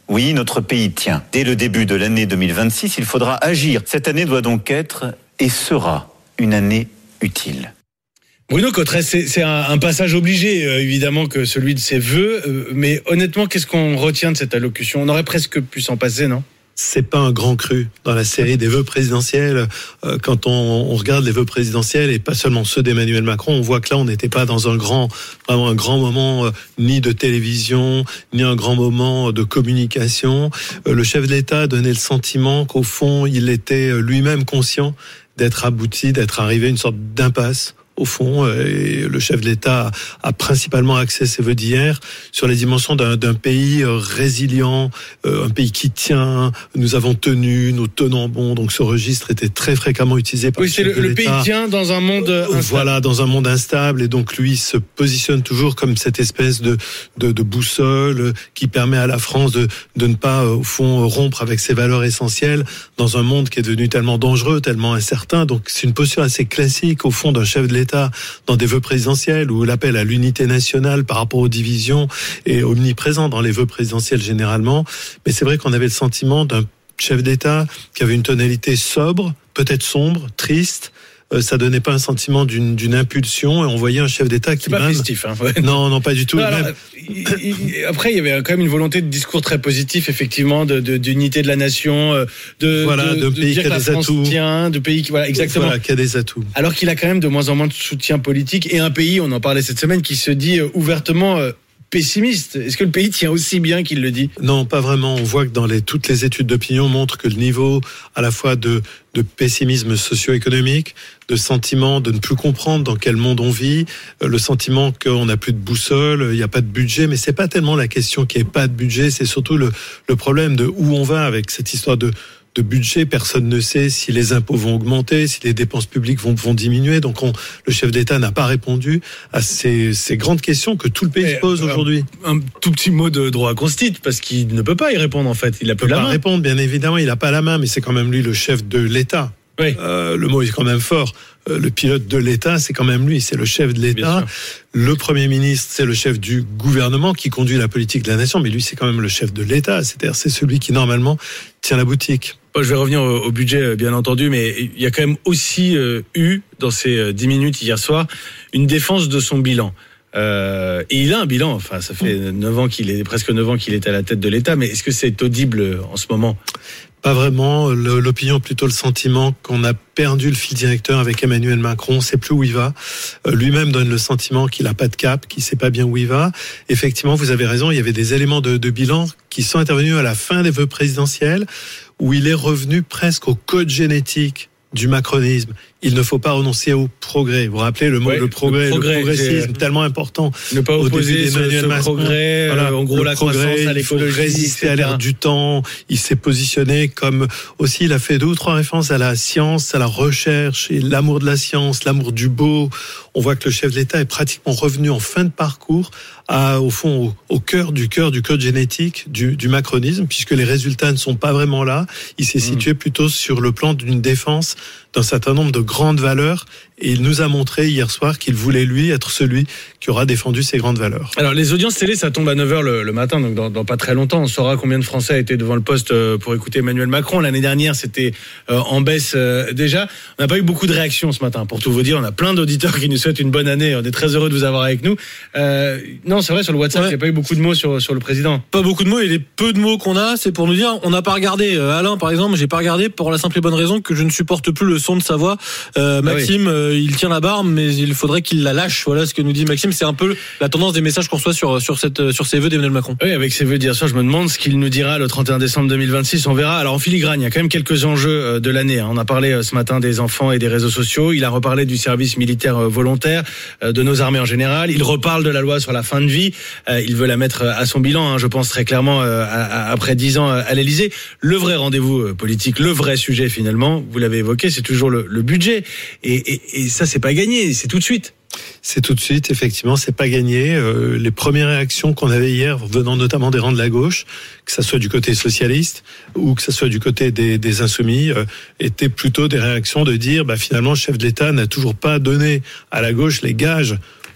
Oui, notre pays tient. Dès le début de l'année deux mille vingt-six, il faudra agir. Cette année doit donc être et sera une année utile. Bruno Cotterêts, c'est, c'est un, un passage obligé, euh, évidemment, que celui de ses vœux. Euh, mais honnêtement, qu'est-ce qu'on retient de cette allocution ? On aurait presque pu s'en passer, non ? C'est pas un grand cru dans la série des vœux présidentiels. Euh, quand on, on regarde les vœux présidentiels et pas seulement ceux d'Emmanuel Macron, on voit que là, on n'était pas dans un grand, vraiment un grand moment euh, ni de télévision, ni un grand moment de communication. Euh, le chef de l'État donnait le sentiment qu'au fond, il était lui-même conscient d'être abouti, d'être arrivé à une sorte d'impasse. Au fond, et le chef de l'État a principalement axé ses vœux d'hier sur les dimensions d'un, d'un pays résilient, un pays qui tient. Nous avons tenu, nous tenons bon. Donc ce registre était très fréquemment utilisé par oui, le chef c'est de le, l'État. Le pays tient dans un monde instable. Voilà, dans un monde instable. Et donc lui se positionne toujours comme cette espèce de, de, de boussole qui permet à la France de, de ne pas, au fond, rompre avec ses valeurs essentielles dans un monde qui est devenu tellement dangereux, tellement incertain. Donc c'est une posture assez classique, au fond, d'un chef de l'État dans des vœux présidentiels où l'appel à l'unité nationale par rapport aux divisions est omniprésent dans les vœux présidentiels généralement. Mais c'est vrai qu'on avait le sentiment d'un chef d'État qui avait une tonalité sobre, peut-être sombre, triste. Euh, ça donnait pas un sentiment d'une, d'une impulsion et on voyait un chef d'État qui c'est pas même... festif, hein, ouais. Non, non, pas du tout. Non, alors, même... il, il, après, il y avait quand même une volonté de discours très positif, effectivement, de, de d'unité de la nation, de voilà, de, de, de pays dire qui a que des la France atouts, tient, de pays qui voilà exactement, voilà, qui a des atouts. Alors qu'il a quand même de moins en moins de soutien politique et un pays, on en parlait cette semaine, qui se dit ouvertement pessimiste. Est-ce que le pays tient aussi bien qu'il le dit ? Non, pas vraiment. On voit que dans les, toutes les études d'opinion montrent que le niveau à la fois de, de pessimisme socio-économique, de sentiment de ne plus comprendre dans quel monde on vit, le sentiment qu'on n'a plus de boussole, il n'y a pas de budget, mais c'est pas tellement la question qu'il n'y ait pas de budget, c'est surtout le, le problème de où on va avec cette histoire de de budget, personne ne sait si les impôts vont augmenter, si les dépenses publiques vont, vont diminuer. Donc on, le chef d'État n'a pas répondu à ces, ces grandes questions que tout le pays se pose aujourd'hui. Un, un tout petit mot de droit constitue, parce qu'il ne peut pas y répondre en fait. Il n'a plus la main. Il ne peut pas répondre, bien évidemment, il n'a pas la main, mais c'est quand même lui le chef de l'État. Oui. Euh, le mot est quand même fort. Euh, le pilote de l'État, c'est quand même lui, c'est le chef de l'État. Le Premier ministre, c'est le chef du gouvernement qui conduit la politique de la nation, mais lui, c'est quand même le chef de l'État. C'est-à-dire, c'est celui qui, normalement, tient la boutique. Bon, je vais revenir au, au budget, bien entendu, mais il y a quand même aussi euh, eu, dans ces dix minutes hier soir, une défense de son bilan. Euh, et il a un bilan, enfin, ça fait neuf ans qu'il est, presque neuf ans qu'il est à la tête de l'État, mais est-ce que c'est audible en ce moment ? Pas vraiment. L'opinion a plutôt le sentiment qu'on a perdu le fil directeur avec Emmanuel Macron. On ne sait plus où il va. Lui-même donne le sentiment qu'il n'a pas de cap, qu'il ne sait pas bien où il va. Effectivement, vous avez raison, il y avait des éléments de, de bilan qui sont intervenus à la fin des vœux présidentiels où il est revenu presque au code génétique du macronisme. Il ne faut pas renoncer au progrès. Vous vous rappelez le mot ouais, le progrès, le, progrès, le progressisme, c'est... tellement important. Ne pas opposer ce, ce Macron. progrès, voilà, en gros le la progrès, croissance à l'écologie. Il faut résister à l'ère du temps. Il s'est positionné comme aussi, il a fait deux ou trois références à la science, à la recherche et l'amour de la science, l'amour du beau. On voit que le chef de l'État est pratiquement revenu en fin de parcours à, au fond, au, au cœur du cœur du code génétique du, du macronisme, puisque les résultats ne sont pas vraiment là. Il s'est mmh. situé plutôt sur le plan d'une défense d'un certain nombre de grandes valeurs. Et il nous a montré hier soir qu'il voulait, lui, être celui qui aura défendu ces grandes valeurs. Alors, les audiences télé, ça tombe à neuf heures le, le matin, donc dans, dans pas très longtemps. On saura combien de Français étaient devant le poste pour écouter Emmanuel Macron. L'année dernière, c'était euh, en baisse euh, déjà. On n'a pas eu beaucoup de réactions ce matin, pour tout vous dire. On a plein d'auditeurs qui nous souhaitent une bonne année. On est très heureux de vous avoir avec nous. Euh, non, c'est vrai, sur le WhatsApp, ouais. il n'y a pas eu beaucoup de mots sur, sur le président. Pas beaucoup de mots, et les peu de mots qu'on a, c'est pour nous dire, on n'a pas regardé. Euh, Alain, par exemple, j'ai pas regardé pour la simple et bonne raison que je ne supporte plus le son de sa voix. Euh, Maxime, ah oui. euh, il tient la barre, mais il faudrait qu'il la lâche. Voilà ce que nous dit Maxime. C'est un peu la tendance des messages qu'on reçoit sur sur cette sur ces vœux d'Emmanuel Macron. Oui, avec ces vœux d'hier soir, je me demande ce qu'il nous dira le trente et un décembre deux mille vingt-six. On verra. Alors en filigrane, il y a quand même quelques enjeux de l'année. On a parlé ce matin des enfants et des réseaux sociaux. Il a reparlé du service militaire volontaire, de nos armées en général. Il reparle de la loi sur la fin de vie. Il veut la mettre à son bilan, hein, je pense très clairement, après dix ans à l'Élysée. Le vrai rendez-vous politique, le vrai sujet finalement, vous l'avez évoqué, c'est toujours le, le budget. Et, et, et ça, c'est pas gagné. C'est tout de suite. C'est tout de suite, effectivement, c'est pas gagné. Euh, les premières réactions qu'on avait hier, venant notamment des rangs de la gauche, que ça soit du côté socialiste ou que ça soit du côté des, des insoumis, euh, étaient plutôt des réactions de dire, bah finalement, le chef de l'État n'a toujours pas donné à la gauche les gages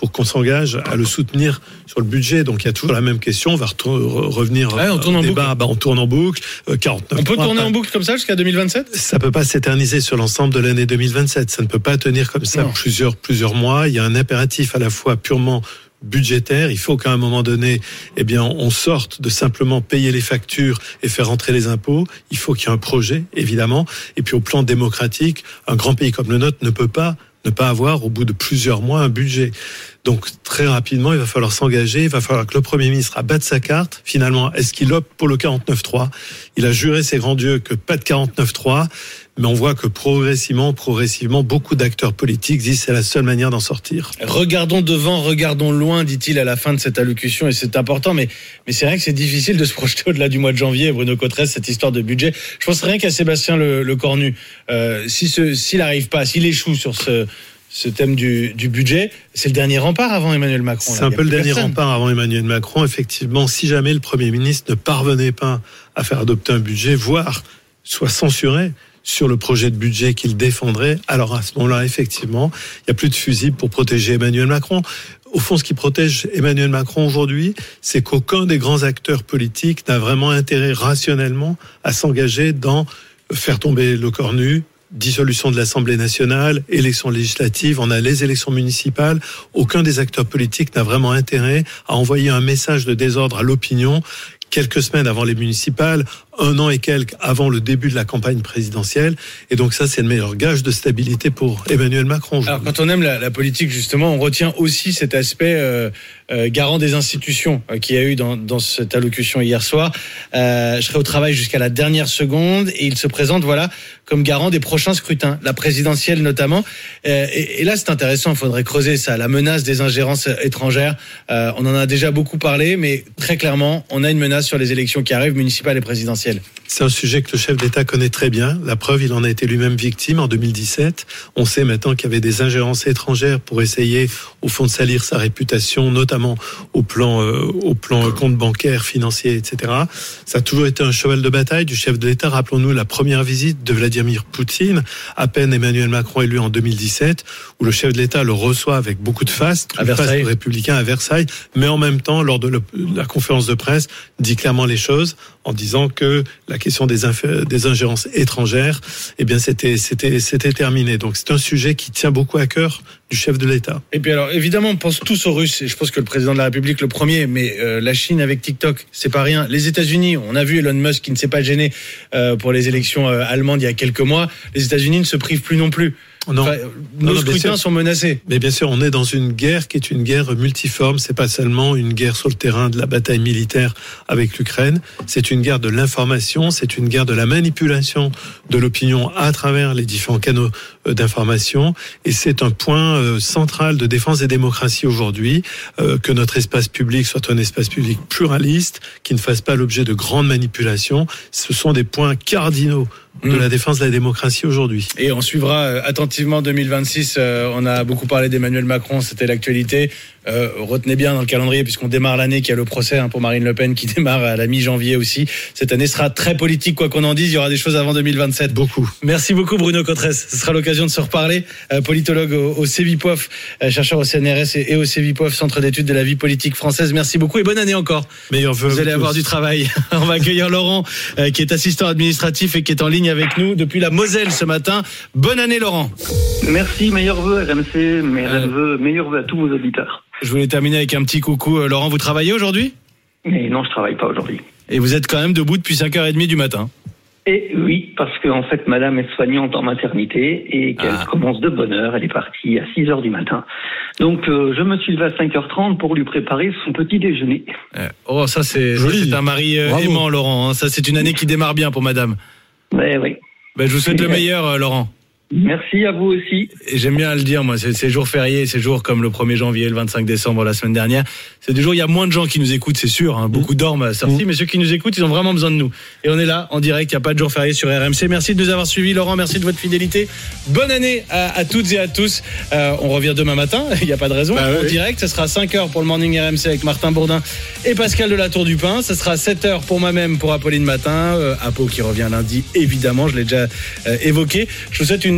pour qu'on s'engage à le soutenir sur le budget. Donc il y a toujours la même question. On va retourner, revenir ouais, on tourne au en débat. Boucle. Bah, on tourne en boucle. Euh, quarante-neuf on peut trois, tourner pas... en boucle comme ça jusqu'à deux mille vingt-sept ? Ça peut pas s'éterniser sur l'ensemble de l'année deux mille vingt-sept. Ça ne peut pas tenir comme ça plusieurs plusieurs mois. Il y a un impératif à la fois purement budgétaire. Il faut qu'à un moment donné, eh bien, on sorte de simplement payer les factures et faire rentrer les impôts. Il faut qu'il y ait un projet, évidemment. Et puis, au plan démocratique, un grand pays comme le nôtre ne peut pas ne pas avoir, au bout de plusieurs mois, un budget. Donc, très rapidement, il va falloir s'engager. Il va falloir que le Premier ministre abatte sa carte. Finalement, est-ce qu'il opte pour le quarante-neuf trois ? Il a juré ses grands dieux que pas de quarante-neuf trois. Mais on voit que progressivement, progressivement, beaucoup d'acteurs politiques disent que c'est la seule manière d'en sortir. Regardons devant, regardons loin, dit-il à la fin de cette allocution, et c'est important, mais, mais c'est vrai que c'est difficile de se projeter au-delà du mois de janvier, Bruno Cotresse, cette histoire de budget. Je pense rien qu'à Sébastien Le, Le Cornu. Euh, si ce, s'il n'arrive pas, s'il échoue sur ce, ce thème du, du budget, c'est le dernier rempart avant Emmanuel Macron. C'est là. un peu le dernier personne. rempart avant Emmanuel Macron. Effectivement, si jamais le Premier ministre ne parvenait pas à faire adopter un budget, voire soit censuré sur le projet de budget qu'il défendrait, alors à ce moment-là, effectivement, il n'y a plus de fusible pour protéger Emmanuel Macron. Au fond, ce qui protège Emmanuel Macron aujourd'hui, c'est qu'aucun des grands acteurs politiques n'a vraiment intérêt rationnellement à s'engager dans faire tomber le Cornu, dissolution de l'Assemblée nationale, élections législatives, on a les élections municipales. Aucun des acteurs politiques n'a vraiment intérêt à envoyer un message de désordre à l'opinion quelques semaines avant les municipales, un an et quelques avant le début de la campagne présidentielle. Et donc ça, c'est le meilleur gage de stabilité pour Emmanuel Macron. Alors quand on aime la, la politique, justement, on retient aussi cet aspect euh, euh, garant des institutions euh, qu'il y a eu dans, dans cette allocution hier soir. Euh, je serai au travail jusqu'à la dernière seconde et il se présente, voilà, comme garant des prochains scrutins, la présidentielle notamment. Euh, et, et là, c'est intéressant, il faudrait creuser ça, la menace des ingérences étrangères. Euh, on en a déjà beaucoup parlé, mais très clairement, on a une menace sur les élections qui arrivent, municipales et présidentielles. C'est un sujet que le chef d'État connaît très bien. La preuve, il en a été lui-même victime en deux mille dix-sept. On sait maintenant qu'il y avait des ingérences étrangères pour essayer, au fond, de salir sa réputation, notamment au plan, euh, au plan euh, compte bancaire, financier, et cetera. Ça a toujours été un cheval de bataille du chef de l'État. Rappelons-nous la première visite de Vladimir Poutine, à peine Emmanuel Macron élu en deux mille dix-sept, où le chef de l'État le reçoit avec beaucoup de faste, à Versailles, républicain à Versailles, mais en même temps, lors de le, la conférence de presse, dit clairement les choses en disant que la question des, inf- des ingérences étrangères, eh bien, c'était, c'était, c'était terminé. Donc, c'est un sujet qui tient beaucoup à cœur du chef de l'État. Et puis alors, évidemment, on pense tous aux Russes, et je pense que le président de la République le premier, mais euh, la Chine avec TikTok, c'est pas rien. Les États-Unis, on a vu Elon Musk qui ne s'est pas gêné euh, pour les élections euh, allemandes il y a quelques mois. Les États-Unis ne se privent plus non plus. Non. Enfin, nos non, scrutins sont menacés. Mais bien sûr, on est dans une guerre qui est une guerre multiforme. C'est pas seulement une guerre sur le terrain de la bataille militaire avec l'Ukraine. C'est une guerre de l'information. C'est une guerre de la manipulation de l'opinion à travers les différents canaux d'information. Et c'est un point central de défense des démocraties aujourd'hui, que notre espace public soit un espace public pluraliste, qui ne fasse pas l'objet de grandes manipulations. Ce sont des points cardinaux de la défense de la démocratie aujourd'hui. Et on suivra attentivement deux mille vingt-six. Euh, on a beaucoup parlé d'Emmanuel Macron, c'était l'actualité. Euh, retenez bien dans le calendrier, puisqu'on démarre l'année, qu'il y a le procès hein, pour Marine Le Pen qui démarre à la mi-janvier aussi. Cette année sera très politique, quoi qu'on en dise. Il y aura des choses avant deux mille vingt-sept. Beaucoup. Merci beaucoup Bruno Cotresse. Ce sera l'occasion de se reparler. Euh, politologue au, au CEVIPOF, euh, chercheur au C N R S et, et au CEVIPOF, Centre d'études de la vie politique française. Merci beaucoup et bonne année encore. Meilleurs vœux. Vous allez avoir du travail. On va accueillir Laurent, euh, qui est assistant administratif et qui est en ligne avec nous depuis la Moselle ce matin. Bonne année Laurent. Merci, meilleurs vœux R M C, meilleurs vœux, meilleurs vœux à tous vos auditeurs. Je voulais terminer avec un petit coucou. Laurent, vous travaillez aujourd'hui ? Mais non, je travaille pas aujourd'hui. Et vous êtes quand même debout depuis cinq heures trente du matin ? Et oui, parce que en fait, madame est soignante en maternité et qu'elle ah. commence de bonne heure. Elle est partie à six heures du matin. Donc, euh, je me suis levé à cinq heures trente pour lui préparer son petit déjeuner. Euh, oh, ça, c'est, ça, c'est un mari euh, aimant, Laurent. Hein. Ça, c'est une année qui démarre bien pour madame. Ouais, oui. Ben, je vous souhaite et le meilleur, euh, Laurent. Merci à vous aussi. Et j'aime bien le dire, moi, c'est ces jours fériés, ces jours comme le premier janvier, le vingt-cinq décembre, la semaine dernière. C'est des jours, il y a moins de gens qui nous écoutent, c'est sûr. Hein. Beaucoup dorment à sortie, mmh. mais ceux qui nous écoutent, ils ont vraiment besoin de nous. Et on est là, en direct, il n'y a pas de jour férié sur R M C. Merci de nous avoir suivis, Laurent, merci de votre fidélité. Bonne année à, à toutes et à tous. Euh, on revient demain matin, il n'y a pas de raison. Bah, en oui. direct, ça sera cinq heures pour le Morning R M C avec Martin Bourdin et Pascal de la Tour du Pin. Ça sera sept heures pour moi-même, pour Apolline Matin. Euh, Apo qui revient lundi, évidemment, je l'ai déjà euh, évoqué. Je vous souhaite une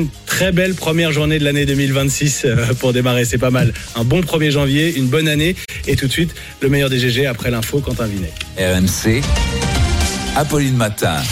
une très belle première journée de l'année deux mille vingt-six pour démarrer, c'est pas mal. Un bon premier janvier, une bonne année et tout de suite le meilleur des G G après l'info, Quentin Vinet. R M C, Apolline Matin.